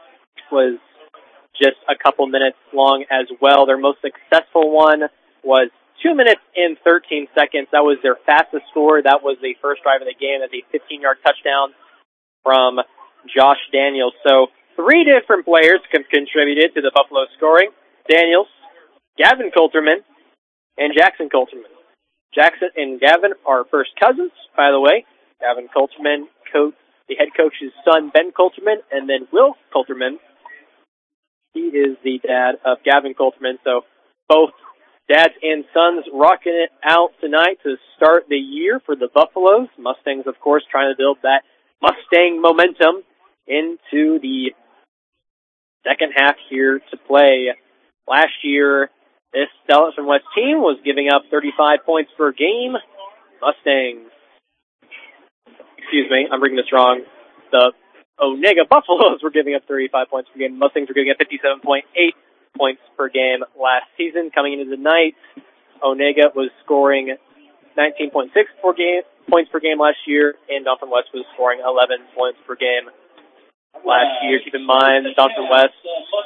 was just a couple minutes long as well. Their most successful one was two minutes and thirteen seconds. That was their fastest score. That was the first drive of the game. That's a fifteen-yard touchdown from Josh Daniels. So three different players con- contributed to the Buffalo scoring. Daniels, Gavin Coulterman, and Jackson Coulterman. Jackson and Gavin are first cousins, by the way. Gavin Coulterman, coach, the head coach's son, Ben Coulterman, and then Will Coulterman. He is the dad of Gavin Coulterman. So both dads and sons rocking it out tonight to start the year for the Buffaloes. Mustangs, of course, trying to build that Mustang momentum into the second half here to play. Last year, this Stellarton West team was giving up thirty-five points per game. Mustangs, excuse me, I'm reading this wrong. The Onega Buffaloes were giving up thirty-five points per game. Mustangs were giving up fifty-seven point eight points per game last season. Coming into the night, Onega was scoring nineteen point six per game, points per game last year, and Doniphan West was scoring eleven points per game last year. Keep in mind, Doniphan West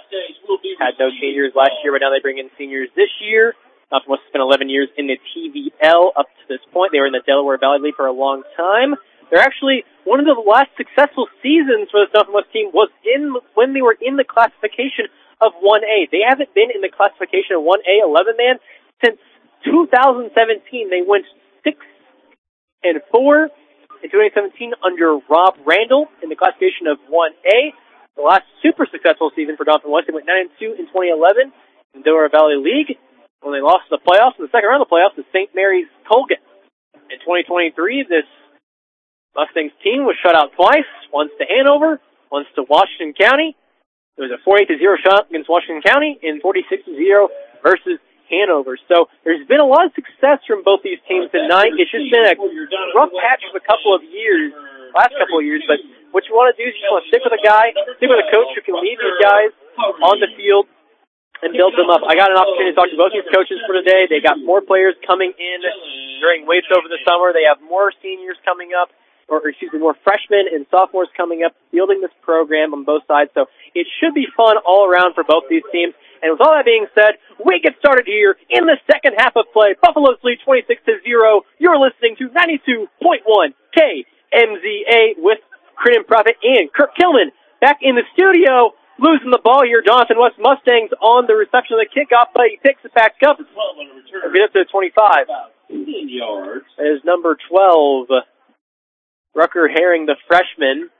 had no seniors last year, but now they bring in seniors this year. Doniphan West has spent eleven years in the T V L up to this point. They were in the Delaware Valley League for a long time. They're actually, one of the last successful seasons for the Doniphan West team was in when they were in the classification of one A. They haven't been in the classification of one A eleven-man since two thousand seventeen. They went six and four in twenty seventeen under Rob Randall in the classification of one A. The last super successful season for Doniphan West, they went nine and two in twenty eleven in the Delaware Valley League when they lost the playoffs in the second round of the playoffs to Saint Mary's Colgan. In twenty twenty-three, this Mustangs team was shut out twice, once to Hanover, once to Washington County. It was a forty-eight to zero shot against Washington County and forty-six to zero versus Hanover. So there's been a lot of success from both these teams tonight. It's just been a rough patch of a couple of years, last couple of years, but what you want to do is you just want to stick with a guy, stick with a coach who can lead these guys on the field and build them up. I got an opportunity to talk to both these coaches for today. They got more players coming in during weights over the summer. They have more seniors coming up, or excuse me, more freshmen and sophomores coming up, fielding this program on both sides. So it should be fun all around for both these teams. And with all that being said, we get started here in the second half of play. Buffaloes lead twenty-six to zero. You're listening to ninety-two point one K M Z A with Crittenden Prophet and Kirk Kilman back in the studio. Losing the ball here, Doniphan West Mustangs on the reception of the kickoff, but he picks it back up. Get up to twenty-five. That is number twelve. Rucker Herring, the freshman.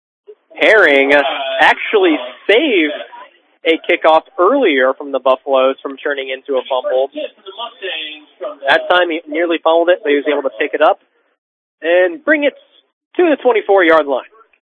Herring actually saved a kickoff earlier from the Buffaloes from turning into a fumble. That time he nearly fumbled it, but he was able to pick it up and bring it to the twenty-four-yard line.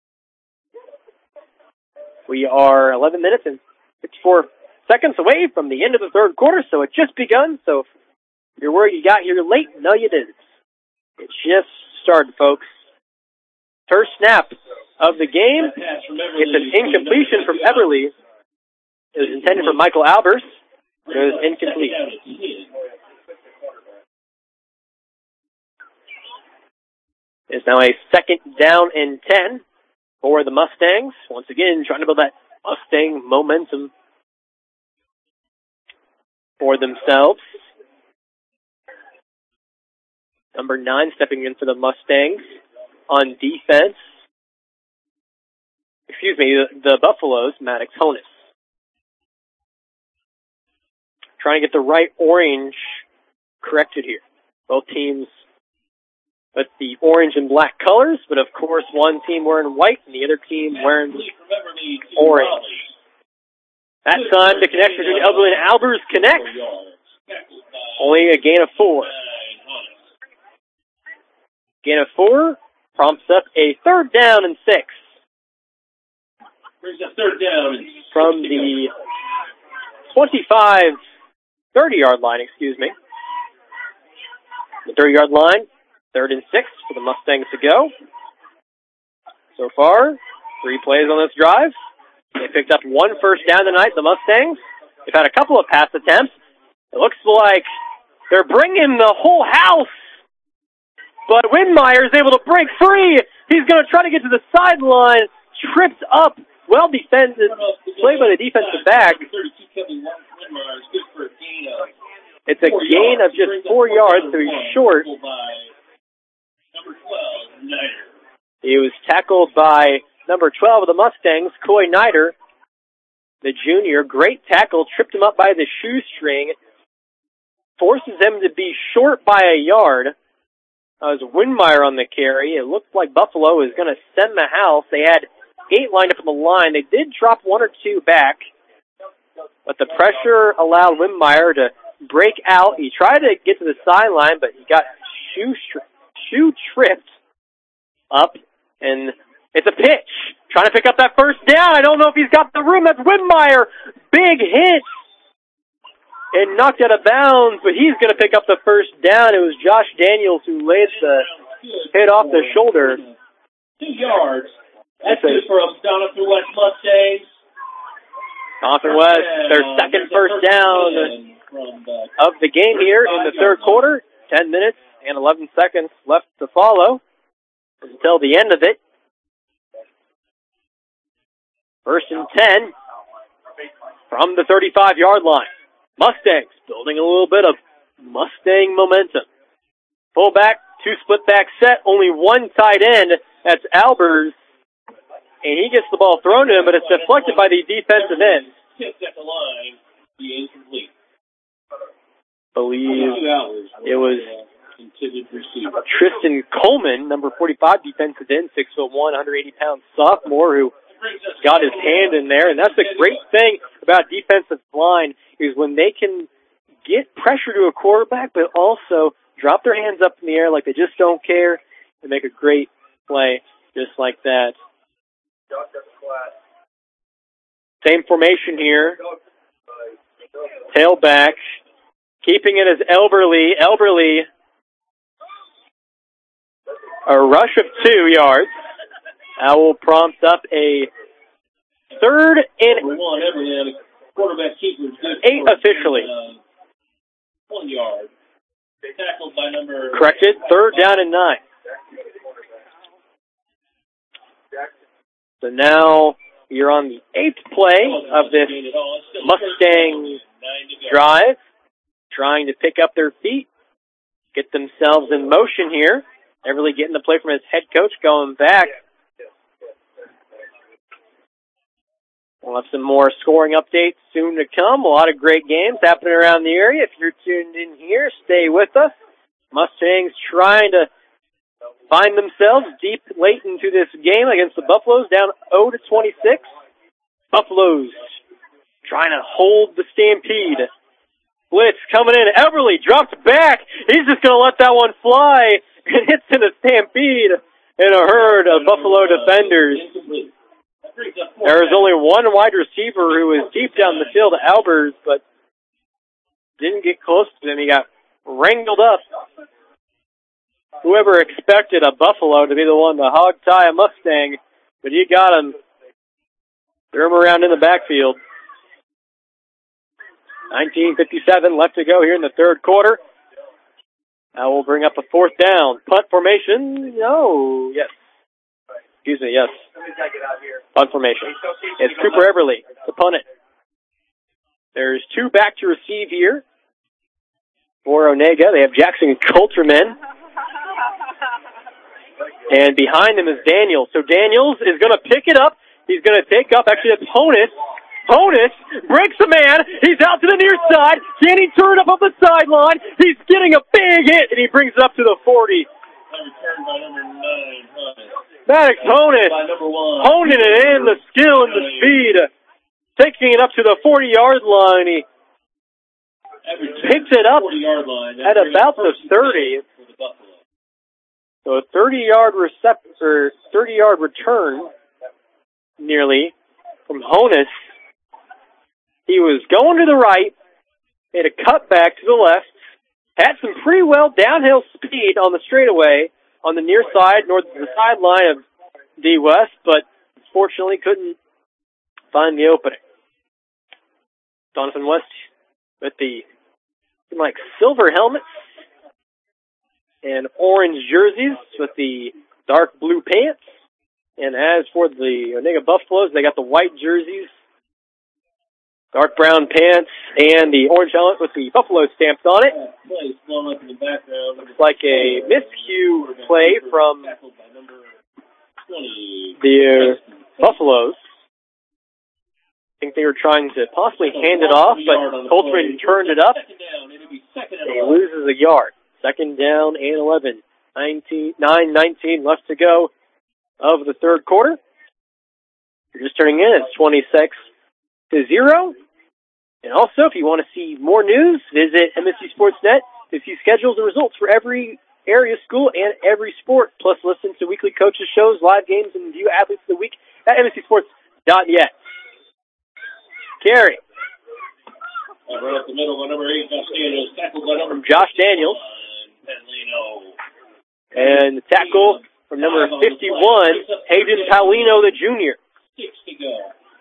We are eleven minutes and fifty-four seconds away from the end of the third quarter, so it's just begun. So if you're worried you got here late, no you didn't. It just started, folks. First snap of the game. It's an incompletion from Everly. It was intended for Michael Albers. It was incomplete. It's now a second down and ten for the Mustangs. Once again, trying to build that Mustang momentum for themselves. Number nine stepping in for the Mustangs on defense. Excuse me, the, the Buffaloes, Maddox Honus. Trying to get the right orange corrected here. Both teams with the orange and black colors, but of course one team wearing white and the other team wearing orange. That time the connection between Everly and Albers connects. Only a gain of four. Gain of four prompts up a third down and six. Brings a third down from the twenty-five, thirty-yard line, excuse me. The thirty-yard line, third and six for the Mustangs to go. So far, three plays on this drive. They picked up one first down tonight, the Mustangs. They've had a couple of pass attempts. It looks like they're bringing the whole house. But Windmeyer is able to break free. He's going to try to get to the sideline. Trips up. Well defended. Play by the defensive back. It's a gain of just four yards, so he's short. He was tackled by number twelve of the Mustangs, Coy Nider, the junior. Great tackle. Tripped him up by the shoestring. Forces him to be short by a yard. That was Winmeyer on the carry. It looked like Buffalo was going to send the house. They had eight lined up on the line. They did drop one or two back, but the pressure allowed Winmeyer to break out. He tried to get to the sideline, but he got shoe, shoe tripped up, and it's a pitch. Trying to pick up that first down. I don't know if he's got the room. That's Winmeyer. Big hit. And knocked out of bounds, but he's going to pick up the first down. It was Josh Daniels who laid the hit off the shoulder. Two yards. That's good for Doniphan West Mustangs. Doniphan West, their second first down of the game here in the third quarter. Ten minutes and eleven seconds left to follow until the end of it. First and ten from the thirty-five-yard line. Mustangs building a little bit of Mustang momentum. Fullback, two split back set, only one tight end. That's Albers. And he gets the ball thrown to him, but it's deflected by the defensive end. Tipped at the line, the incomplete. Believe it was Tristan Coleman, number forty-five defensive end, six foot one, one hundred eighty pound sophomore who got his hand in there. And that's the great thing about defensive line is when they can get pressure to a quarterback, but also drop their hands up in the air like they just don't care and make a great play just like that. Same formation here. Tailback. Keeping it as Elberly. Elberly, a rush of two yards. That will prompt up a third and quarterback keeper eight officially. Uh, one yard. Tackled by number. Corrected. Third down and nine. So now you're on the eighth play of this Mustang drive, trying to pick up their feet, get themselves in motion here. Everly getting the play from his head coach, going back. We'll have some more scoring updates soon to come. A lot of great games happening around the area. If you're tuned in here, stay with us. Mustangs trying to find themselves deep late into this game against the Buffaloes, down oh to twenty-six. Buffaloes trying to hold the Stampede. Blitz coming in. Everly drops back. He's just going to let that one fly and hits in a Stampede in a herd of Buffalo defenders. There was only one wide receiver who was deep down the field, Albers, but didn't get close to him. He got wrangled up. Whoever expected a Buffalo to be the one to hog tie a Mustang, but he got him. Threw him around in the backfield. nineteen fifty-seven left to go here in the third quarter. That will bring up a fourth down. Punt formation. No. Yes. Excuse me. Yes. Punt formation. It's Cooper Everly to punt it. There's two back to receive here for Onega. They have Jackson Coulterman. And behind him is Daniels. So Daniels is going to pick it up. He's going to take up, actually, it's Honus. Honus breaks a man. He's out to the near side. Can he turn up on the sideline? He's getting a big hit, and he brings it up to the forty. Returned by number nine, Maddox Honus honing it in, the skill and the speed. Taking it up to the forty-yard line. He picks it up at about the thirty. So a thirty-yard receptor, thirty-yard return, nearly, from Honus. He was going to the right, made a cut back to the left, had some pretty well downhill speed on the straightaway on the near side, north of the sideline of D West, but unfortunately couldn't find the opening. Doniphan West with the like silver helmets and orange jerseys with the dark blue pants. And as for the Onega Buffaloes, they got the white jerseys, dark brown pants, and the orange helmet with the Buffalo stamped on it. Looks like a miscue play from the uh, Buffaloes. I think they were trying to possibly hand it off, but Coulterman turned it up. He loses a yard. Second down and eleven. nineteen, nine nineteen left to go of the third quarter. If you're just turning in, it's twenty-six to zero. And also, if you want to see more news, visit M S C Sports dot net to see schedules and results for every area school and every sport. Plus, listen to weekly coaches shows, live games, and view athletes of the week at M S C Sports dot net. Carey. Uh, right up the middle by number eight, Josh Daniels. Tackled by number From Josh Daniels. And the tackle from number fifty-one, Hayden Paulino, the junior. Six to go.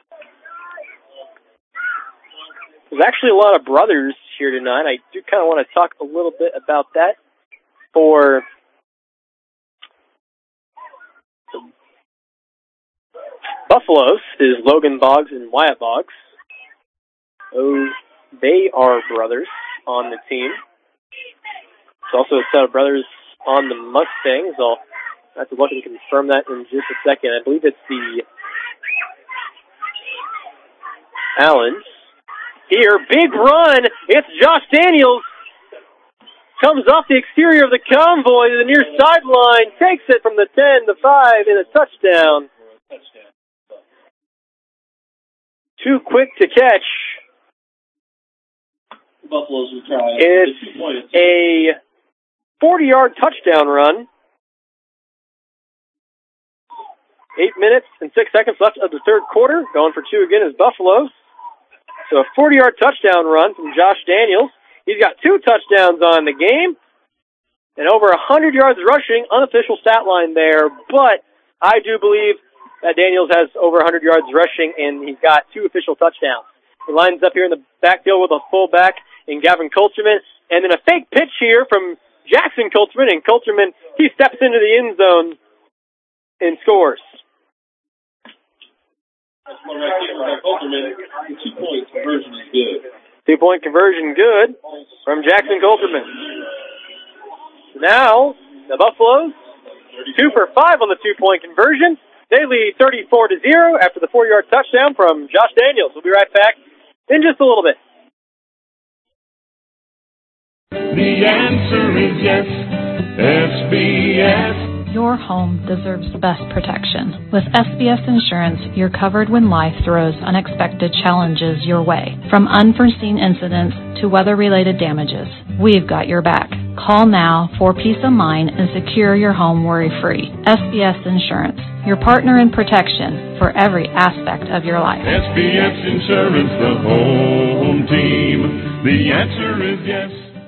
There's actually a lot of brothers here tonight. I do kind of want to talk a little bit about that. For the Buffaloes is Logan Boggs and Wyatt Boggs. Oh, they are brothers on the team. There's also a set of brothers on the Mustangs. I'll have to look and confirm that in just a second. I believe it's the Allens. Here, big run. It's Josh Daniels. Comes off the exterior of the convoy to the near sideline. Takes it from the ten to five in a touchdown. Too quick to catch. The Buffaloes will try. It's a forty-yard touchdown run. Eight minutes and six seconds left of the third quarter. Going for two again is Buffaloes. So a forty-yard touchdown run from Josh Daniels. He's got two touchdowns on the game and over one hundred yards rushing. Unofficial stat line there, but I do believe that Daniels has over one hundred yards rushing, and he's got two official touchdowns. He lines up here in the backfield with a fullback in Gavin Coulterman, and then a fake pitch here from Jackson Coulterman, and Coulterman, he steps into the end zone and scores. That's one right there by Coulterman. The two-point conversion is good. Two-point conversion good from Jackson Coulterman. Now, the Buffaloes, two for five on the two-point conversion. They lead thirty-four to zero after the four-yard touchdown from Josh Daniels. We'll be right back in just a little bit. The answer is yes, S B S. Your home deserves the best protection. With S B S Insurance, you're covered when life throws unexpected challenges your way. From unforeseen incidents to weather-related damages, we've got your back. Call now for peace of mind and secure your home worry-free. S B S Insurance, your partner in protection for every aspect of your life. S B S Insurance, the home team. The answer is yes.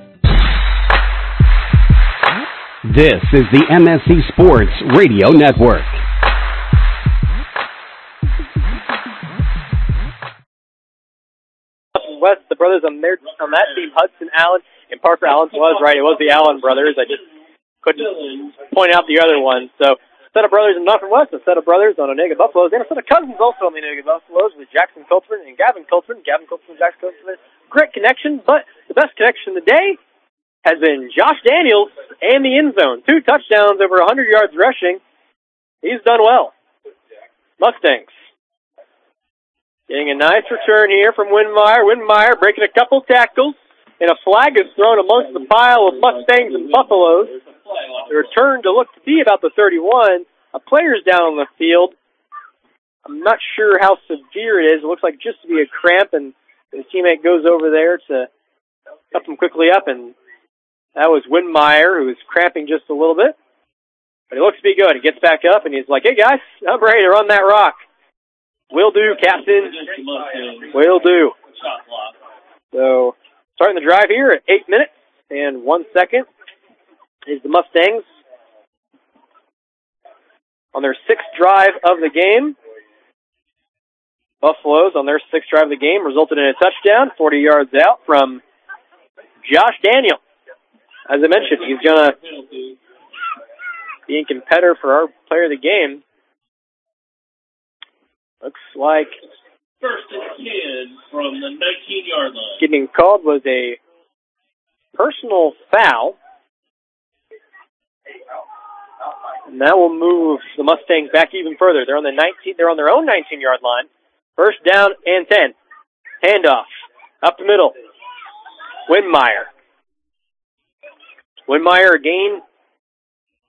This is the M S C Sports Radio Network. West, the brothers on their on that team, Hudson Allen and Parker Allen was right. It was the Allen brothers. I just couldn't point out the other one. So, a set of brothers in North and West, a set of brothers on Onega Buffaloes, and a set of cousins also on the Onega Buffaloes with Jackson Coulterman and Gavin Coulterman. Gavin Coulterman, Jackson Coulterman. Great connection, but the best connection of the day has been Josh Daniels and the end zone. Two touchdowns, over one hundred yards rushing. He's done well. Mustangs getting a nice return here from Windmeyer. Windmeyer breaking a couple tackles, and a flag is thrown amongst the pile of Mustangs and Buffaloes. The return to look to be about the thirty-one. A player's down on the field. I'm not sure how severe it is. It looks like just to be a cramp, and his teammate goes over there to help him quickly up, and that was Windmeyer, who was cramping just a little bit. But he looks to be good. He gets back up, and he's like, hey, guys, I'm ready to run that rock. Will do, Captain. Will do. So, starting the drive here at eight minutes and one second is the Mustangs on their sixth drive of the game. Buffaloes on their sixth drive of the game resulted in a touchdown, forty yards out from Josh Daniel. As I mentioned, he's going to be in competitor for our player of the game. Looks like first and ten from the nineteen-yard line. Getting called was a personal foul. And that will move the Mustangs back even further. They're on the nineteen. They're on their own nineteen-yard line. First down and ten. Handoff up the middle. Windmeyer. Windmeyer again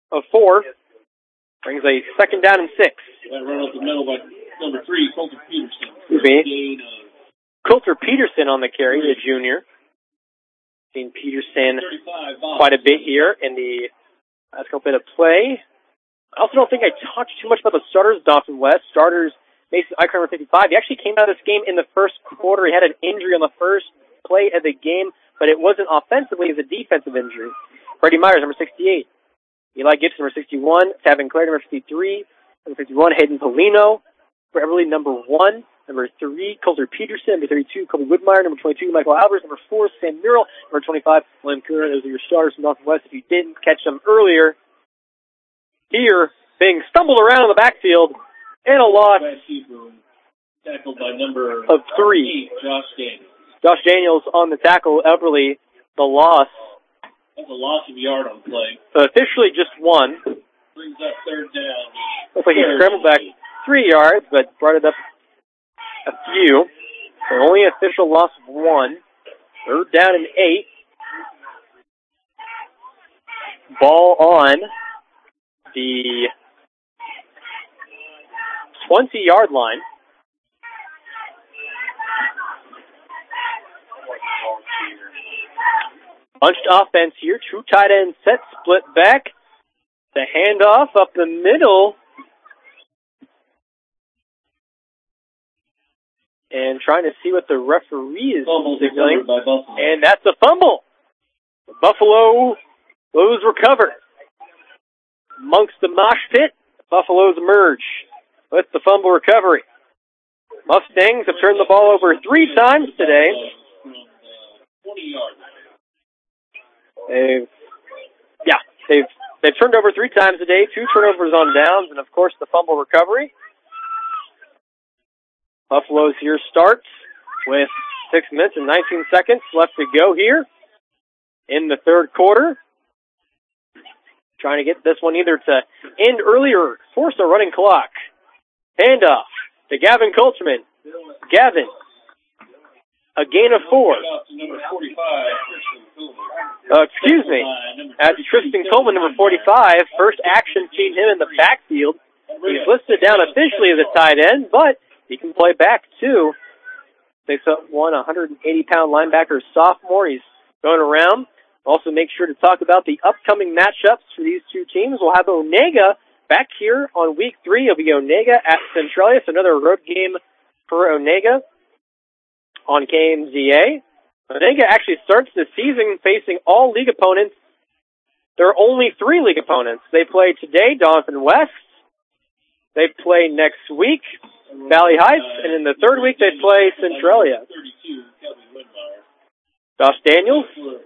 of four. Brings a second down and six. That run up the middle by number three, Coulter Peterson. Excuse me. Coulter Peterson on the carry, the junior. Seen Peterson quite a bit here in the last couple bit of play. I also don't think I talked too much about the starters, Dawson West. Starters, Mason Eichhorn, number fifty-five. He actually came out of this game in the first quarter. He had an injury on the first play of the game, but it wasn't offensively, it was a defensive injury. Freddie Myers, number sixty-eight. Eli Gibson, number sixty-one. Tavin Clare, number fifty-three. Number fifty-one, Hayden Polino. For Everly, number one. Number three, Coulter Peterson. Number thirty-two, Kobe Woodmeyer. Number twenty-two, Michael Albers. Number four, Sam Murrell. Number twenty-five, William Cooner. Those are your starters from Northwest. If you didn't catch them earlier, here, being stumbled around in the backfield, and a loss Tackled by number of three. Eight, Josh Daniels. Josh Daniels on the tackle. Everly, the loss. That's a loss of yard on play. So officially just one. Brings up third down. Looks like he scrambled back three yards, but brought it up a few. So only official loss of one. Third down and eight. Ball on the twenty-yard line. Bunched offense here. Two tight end set, split back. The handoff up the middle. And trying to see what the referee is signaling. And that's a fumble. Buffalo Blues recover. Amongst the mosh pit, Buffaloes emerge with the fumble recovery. Mustangs have turned the ball over three times today. They've, yeah, they've they've turned over three times today. Two turnovers on downs, and of course the fumble recovery. Buffaloes here starts with six minutes and nineteen seconds left to go here in the third quarter. Trying to get this one either to end early or force a running clock. Handoff to Gavin Colchman. Gavin, a gain of four. Uh, excuse me. That's Tristan Coleman, number forty-five. First action seen him in the backfield. He's listed down officially as a tight end, but he can play back too. Six up one, one hundred eighty pound linebacker sophomore. He's going around. Also make sure to talk about the upcoming matchups for these two teams. We'll have Onega back here on week three. It'll be Onega at Centralia. It's another road game for Onega on K M Z A. Onega actually starts the season facing all league opponents. There are only three league opponents. They play today, Donovan West. They play next week, Valley Heights. And in the third week, they play Centralia. Josh Daniels,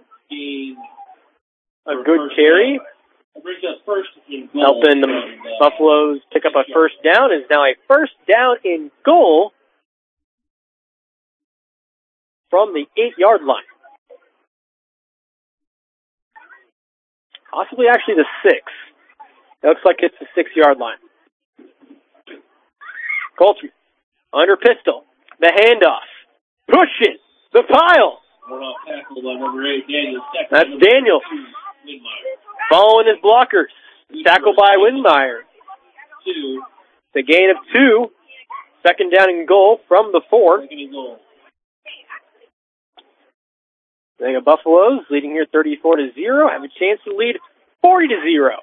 a good carry. Helping the Buffaloes pick up a first down. Is now a first down in goal from the eight-yard line. Possibly actually the six. It looks like it's the six-yard line. Colton, under pistol. The handoff. Push it. The pile. That's Daniels. Following his blockers. Tackled by Windmeyer. The gain of two. Second down and goal from the four. The Buffaloes leading here thirty-four to zero. Have a chance to lead forty to zero.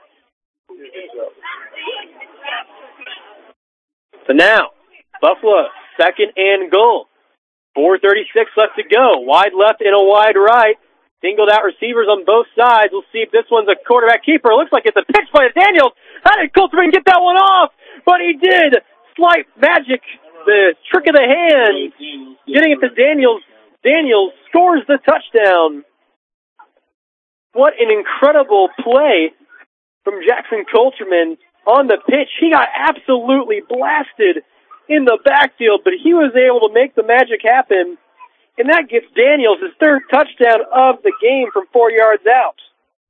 So now, Buffalo, second and goal. four thirty-six left to go. Wide left and a wide right. Singled out receivers on both sides. We'll see if this one's a quarterback keeper. It looks like it's a pitch by Daniels. How did Colterman get that one off? But he did. Slight magic. The trick of the hand. Getting it to Daniels. Daniels scores the touchdown. What an incredible play from Jackson Colterman on the pitch. He got absolutely blasted in the backfield, but he was able to make the magic happen, and that gets Daniels his third touchdown of the game from four yards out.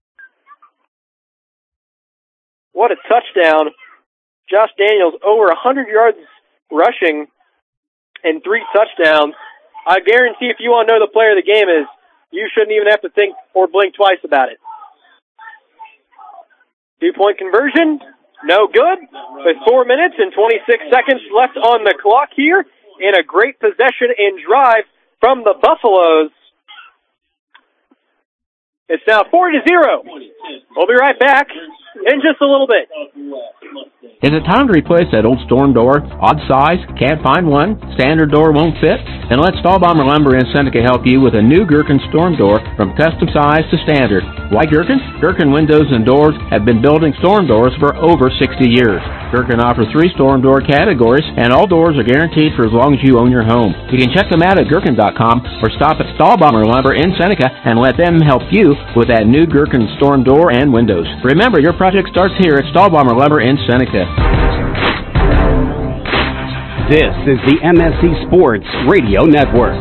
What a touchdown. Josh Daniels over one hundred yards rushing and three touchdowns. I guarantee if you want to know the player of the game is, you shouldn't even have to think or blink twice about it. Two-point conversion, no good. With four minutes and twenty-six seconds left on the clock here, and a great possession and drive from the Buffaloes. It's now four to zero. We'll be right back in just a little bit. Is it time to replace that old storm door? Odd size, can't find one, standard door won't fit? And let Stahlbomber Lumber in Seneca help you with a new Gherkin storm door from custom size to standard. Why Gherkin? Gherkin Windows and Doors have been building storm doors for over sixty years. Gherkin offers three storm door categories, and all doors are guaranteed for as long as you own your home. You can check them out at Gherkin dot com or stop at Stahlbomber Lumber in Seneca and let them help you with that new Gherkin storm door and windows. Remember, your project starts here at Stahlbomber Lumber in Seneca. This is the M S C Sports Radio Network.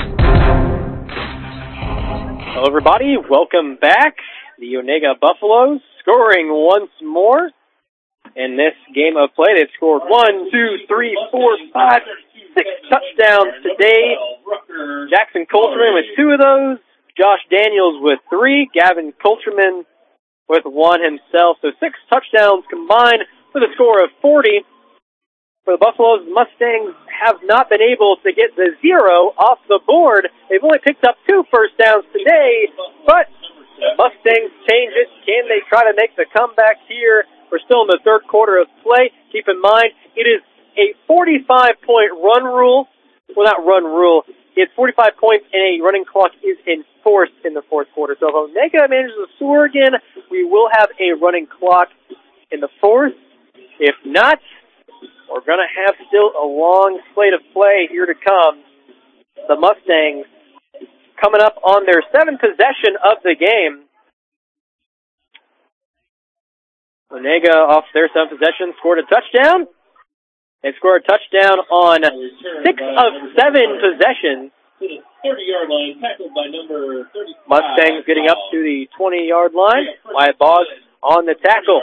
Hello, everybody. Welcome back. The Onega Buffaloes scoring once more in this game of play. They've scored one, two, three, four, five, six touchdowns today. Jackson Coulterman with two of those. Josh Daniels with three. Gavin Coulterman with one himself. So six touchdowns combined with a score of forty. For the Buffaloes, the Mustangs have not been able to get the zero off the board. They've only picked up two first downs today, but the Mustangs change it. Can they try to make the comeback here? We're still in the third quarter of play. Keep in mind, it is a forty-five point run rule. Well, not run rule. It's forty-five points, and a running clock is enforced in the fourth quarter. So if Onega manages to score again, we will have a running clock in the fourth. If not, we're going to have still a long slate of play here to come. The Mustangs coming up on their seventh possession of the game. Onega, off their seventh possession, scored a touchdown. They scored a touchdown on six of seven possessions. thirty-yard line, tackled by number thirty-five. Mustangs getting up to the twenty-yard line. Wyatt Boggs on the tackle.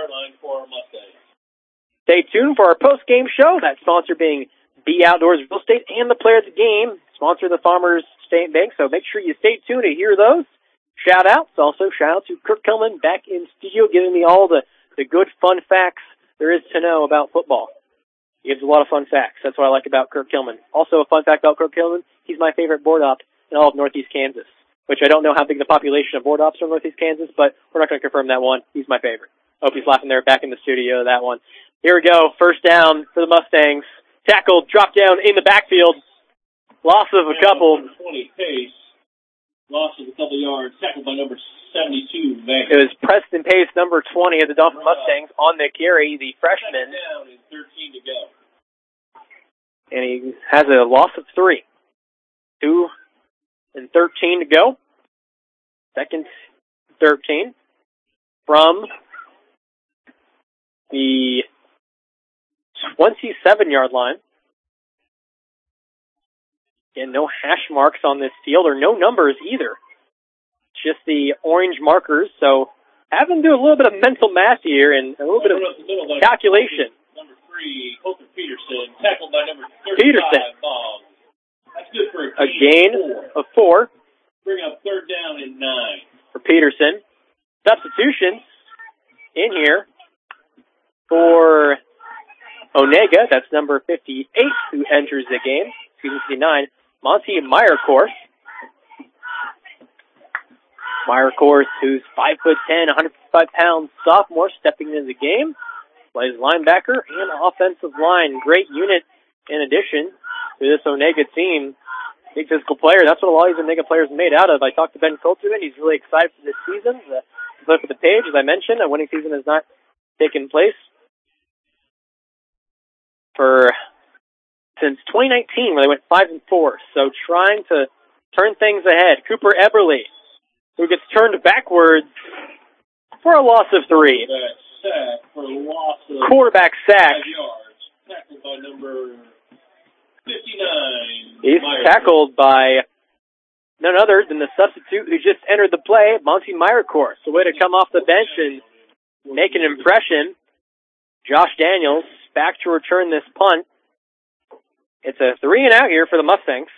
Stay tuned for our post-game show. That sponsor being B Outdoors Real Estate and the player of the game, sponsor the Farmers State Bank. So make sure you stay tuned to hear those. Shout-outs. Also, shout-out to Kirk Kelman back in studio giving me all the, the good fun facts there is to know about football. He gives a lot of fun facts. That's what I like about Kirk Kelman. Also, a fun fact about Kirk Kelman, he's my favorite board op in all of Northeast Kansas, which I don't know how big the population of board ops are in Northeast Kansas, but we're not going to confirm that one. He's my favorite. Hope he's laughing there back in the studio, that one. Here we go. First down for the Mustangs. Tackle, drop down in the backfield. Loss of a couple. twenty pace. Loss of a couple yards. Tackled by number seventy-two, man. It was Preston Pace, number twenty of the Dolphin Mustangs, on the carry, the freshman. Down and thirteen to go. And he has a loss of three. Two and thirteen to go. Second, thirteen. From the twenty-seven-yard line. And no hash marks on this field, or no numbers either. Just the orange markers. So having to do a little bit of mental math here and a little bit of calculation. Number three, Colton Peterson, tackled by number thirty-five, Peterson. Bob. That's good for a, A gain four. of four. Bring up third down and nine. For Peterson. Substitutions in here for Onega. That's number fifty-eight who enters the game. Excuse me, fifty-nine. Monty Meyerkorf. Meyerkorf, who's five foot ten, one hundred fifty-five pounds sophomore, stepping into the game. Plays linebacker and offensive line. Great unit in addition to this Onega team. Big physical player. That's what a lot of these Onega players are made out of. I talked to Ben Coulterman. He's really excited for this season. The flip of the page, as I mentioned, a winning season has not taken place for since twenty nineteen, where they went five and four. So trying to turn things ahead. Cooper Eberle, who gets turned backwards for a loss of three. Sack for a loss of Quarterback sack. five yards. Tackled by number fifty-nine. He's Myers. tackled by none other than the substitute who just entered the play, Monty Meyerkorf. So way to come off the bench and make an impression. Josh Daniels back to return this punt. It's a three and out here for the Mustangs.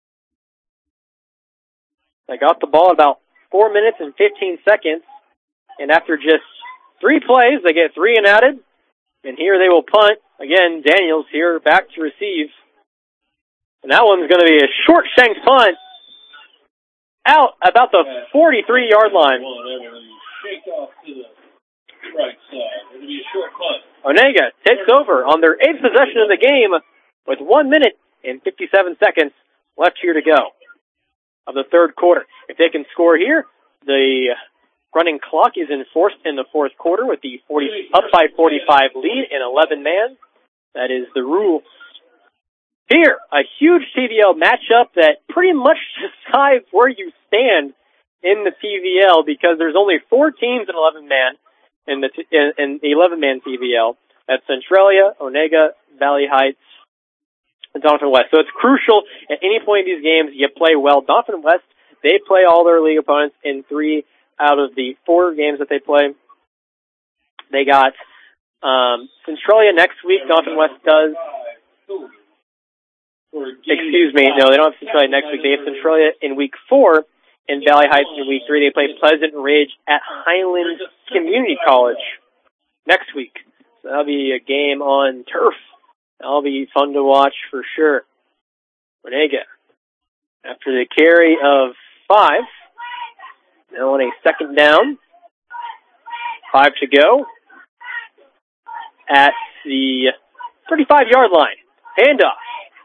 They got the ball about four minutes and fifteen seconds And after just three plays, they get three and outed. And here they will punt. Again, Daniels here back to receive. And that one's going to be a short shanked punt out about the forty-three-yard line. Shake off to the right side. It'll be a short punt. Onega takes over on their eighth possession of the game with one minute and fifty-seven seconds left here to go of the third quarter. If they can score here, the running clock is enforced in the fourth quarter with the forty up by forty-five lead in eleven man. That is the rule. Here, a huge T V L matchup that pretty much decides where you stand in the T V L because there's only four teams in eleven man in the t- in, in the eleven man T V L. That's Centralia, Onega, Valley Heights, and Doniphan West. So it's crucial at any point in these games you play well. Doniphan West, they play all their league opponents in three out of the four games that they play. They got um, Centralia next week. Doniphan West does. Excuse me, no, they don't have Centralia next week. They have Centralia in week four and Valley Heights in week three. They play Pleasant Ridge at Highland Community College next week. So that'll be a game on turf. That'll be fun to watch for sure. Onega, after the carry of five, now on a second down, five to go at the thirty-five-yard line. Handoff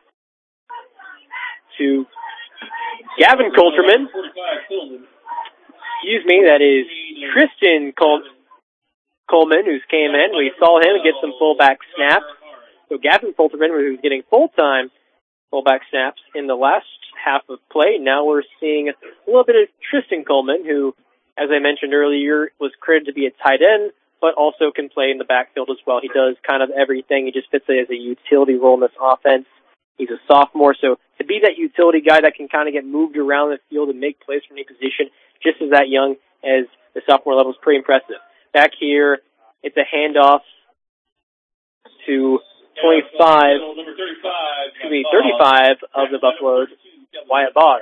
to Gavin Coulterman. Excuse me, that is Tristan Col- Coleman, who's came in. We saw him get some fullback snaps. So Gavin Coulterman, who's getting full-time fullback snaps in the last half of play. Now we're seeing a little bit of Tristan Coleman, who, as I mentioned earlier, was credited to be a tight end, but also can play in the backfield as well. He does kind of everything. He just fits as a utility role in this offense. He's a sophomore, so to be that utility guy that can kind of get moved around the field and make plays from any position, just as that young as the sophomore level, is pretty impressive. Back here, it's a handoff to twenty-five, excuse me, thirty-five of the Buffaloes, Wyatt Barr.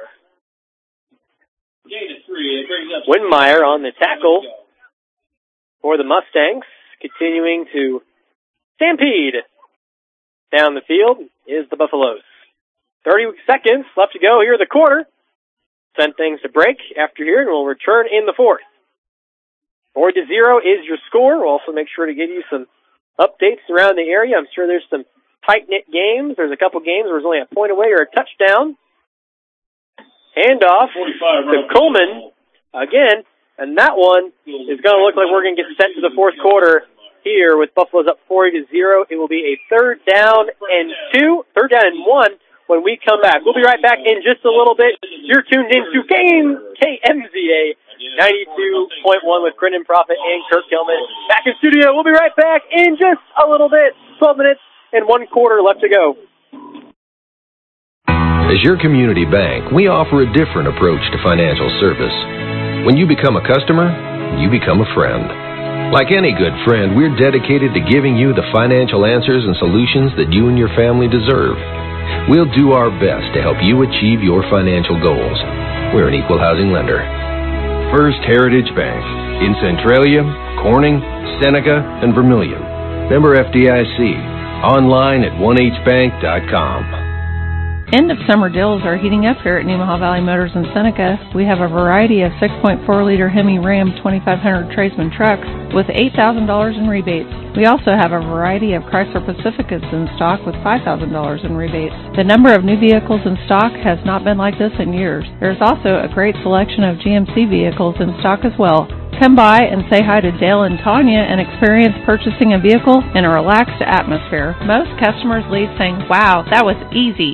Winmeyer on the tackle for the Mustangs, continuing to stampede down the field is the Buffaloes. thirty seconds left to go here in the quarter. Send things to break after here, and we'll return in the fourth. Four to zero is your score. We'll also make sure to give you some updates around the area. I'm sure there's some tight-knit games. There's a couple games where there's only a point away or a touchdown. Handoff to Coleman again, and that one is going to look like we're going to get sent to the fourth quarter here with Buffalo's up forty to zero. It will be a third down and two, third down and one when we come back. We'll be right back in just a little bit. You're tuned in to Game K M Z A ninety-two point one with Brendan Prophet and Kirk Gilman. Back in studio. We'll be right back in just a little bit. twelve minutes and one quarter left to go. As your community bank, we offer a different approach to financial service. When you become a customer, you become a friend. Like any good friend, we're dedicated to giving you the financial answers and solutions that you and your family deserve. We'll do our best to help you achieve your financial goals. We're an equal housing lender. First Heritage Bank in Centralia, Corning, Seneca, and Vermilion. Member F D I C. Online at one h bank dot com. End of summer deals are heating up here at Nemaha Valley Motors in Seneca. We have a variety of six point four liter Hemi Ram twenty-five hundred Tradesman trucks with eight thousand dollars in rebates. We also have a variety of Chrysler Pacificas in stock with five thousand dollars in rebates. The number of new vehicles in stock has not been like this in years. There's also a great selection of G M C vehicles in stock as well. Come by and say hi to Dale and Tanya and experience purchasing a vehicle in a relaxed atmosphere. Most customers leave saying, "Wow, that was easy."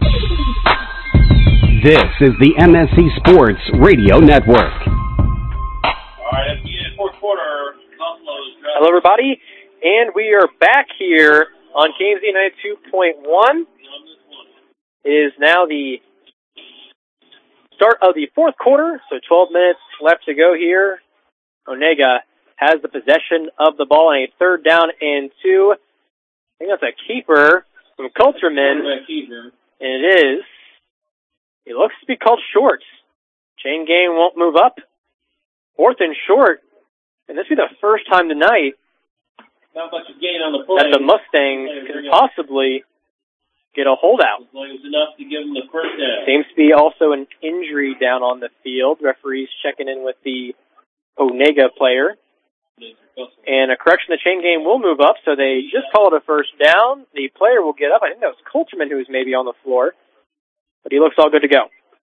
This is the M S C Sports Radio Network. All right, let's begin the fourth quarter. Hello, everybody, and we are back here on K M Z ninety-two point one. It is now the start of the fourth quarter, so twelve minutes left to go here. Onega has the possession of the ball on a third down and two. I think that's a keeper from Coulterman, and it is. It looks to be called short. Chain gang won't move up. Fourth and short And this will be the first time tonight Not much of gain on the play. that the Mustangs can possibly get a holdout. As long as enough to give them the first down. Seems to be also an injury down on the field. Referees checking in with the Onega player. And a correction, the chain game will move up, so they just called a first down. The player will get up. I think that was Coulterman who was maybe on the floor, but he looks all good to go.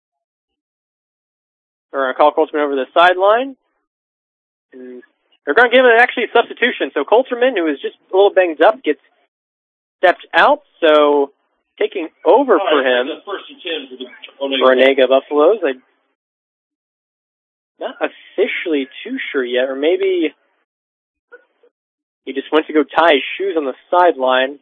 We're going to call Coulterman over the sideline. And they're going to give him actually a substitution. So Coulterman, who is just a little banged up, gets stepped out. So taking over All for right, him the first and ten for the Onega. for Onega Buffaloes. I'm not officially too sure yet, or maybe he just went to go tie his shoes on the sideline.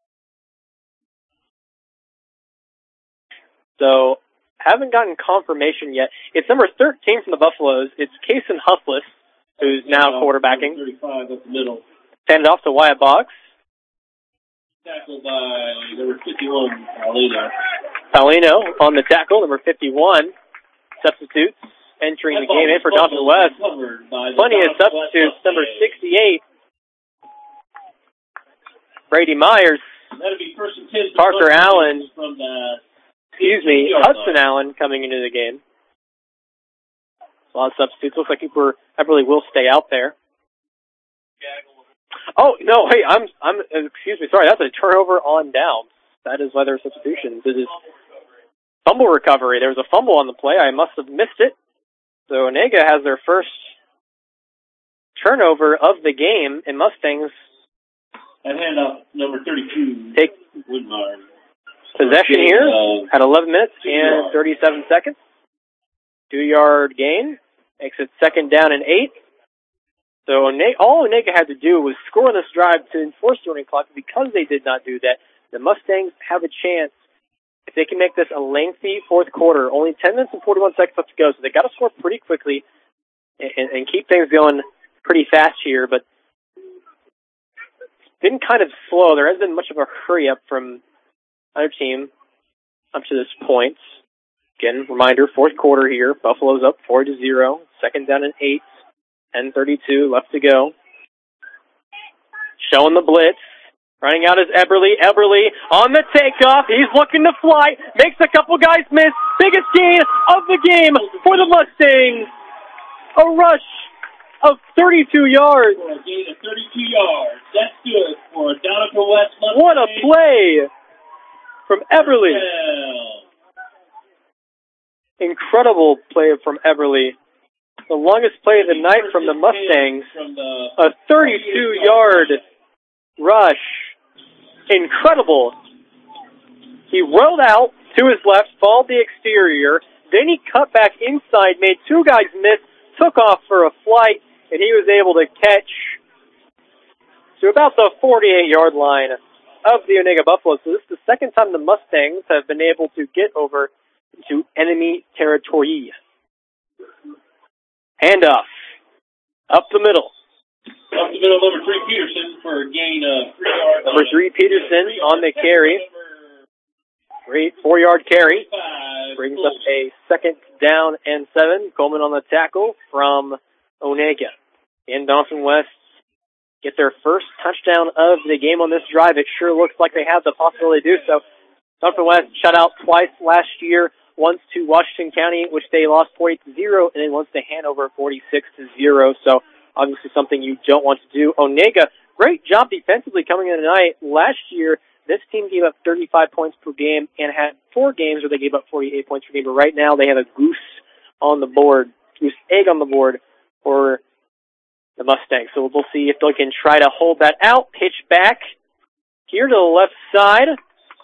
So, haven't gotten confirmation yet. It's number thirteen from the Buffaloes. It's Kason Huffless, who's now quarterbacking. thirty-five up the middle. Send it off to Wyatt Boggs. Tackled by number fifty-one, Paulino. Paulino on the tackle, number fifty-one. Substitutes entering the game in for Dawson West. Plenty of substitutes. Number sixty-eight, Brady Myers. That'll be first and ten. Parker Allen. From the Excuse me, Hudson Allen coming into the game. A lot of substitutes. Looks like Cooper Eberly will stay out there. Oh, no, hey, I'm, I'm, excuse me, sorry, that's a turnover on downs. That is why there are substitutions. It is fumble recovery. There was a fumble on the play. I must have missed it. So Onega has their first turnover of the game, and Mustangs And handoff number thirty-two. take Woodmar. possession here Uh, at eleven minutes two and yards. thirty-seven seconds. Two-yard gain. Makes it second down and eight. So Onega, all Onega had to do was score on this drive to enforce the running clock. Because they did not do that, the Mustangs have a chance if they can make this a lengthy fourth quarter. Only ten minutes and forty-one seconds left to go, so they got to score pretty quickly and, and keep things going pretty fast here. But it's been kind of slow. There hasn't been much of a hurry up from either team up to this point. Again, reminder, fourth quarter here. Buffalo's up four to zero. Second down and eight. ten thirty-two left to go. Showing the blitz. Running out is Eberly. Eberly on the takeoff. He's looking to fly. Makes a couple guys miss. Biggest gain of the game for the Mustangs. A rush of thirty-two yards. For a gain of thirty-two yards. That's good for Donica West Mustangs. What a play from Eberly. Yeah. Incredible play from Eberly. The longest play of the night from the Mustangs. From the A thirty-two-yard rush. Incredible. He rolled out to his left, followed the exterior, then he cut back inside, made two guys miss, took off for a flight, and he was able to catch to about the forty-eight-yard line of the Onega Buffalo. So this is the second time the Mustangs have been able to get over into enemy territory. Handoff. Up the middle. Up the middle, number three, Peterson, for a gain of three yards. Number three, Peterson on the carry. Three, four-yard carry. Brings up a second down and seven. Coleman on the tackle from Onega. And Dawson West get their first touchdown of the game on this drive. It sure looks like they have the possibility to do so. Dawson West shut out twice last year. Once to Washington County, which they lost forty to zero, and then once to Hanover, forty-six to zero. So obviously something you don't want to do. Onega, great job defensively coming in tonight. Last year, this team gave up thirty-five points per game and had four games where they gave up forty-eight points per game. But right now, they have a goose on the board, goose egg on the board for the Mustangs. So we'll see if they can try to hold that out. Pitch back here to the left side.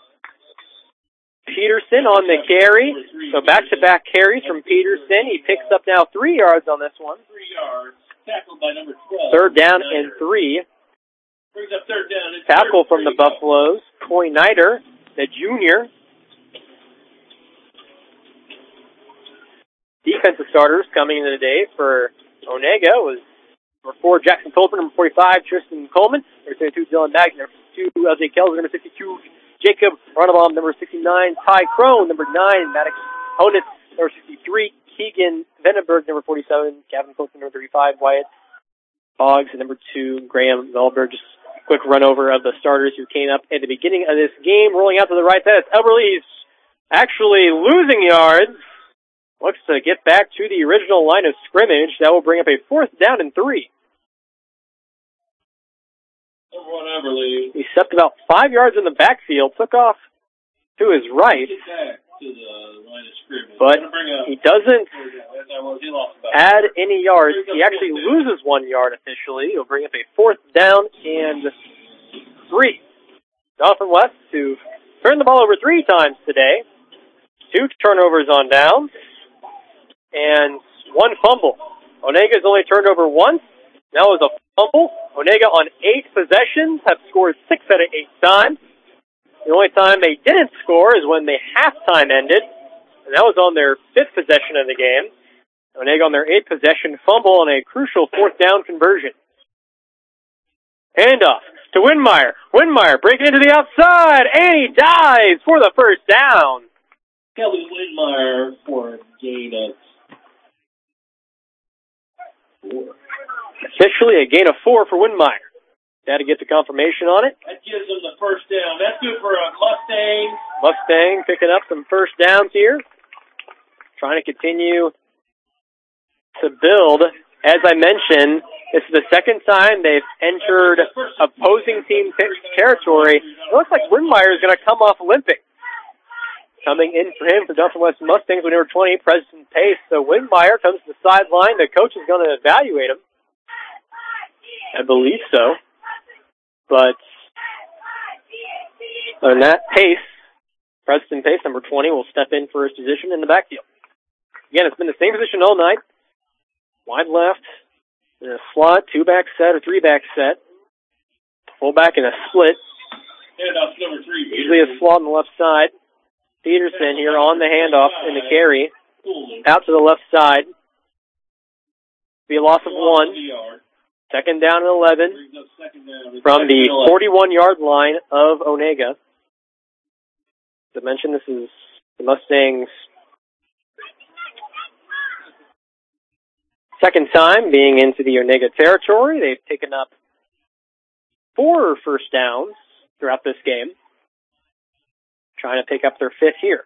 Peterson on the carry. So back-to-back carries from Peterson. He picks up now three yards on this one. Three yards. Tackled by number twelve. Third down and three. Brings up third down. And Tackle third, from the Buffaloes. Coy Nider, the junior. Defensive starters coming into the day for Onega was number four, Jackson Tolbert, number forty-five, Tristan Coleman, number thirty-two, Dylan Magg, number two, L J Kells, number sixty-two, Jacob Runabaum, number sixty-nine, Ty Crone, number nine, Maddox Honitz, number sixty-three, Keegan Vandenberg, number forty-seven, Gavin Coulson, number thirty-five, Wyatt Boggs at number two, Graham Melberg. Just a quick run over of the starters who came up at the beginning of this game. Rolling out to the right side, it's Eberle. He's actually losing yards. Looks to get back to the original line of scrimmage. That will bring up a fourth down and three. Number one, Eberle. He stepped about five yards in the backfield, took off to his right. Back to the line of scrimmage. But he doesn't add any yards. He actually loses one yard officially. He'll bring up a fourth down and three. Doniphan West, who turned the ball over three times today. Two turnovers on downs and one fumble. Onega's only turned over once. That was a fumble. Onega on eight possessions have scored six out of eight times. The only time they didn't score is when the halftime ended, and that was on their fifth possession of the game. Onega on their eighth possession fumble on a crucial fourth down conversion. Handoff to Winmeyer. Winmeyer breaking into the outside, and he dives for the first down. Kelly Winmeyer for a gain of four. Officially a gain of four for Winmeyer. Had to get the confirmation on it. That gives them the first down. That's good for a Mustang. Mustang picking up some first downs here. Trying to continue to build. As I mentioned, this is the second time they've entered opposing team t- territory. It looks like Winmeyer is going to come off limping. Coming in for him for Doniphan West Mustangs with number twenty, Preston Pace. So Winmeyer comes to the sideline. The coach is going to evaluate him. I believe so. But other than that, Pace, Preston Pace, number twenty, will step in for his position in the backfield. Again, it's been the same position all night. Wide left, in a slot, two-back set or three-back set. Fullback in a split. Handoff number three. Usually a slot on the left side. Peterson here on the handoff in the carry. Out to the left side. Be a loss of one. Second down and eleven from the forty-one-yard line of Onega. To mention, this is the Mustangs' second time being into the Onega territory. They've taken up four first downs throughout this game. Trying to pick up their fifth here.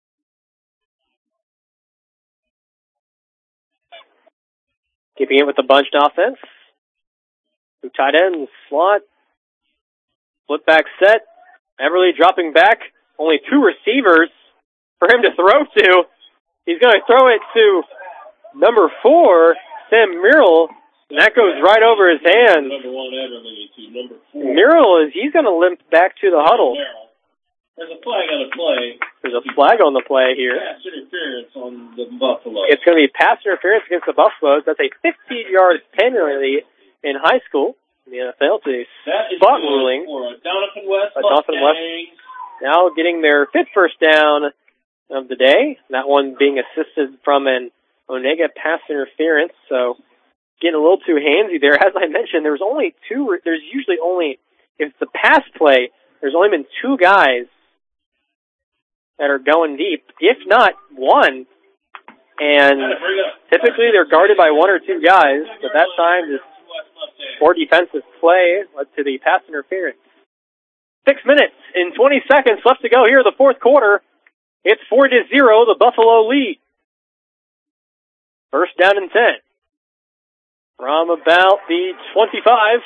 Keeping it with the bunched offense. Two tight ends, slot, flip back set. Eberle dropping back. Only two receivers for him to throw to. He's going to throw it to number four, Sam Murrell, and that goes right over his hands. Number one, Eberle to number four. Murrell is he's going to limp back to the huddle. There's a flag on the play. There's a flag on the play here. Pass interference on the Buffalo. It's going to be pass interference against the Buffaloes. That's a fifteen-yard penalty in high school in the N F L. It's a spot ruling. For a Doniphan West a Doniphan West now getting their fifth first down of the day. That one being assisted from an Onega pass interference. So getting a little too handsy there. As I mentioned, there's only two. There's usually only, if it's a pass play, there's only been two guys that are going deep, if not one. And typically they're guarded by one or two guys, but that time this poor defensive play led to the pass interference. Six minutes and twenty seconds left to go here in the fourth quarter. It's four to zero, the Buffalo lead. First down and ten. From about the twenty-five.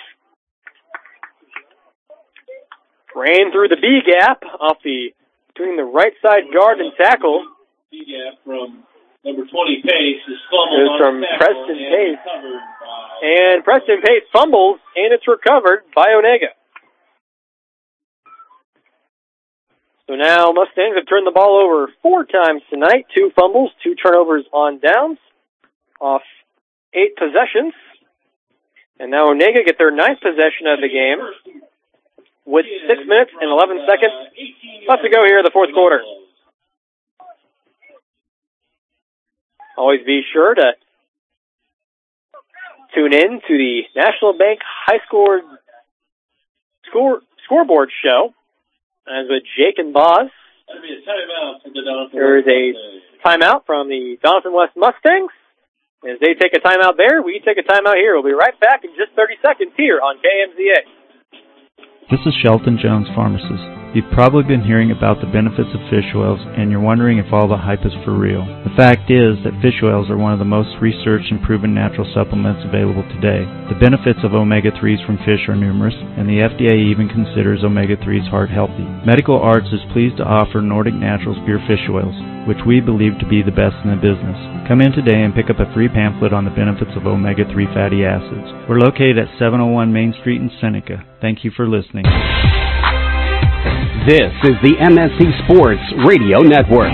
Ran through the B gap off the between the right side guard and tackle. B gap from number twenty Pace is fumbled. It was from Preston Pace. And Preston Pace fumbles, and it's recovered by Onega. So now Mustangs have turned the ball over four times tonight. Two fumbles, two turnovers on downs off eight possessions. And now Onega get their ninth possession of the game with six minutes and eleven seconds left to go here in the fourth quarter. Always be sure to tune in to the National Bank High Score score, Scoreboard Show. As with Jake and Boz. That'd be a timeout for the Doniphan There is a timeout from the Doniphan West Mustangs. As they take a timeout there, we take a timeout here. We'll be right back in just thirty seconds here on K M Z A. This is Shelton Jones, pharmacist. You've probably been hearing about the benefits of fish oils, and you're wondering if all the hype is for real. The fact is that fish oils are one of the most researched and proven natural supplements available today. The benefits of omega threes from fish are numerous, and the F D A even considers omega threes heart healthy. Medical Arts is pleased to offer Nordic Naturals Pure Fish Oils, which we believe to be the best in the business. Come in today and pick up a free pamphlet on the benefits of omega three fatty acids. We're located at seven oh one Main Street in Seneca. Thank you for listening. This is the M S C Sports Radio Network.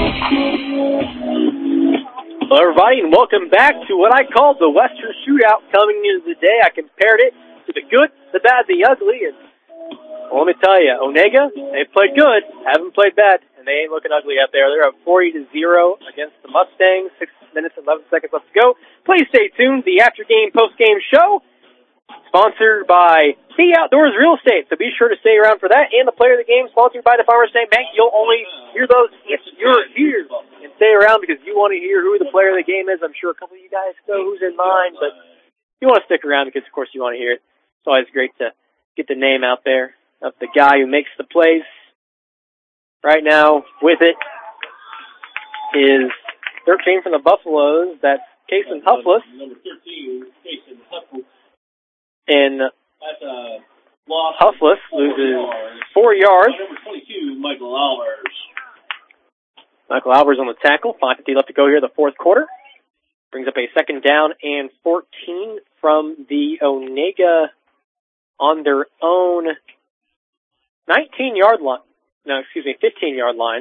Hello, everybody, and welcome back to what I called the Western Shootout coming into the day. I compared it to the good, the bad, the ugly, and well, let me tell you, Onega, they've played good, haven't played bad, and they ain't looking ugly out there. They're up forty to zero against the Mustangs, six minutes and eleven seconds left to go. Please stay tuned. The after-game, post-game show, sponsored by The Outdoors Real Estate, so be sure to stay around for that. And the player of the game, sponsored by the Farmers State Bank. You'll only hear those if you're here. And stay around because you want to hear who the player of the game is. I'm sure a couple of you guys know who's in mind, but you want to stick around because, of course, you want to hear it. It's always great to get the name out there of the guy who makes the plays. Right now, with it, is thirteen from the Buffaloes. That's Kason Huffless. Number thirteen, Kason Huffless. And That's a loss. Huffless loses four yards. Number twenty-two, Michael Albers. Michael Albers on the tackle. five fifty left to go here, the fourth quarter. Brings up a second down and fourteen from the Onega on their own nineteen-yard line. No, excuse me, fifteen-yard line.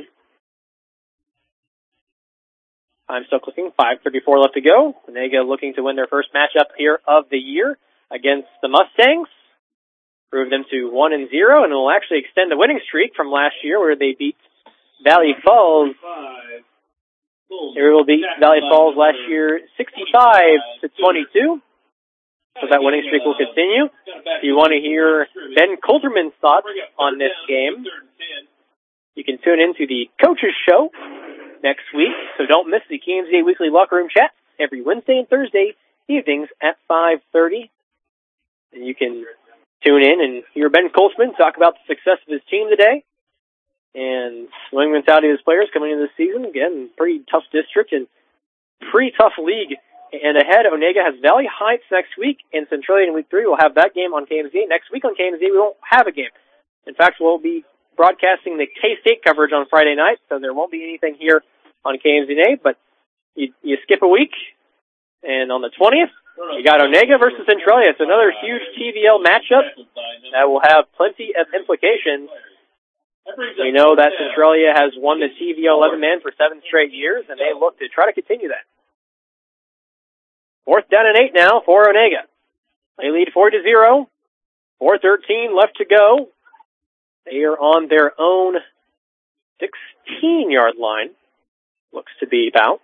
I'm still clicking. five thirty-four left to go. Onega looking to win their first matchup here of the year against the Mustangs. Prove them to one and zero, and it will actually extend the winning streak from last year where they beat Valley Falls. They will beat Valley Falls last year sixty-five to twenty-two. So that winning streak will continue. If you want to hear Ben Coulterman's thoughts on this game, you can tune into the Coaches Show next week. So don't miss the K M Z A Weekly Locker Room Chat every Wednesday and Thursday evenings at five thirty. And you can tune in and hear Ben Coulterman talk about the success of his team today and swing mentality of his players coming into this season. Again, pretty tough district and pretty tough league. And ahead, Onega has Valley Heights next week, and Centralia in week three. We'll have that game on K M Z A. Next week on K M Z A, we won't have a game. In fact, we'll be broadcasting the K-State coverage on Friday night, so there won't be anything here on K M Z A. But you, you skip a week, and on the twentieth, you got Onega versus Centralia. It's another huge T V L matchup that will have plenty of implications. We know that Centralia has won the T V L eleven-man for seven straight years, and they look to try to continue that. Fourth down and eight now for Onega. They lead four to zero. four thirteen left to go. They are on their own sixteen-yard line. Looks to be about.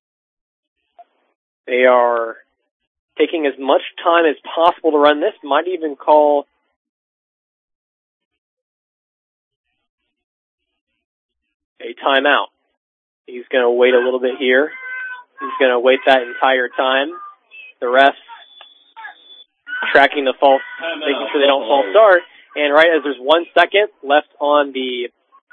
They are taking as much time as possible to run this. Might even call a timeout. He's going to wait a little bit here. He's going to wait that entire time. The refs tracking the false, making sure they don't false start. And right as there's one second left on the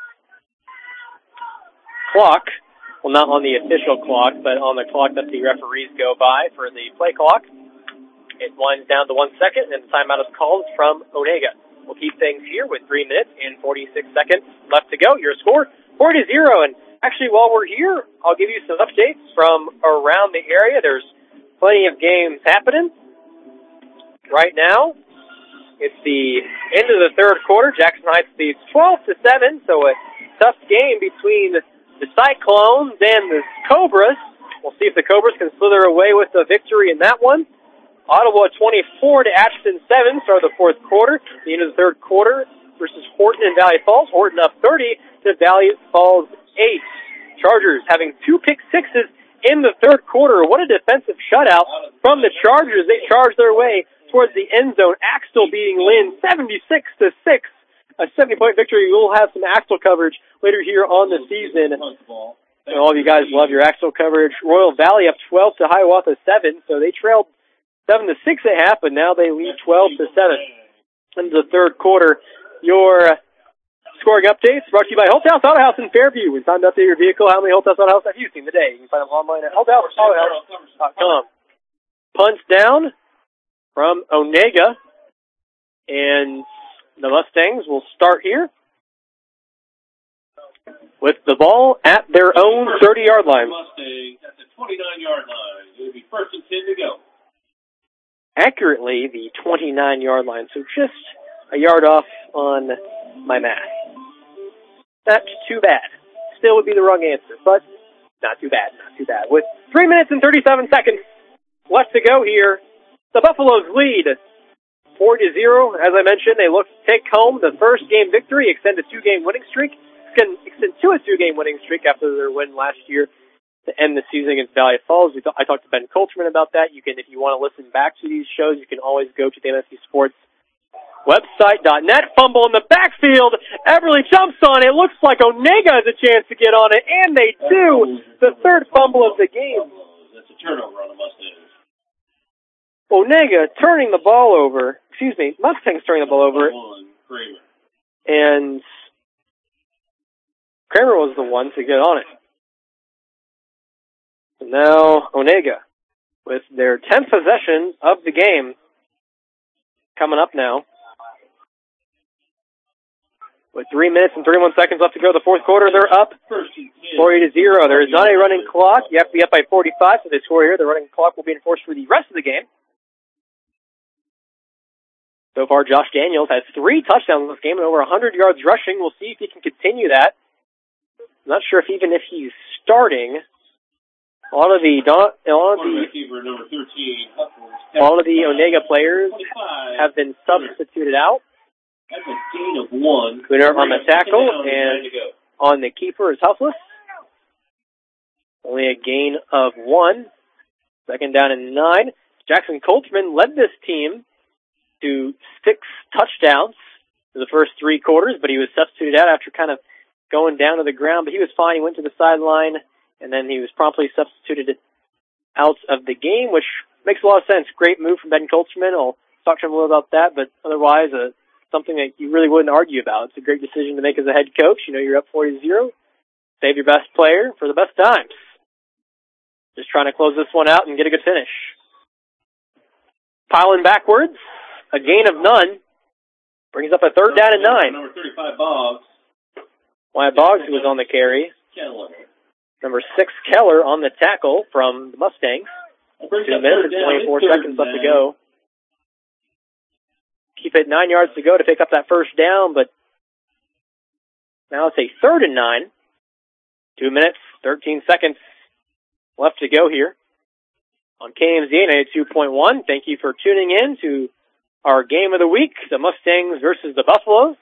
clock, well, not on the official clock, but on the clock that the referees go by for the play clock, it winds down to one second, and the timeout is called from Onega. We'll keep things here with three minutes and forty-six seconds left to go. Your score, four to zero. And actually, while we're here, I'll give you some updates from around the area. There's plenty of games happening right now. It's the end of the third quarter. Jackson Heights leads twelve to seven, so a tough game between the Cyclones and the Cobras. We'll see if the Cobras can slither away with the victory in that one. Ottawa twenty-four to Atchison seven, start of the fourth quarter. The end of the third quarter versus Horton and Valley Falls. Horton up thirty to Valley Falls eight. Chargers having two pick sixes in the third quarter. What a defensive shutout from the Chargers. They charged their way towards the end zone. Axtell beating Lynn seventy-six to six. A seventy-point victory. We'll have some Axtell coverage later here on the season. And all of you guys love your Axel coverage. Royal Valley up twelve to Hiawatha seven, so they trailed seven to six at half, but now they lead twelve to seven into the third quarter. Your scoring updates brought to you by Holthouse Auto House in Fairview. It's time to update your vehicle. How many Holthouse Auto House have you seen today? You can find them online at holthouse auto house dot com. Punch down from Onega, and the Mustangs will start here with the ball at their own thirty-yard line. Mustangs at the twenty-nine-yard line. It will be first and ten to go. Accurately, the twenty-nine-yard line, so just a yard off on my math. Not too bad. Still would be the wrong answer, but not too bad, not too bad. With three minutes and thirty-seven seconds left to go here, the Buffaloes lead four to zero. As I mentioned, they look to take home the first game victory, extend a two-game winning streak, extend, extend to a two-game winning streak after their win last year to end the season against Valley Falls. We th- I talked to Ben Colterman about that. You can, if you want to listen back to these shows, you can always go to the M S C Sports website dot net. Fumble in the backfield. Everly jumps on it. Looks like Onega has a chance to get on it, and they do. The third fumble of the game. That's a turnover on the Mustangs. Onega turning the ball over. Excuse me, Mustangs turning the ball over. And Kramer was the one to get on it. So now Onega with their tenth possession of the game coming up now. With three minutes and thirty-one seconds left to go, the fourth quarter, they're up forty to zero. There is not a running clock. You have to be up by forty-five for this score here. The running clock will be enforced for the rest of the game. So far, Josh Daniels has three touchdowns in this game and over one hundred yards rushing. We'll see if he can continue that. I'm not sure if even if he's starting. A lot of the a lot of the all of the Onega players have been substituted out. That's a gain of one. Cooner on the tackle, and on the keeper is Houseless. Only a gain of one. Second down and nine. Jackson Coltman led this team to six touchdowns for the first three quarters, but he was substituted out after kind of going down to the ground. But he was fine. He went to the sideline, and then he was promptly substituted out of the game, which makes a lot of sense. Great move from Ben Coltman. I'll talk to him a little about that, but otherwise, uh, something that you really wouldn't argue about. It's a great decision to make as a head coach. You know, you're up forty to zero. Save your best player for the best times. Just trying to close this one out and get a good finish. Piling backwards. A gain of none. Brings up a third down and nine. Number thirty-five, Boggs. Wyatt Boggs, who was on the carry. Keller. Number six, Keller, on the tackle from the Mustangs. Two minutes and twenty-four seconds left to go. Keep it nine yards to go to pick up that first down, but now it's a third and nine. Two minutes, thirteen seconds left to go here on K M Z A ninety-two point one. Thank you for tuning in to our game of the week, the Mustangs versus the Buffaloes.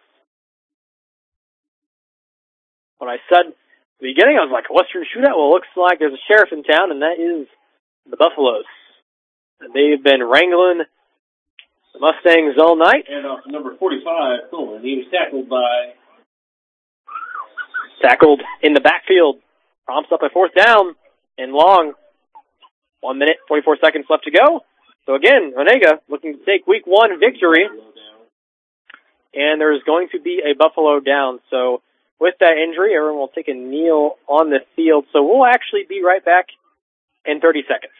When I said at the beginning, I was like, a Western shootout? Well, it looks like there's a sheriff in town, and that is the Buffaloes. And they've been wrangling the Mustangs all night. And off number forty-five, Coleman. He was tackled by... Tackled in the backfield. Prompts up a fourth down and long. One minute, forty-four seconds left to go. So again, Onega looking to take week one victory. And there's going to be a Buffalo down. So with that injury, everyone will take a kneel on the field. So we'll actually be right back in thirty seconds.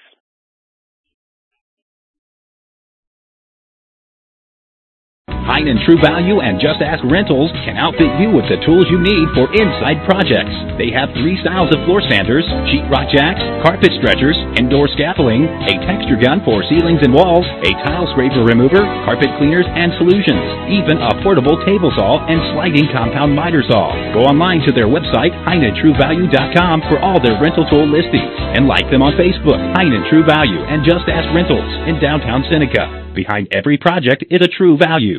Heinen True Value and Just Ask Rentals can outfit you with the tools you need for inside projects. They have three styles of floor sanders, sheetrock jacks, carpet stretchers, indoor scaffolding, a texture gun for ceilings and walls, a tile scraper remover, carpet cleaners, and solutions, even a portable table saw and sliding compound miter saw. Go online to their website, Heinen True Value dot com, for all their rental tool listings, and like them on Facebook, Heinen True Value and Just Ask Rentals in downtown Seneca. Behind every project is a true value.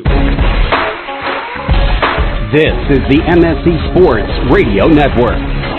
This is the M S C Sports Radio Network.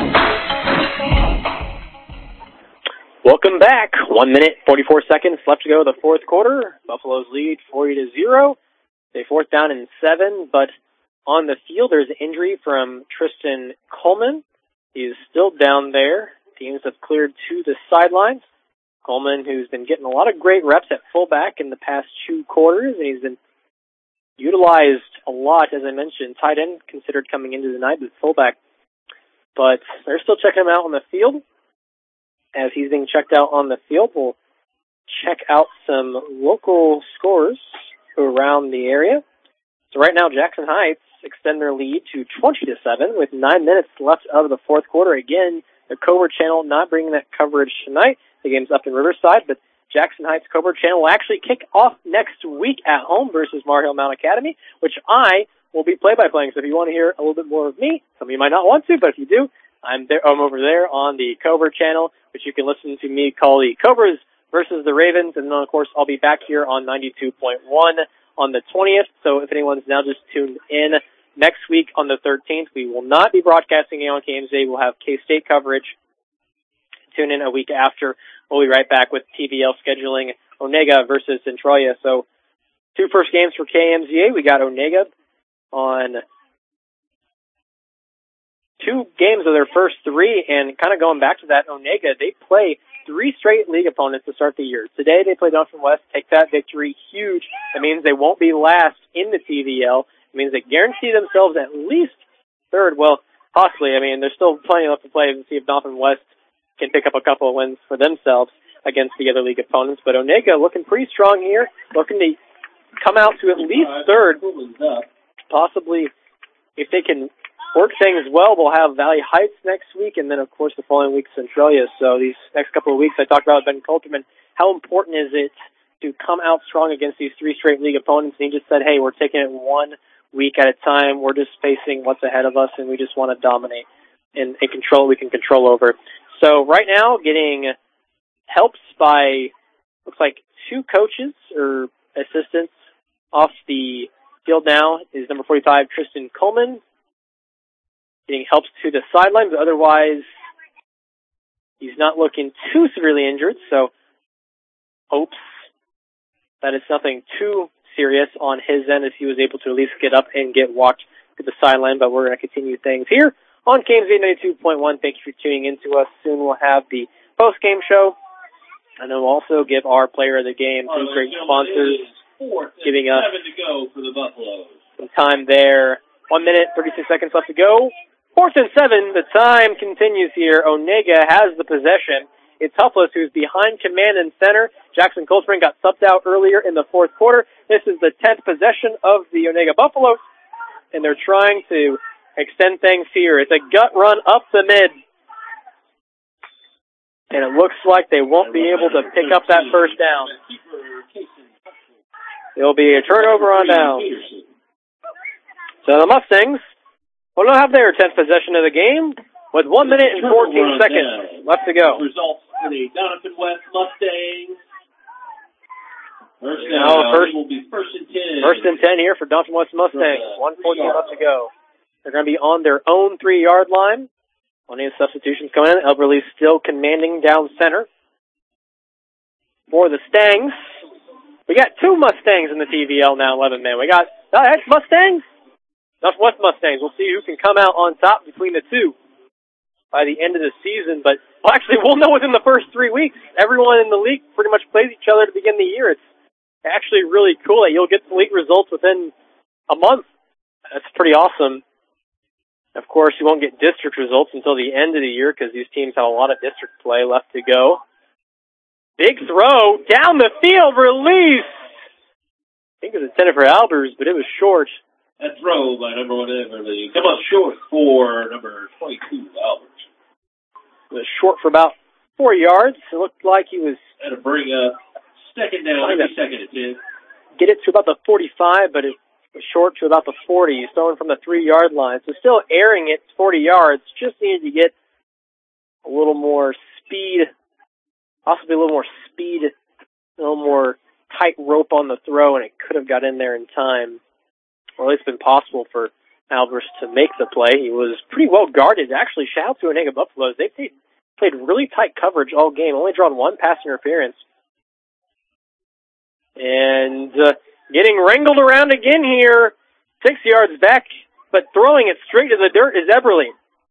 Welcome back. One minute, forty-four seconds left to go the fourth quarter. Buffaloes lead forty to zero. They fourth down and seven, but on the field there's an injury from Tristan Coleman. He is still down there. Teams have cleared to the sidelines. Coleman, who's been getting a lot of great reps at fullback in the past two quarters, and he's been utilized a lot, as I mentioned. Tight end considered coming into the night, but fullback. But they're still checking him out on the field. As he's being checked out on the field, we'll check out some local scores around the area. So right now, Jackson Heights extend their lead to twenty to seven with nine minutes left of the fourth quarter. Again, the Covert Channel not bringing that coverage tonight. The game's up in Riverside, but Jackson Heights Covert Channel will actually kick off next week at home versus Mar Hill Mount Academy, which I will be play-by-playing. So if you want to hear a little bit more of me, some of you might not want to, but if you do, I'm there. I'm over there on the Covert Channel, which you can listen to me call the Cobras versus the Ravens, and then of course I'll be back here on ninety-two point one on the twentieth. So if anyone's now just tuned in, next week on the thirteenth, we will not be broadcasting on K M Z A. We'll have K-State coverage. Tune in a week after. We'll be right back with T V L scheduling Onega versus Centralia. So two first games for K M Z A. We got Onega on two games of their first three, and kind of going back to that, Onega, they play three straight league opponents to start the year. Today they play Duncan West, take that victory, huge. That means they won't be last in the T V L. It means they guarantee themselves at least third. Well, possibly. I mean, there's still plenty left to play to see if Duncan West can pick up a couple of wins for themselves against the other league opponents. But Onega looking pretty strong here, looking to come out to at least third. Possibly, if they can work things well, we'll have Valley Heights next week, and then, of course, the following week, Centralia. So these next couple of weeks, I talked about Ben Coulterman. How important is it to come out strong against these three straight league opponents? And he just said, hey, we're taking it one week at a time. We're just facing what's ahead of us, and we just want to dominate and, and control what we can control over. So right now, getting helps by, looks like two coaches or assistants off the field now is number forty-five, Tristan Coleman, getting helps to the sidelines. Otherwise, he's not looking too severely injured, so hopes that it's nothing too serious on his end as he was able to at least get up and get walked to the sideline. But we're going to continue things here on K M Z A ninety-two point one. Thank you for tuning in to us. Soon we'll have the post-game show, and then we'll also give our player of the game, two great sponsors, giving us seven to go for the Buffaloes. Some time there. One minute, thirty-six seconds left to go. Fourth and seven. The time continues here. Onega has the possession. It's Huffless who's behind command and center. Jackson Coldspring got subbed out earlier in the fourth quarter. This is the tenth possession of the Onega Buffaloes, and they're trying to extend things here. It's a gut run up the mid, and it looks like they won't be able to pick up that first down. It'll be a turnover on down. So the Mustangs will now have their tenth possession of the game with one minute and fourteen seconds left to go. Results for the Doniphan West Mustangs. First now, down first, will be first and ten. First and ten here for Doniphan West Mustangs. one fourteen left to go. They're going to be on their own three-yard line. Plenty of substitutions coming in. Elberly still commanding down center for the Stangs. We got two Mustangs in the T V L now, eleven men. We got uh, Mustangs, Doniphan West Mustangs. We'll see who can come out on top between the two by the end of the season. But well, actually, we'll know within the first three weeks. Everyone in the league pretty much plays each other to begin the year. It's actually really cool that you'll get the league results within a month. That's pretty awesome. Of course, you won't get district results until the end of the year because these teams have a lot of district play left to go. Big throw down the field, release. I think it was intended for Albers, but it was short. That throw by number one Everly come up short for number twenty-two, Albers. It was short for about four yards. It looked like he was had to bring up second down every second it did. Get it to about the forty-five, but it was short to about the forty. He's throwing from the three-yard line. So still airing it forty yards. Just needed to get a little more speed, possibly a little more speed, a little more tight rope on the throw, and it could have got in there in time. Or at least been possible for Albers to make the play. He was pretty well guarded. Actually, shout out to Onega Buffaloes. They played, played really tight coverage all game, only drawn one pass interference. And uh, getting wrangled around again here, six yards back, but throwing it straight to the dirt is Eberly.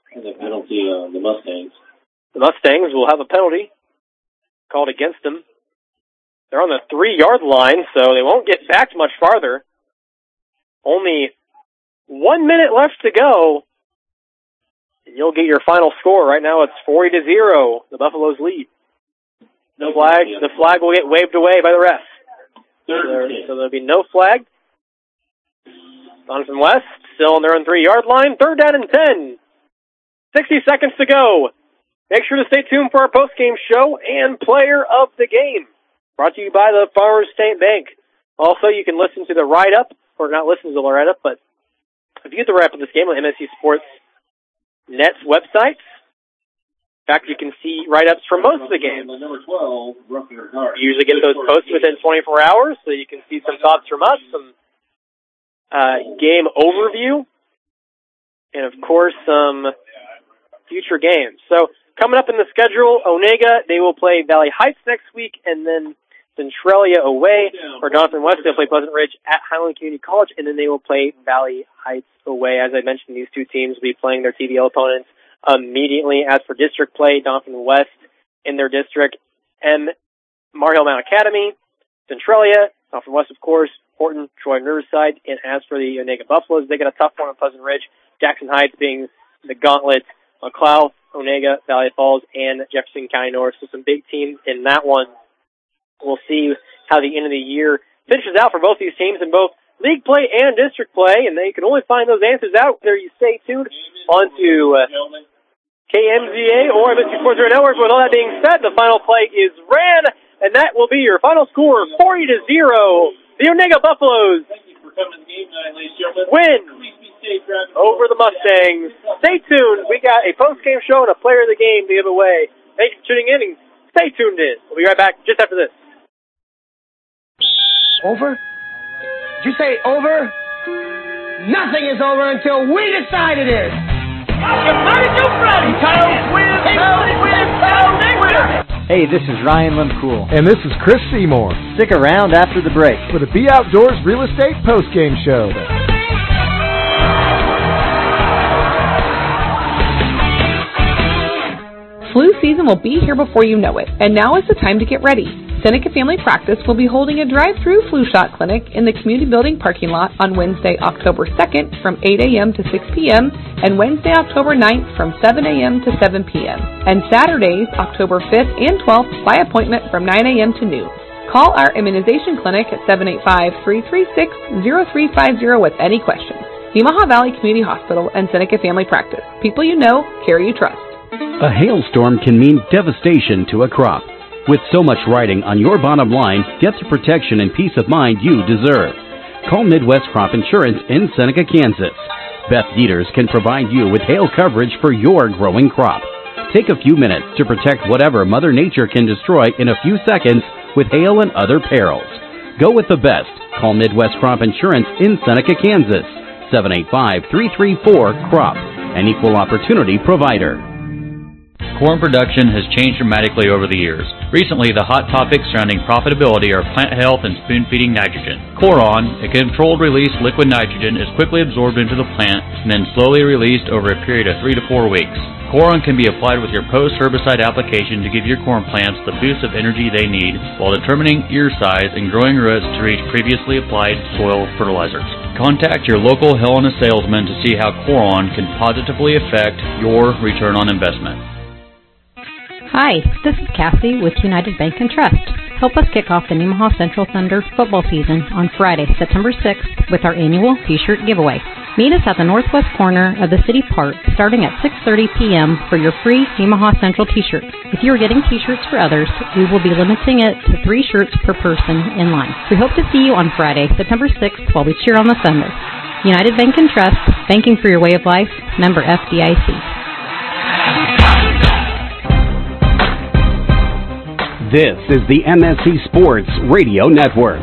And the penalty on the Mustangs. The Mustangs will have a penalty called against them. They're on the three-yard line, so they won't get back much farther. Only one minute left to go, and you'll get your final score. Right now it's forty to zero, the Buffaloes lead. The flag, the flag will get waved away by the ref. So, there, so there'll be no flag. Jonathan West, still on their own three-yard line. Third down and ten. sixty seconds to go. Make sure to stay tuned for our post-game show and player of the game. Brought to you by the Farmers State Bank. Also, you can listen to the write-up, or not listen to the write-up, but view the write-up of this game on M S C Sports Net's website. In fact, you can see write-ups from most of the games. Number twelve, you usually get those posted within twenty-four hours, so you can see some thoughts from us, some uh, game overview, and, of course, some future games. So, coming up in the schedule, Onega, they will play Valley Heights next week, and then Centralia away. For Jonathan West, they'll play Pleasant Ridge at Highland Community College, and then they will play Valley Heights away. As I mentioned, these two teams will be playing their T V L opponents immediately. As for district play, Jonathan West in their district, M. Mar Hill Mount Academy, Centralia, Jonathan West, of course, Horton, Troy, Riverside. And as for the Onega Buffaloes, they got a tough one at Pleasant Ridge. Jackson Heights being the gauntlet, McLeod, Onega, Valley Falls, and Jefferson County North. So some big teams in that one. We'll see how the end of the year finishes out for both these teams in both league play and district play, and they can only find those answers out whether you stay tuned onto uh, K M Z A or M S C Sports Radio Network. With all that being said, the final play is ran, and that will be your final score, forty to zero. The Onega Buffaloes win over the Mustangs. Stay tuned. We got a post-game show and a player of the game to give away. Thank you for tuning in, and stay tuned in. We'll be right back just after this. Over? Did you say over? Nothing is over until we decide it is. Hey, this is Ryan Lemcool. And this is Chris Seymour. Stick around after the break for the Be Outdoors Real Estate Post-Game Show. Flu season will be here before you know it, and now is the time to get ready. Seneca Family Practice will be holding a drive-through flu shot clinic in the community building parking lot on Wednesday, October second from eight a.m. to six p.m. and Wednesday, October ninth from seven a.m. to seven p.m. and Saturdays, October fifth and twelfth by appointment from nine a.m. to noon. Call our immunization clinic at seven eight five, three three six, zero three five zero with any questions. Nemaha Valley Community Hospital and Seneca Family Practice. People you know, care you trust. A hailstorm can mean devastation to a crop. With so much riding on your bottom line, get the protection and peace of mind you deserve. Call Midwest Crop Insurance in Seneca, Kansas. Beth Dieters can provide you with hail coverage for your growing crop. Take a few minutes to protect whatever Mother Nature can destroy in a few seconds with hail and other perils. Go with the best. Call Midwest Crop Insurance in Seneca, Kansas. seven eight five, three three four, C R O P, an equal opportunity provider. Corn production has changed dramatically over the years. Recently, the hot topics surrounding profitability are plant health and spoon-feeding nitrogen. Coron, a controlled-release liquid nitrogen, is quickly absorbed into the plant and then slowly released over a period of three to four weeks. Coron can be applied with your post-herbicide application to give your corn plants the boost of energy they need while determining ear size and growing roots to reach previously applied soil fertilizers. Contact your local Helena salesman to see how Coron can positively affect your return on investment. Hi, this is Cassie with United Bank and Trust. Help us kick off the Nemaha Central Thunder football season on Friday, September sixth with our annual T-shirt giveaway. Meet us at the northwest corner of the city park starting at six thirty p.m. for your free Nemaha Central T-shirt. If you are getting T-shirts for others, we will be limiting it to three shirts per person in line. We hope to see you on Friday, September sixth while we cheer on the Thunder. United Bank and Trust, banking for your way of life, member F D I C. This is the M S C Sports Radio Network.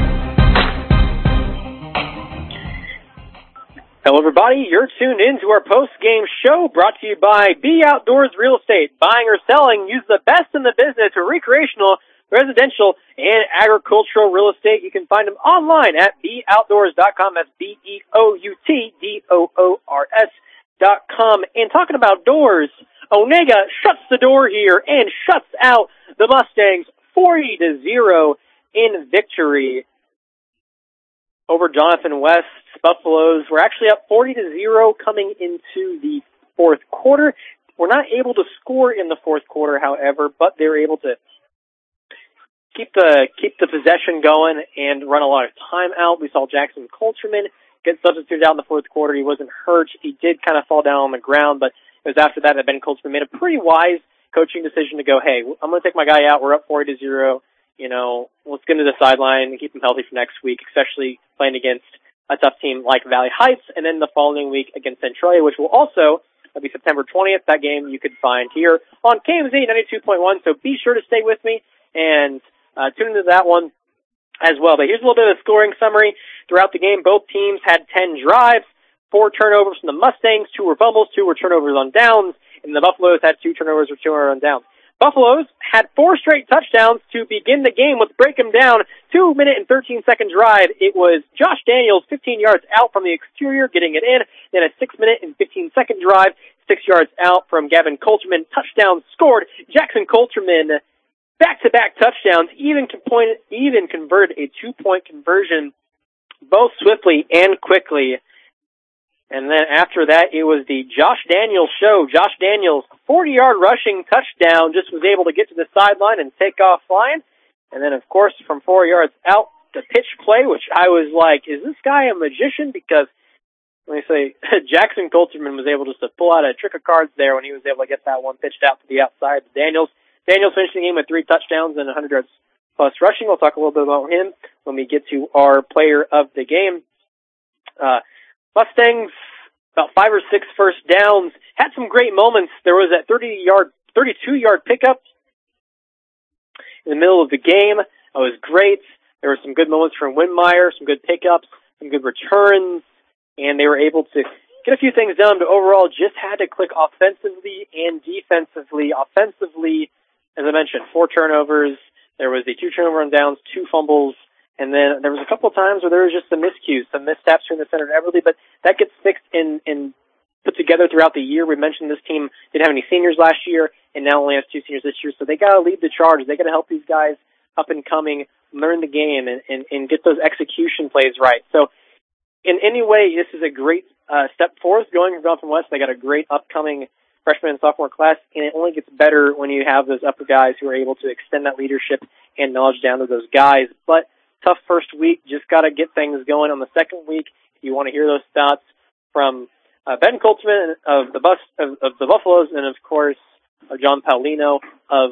Hello, everybody. You're tuned in to our post-game show brought to you by Be Outdoors Real Estate. Buying or selling, use the best in the business for recreational, residential, and agricultural real estate. You can find them online at be outdoors dot com. That's B E O U T D O O R S dot com. And talking about doors, Onega shuts the door here and shuts out the Mustangs forty to zero in victory over Jonathan West. Buffaloes were actually up forty to zero coming into the fourth quarter. We're not able to score in the fourth quarter, however, but they were able to keep the keep the possession going and run a lot of time out. We saw Jackson Colterman get substituted out in the fourth quarter. He wasn't hurt. He did kind of fall down on the ground, but it was after that that Ben Colterman made a pretty wise coaching decision to go, hey, I'm going to take my guy out. We're up forty to zero. You know, let's get him to the sideline and keep him healthy for next week, especially playing against a tough team like Valley Heights, and then the following week against Centralia, which will also be September twentieth. That game you could find here on K M Z ninety-two point one, so be sure to stay with me and uh, tune into that one as well. But here's a little bit of a scoring summary. Throughout the game, both teams had ten drives, four turnovers from the Mustangs, two were fumbles, two were turnovers on downs, and the Buffaloes had two turnovers or two on downs. Buffaloes had four straight touchdowns to begin the game. Let's break them down. Two minute and thirteen second drive. It was Josh Daniels, fifteen yards out from the exterior, getting it in. Then a six minute and fifteen second drive, six yards out from Gavin Colterman. Touchdown scored. Jackson Colterman, back-to-back touchdowns, even compo- even converted a two-point conversion, both swiftly and quickly. And then after that, it was the Josh Daniels show. Josh Daniels, forty-yard rushing touchdown, just was able to get to the sideline and take off flying. And then, of course, from four yards out, the pitch play, which I was like, is this guy a magician? Because, let me say, Jackson Colterman was able just to pull out a trick of cards there when he was able to get that one pitched out to the outside. Daniels, Daniels finished the game with three touchdowns and one hundred yards plus rushing. We'll talk a little bit about him when we get to our player of the game. Uh, Mustangs, about five or six first downs, had some great moments. There was that thirty-yard, thirty-two-yard pickup in the middle of the game. That was great. There were some good moments from Windmeyer, some good pickups, some good returns, and they were able to get a few things done, but overall just had to click offensively and defensively. Offensively, as I mentioned, four turnovers. There was the two turnover on downs, two fumbles, and then there was a couple of times where there was just some miscues, some missteps from the center of Everly, but that gets fixed and, and put together throughout the year. We mentioned this team didn't have any seniors last year and now only has two seniors this year, so they got to lead the charge. They got to help these guys up and coming, learn the game, and, and, and get those execution plays right. So in any way, this is a great uh, step forward going from Jonathan West. They got a great upcoming freshman and sophomore class, and it only gets better when you have those upper guys who are able to extend that leadership and knowledge down to those guys. But tough first week, just got to get things going on the second week. If you want to hear those thoughts from uh, Ben Colterman of the bus of, of the Buffaloes, and of course uh, John Paulino of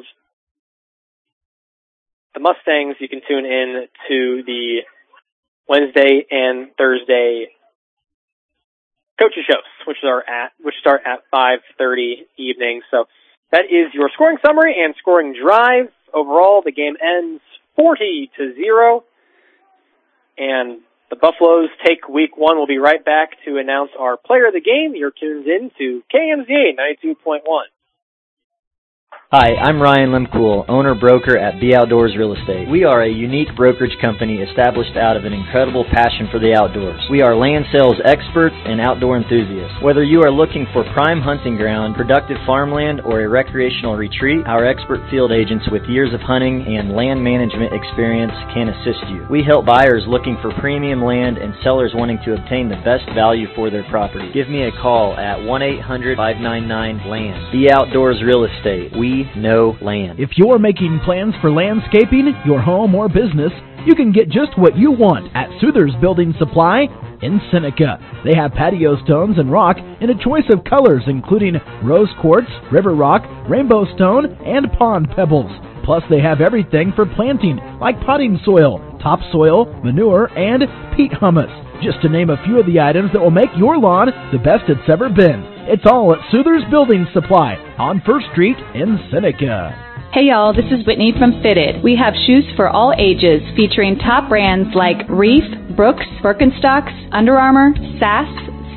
the Mustangs, you can tune in to the Wednesday and Thursday coaches shows, which are at which start at five thirty evening. So that is your scoring summary and scoring drive. Overall, the game ends forty to zero. And the Buffaloes take week one. We'll be right back to announce our player of the game. You're tuned in to K M Z A ninety-two point one. Hi, I'm Ryan Lemcool, owner-broker at B Outdoors Real Estate. We are a unique brokerage company established out of an incredible passion for the outdoors. We are land sales experts and outdoor enthusiasts. Whether you are looking for prime hunting ground, productive farmland, or a recreational retreat, our expert field agents with years of hunting and land management experience can assist you. We help buyers looking for premium land and sellers wanting to obtain the best value for their property. Give me a call at one eight hundred, five nine nine, land. B Outdoors Real Estate. We know land. If you're making plans for landscaping, your home or business, you can get just what you want at Souther's Building Supply in Seneca. They have patio stones and rock in a choice of colors including rose quartz, river rock, rainbow stone, and pond pebbles. Plus they have everything for planting like potting soil, topsoil, manure, and peat humus, just to name a few of the items that will make your lawn the best it's ever been. It's all at Souther's Building Supply on First Street in Seneca. Hey y'all, this is Whitney from Fitted. We have shoes for all ages featuring top brands like Reef, Brooks, Birkenstocks, Under Armour, Sass,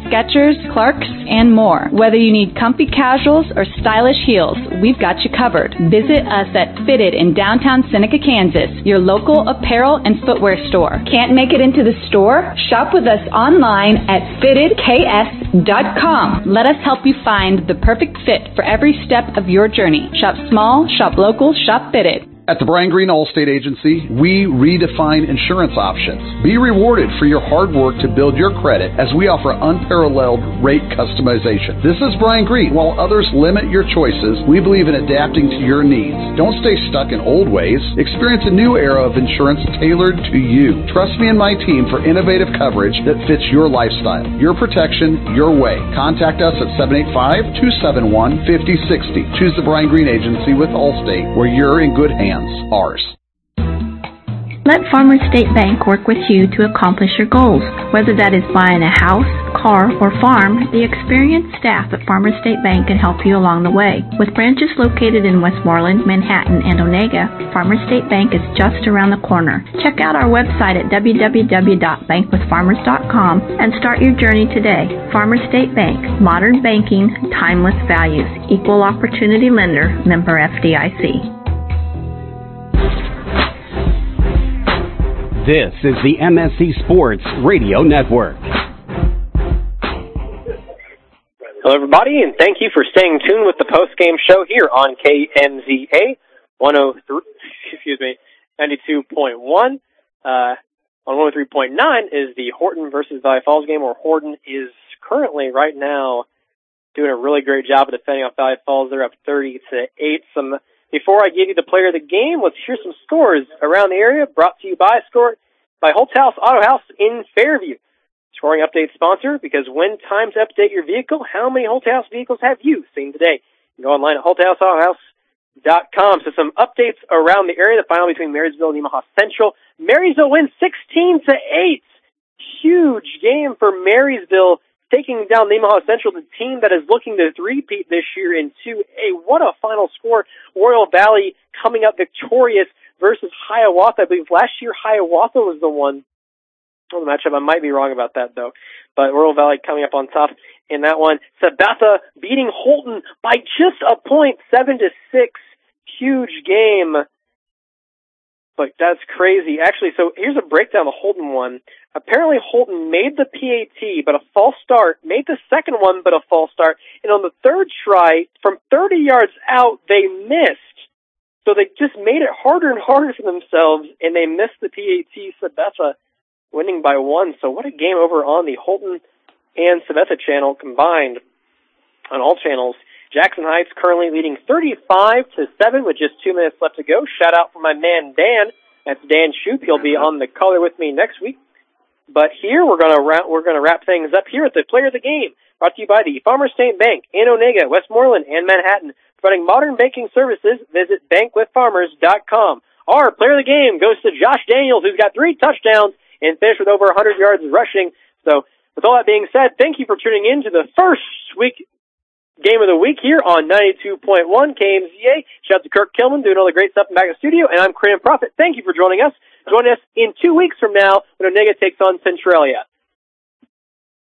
Skechers, Clarks, and more. Whether you need comfy casuals or stylish heels, we've got you covered. Visit us at Fitted in downtown Seneca, Kansas, your local apparel and footwear store. Can't make it into the store? Shop with us online at fitted k s dot com. Let us help you find the perfect fit for every step of your journey. Shop small, shop local, shop Fitted. At the Brian Green Allstate Agency, we redefine insurance options. Be rewarded for your hard work to build your credit as we offer unparalleled rate customization. This is Brian Green. While others limit your choices, we believe in adapting to your needs. Don't stay stuck in old ways. Experience a new era of insurance tailored to you. Trust me and my team for innovative coverage that fits your lifestyle. Your protection, your way. Contact us at seven eight five, two seven one, five zero six zero. Choose the Brian Green Agency with Allstate, where you're in good hands. Ours. Let Farmers State Bank work with you to accomplish your goals. Whether that is buying a house, car, or farm, the experienced staff at Farmers State Bank can help you along the way. With branches located in Westmoreland, Manhattan, and Onega, Farmers State Bank is just around the corner. Check out our website at w w w dot bank with farmers dot com and start your journey today. Farmers State Bank, modern banking, timeless values, equal opportunity lender, member F D I C. This is the M S C Sports Radio Network. Hello, everybody, and thank you for staying tuned with the post-game show here on K M Z A one oh three, excuse me, ninety-two point one. Uh, on one oh three point nine is the Horton versus Valley Falls game, where Horton is currently right now doing a really great job of defending off Valley Falls. They're up thirty to eight. Some Before I give you the player of the game, let's hear some scores around the area, brought to you by Score by Holtz House Auto House in Fairview. Scoring update sponsor, because when time to update your vehicle, how many Holtz House vehicles have you seen today? You can go online at holtz house auto house dot com. So some updates around the area. The final between Marysville and Nemaha Central. Marysville wins sixteen to eight. Huge game for Marysville, taking down Nemaha Central, the team that is looking to three-peat this year in two A. What a final score. Royal Valley coming up victorious versus Hiawatha. I believe last year Hiawatha was the one on the matchup. I might be wrong about that, though. But Royal Valley coming up on top in that one. Sabetha beating Holton by just a point, seven to six. Huge game. But that's crazy. Actually, so here's a breakdown of the Holton one. Apparently Holton made the P A T, but a false start, made the second one, but a false start, and on the third try, from thirty yards out, they missed. So they just made it harder and harder for themselves, and they missed the P A T. Sabetha winning by one. So what a game over on the Holton and Sabetha channel combined on all channels. Jackson Heights currently leading thirty-five to seven with just two minutes left to go. Shout out for my man Dan. That's Dan Shoup. He'll be on the color with me next week. But here we're gonna wrap, we're gonna wrap things up here at the player of the game, brought to you by the Farmers State Bank in Onega, Westmoreland, and Manhattan. Providing modern banking services, visit bank with farmers dot com. Our player of the game goes to Josh Daniels, who's got three touchdowns and finished with over one hundred yards rushing. So with all that being said, thank you for tuning in to the first week game of the week here on ninety-two point one K M Z A. Shout out to Kirk Kilman doing all the great stuff in the back of the studio, and I'm Cran Prophet. Thank you for joining us. Join us in two weeks from now when Onega takes on Centralia.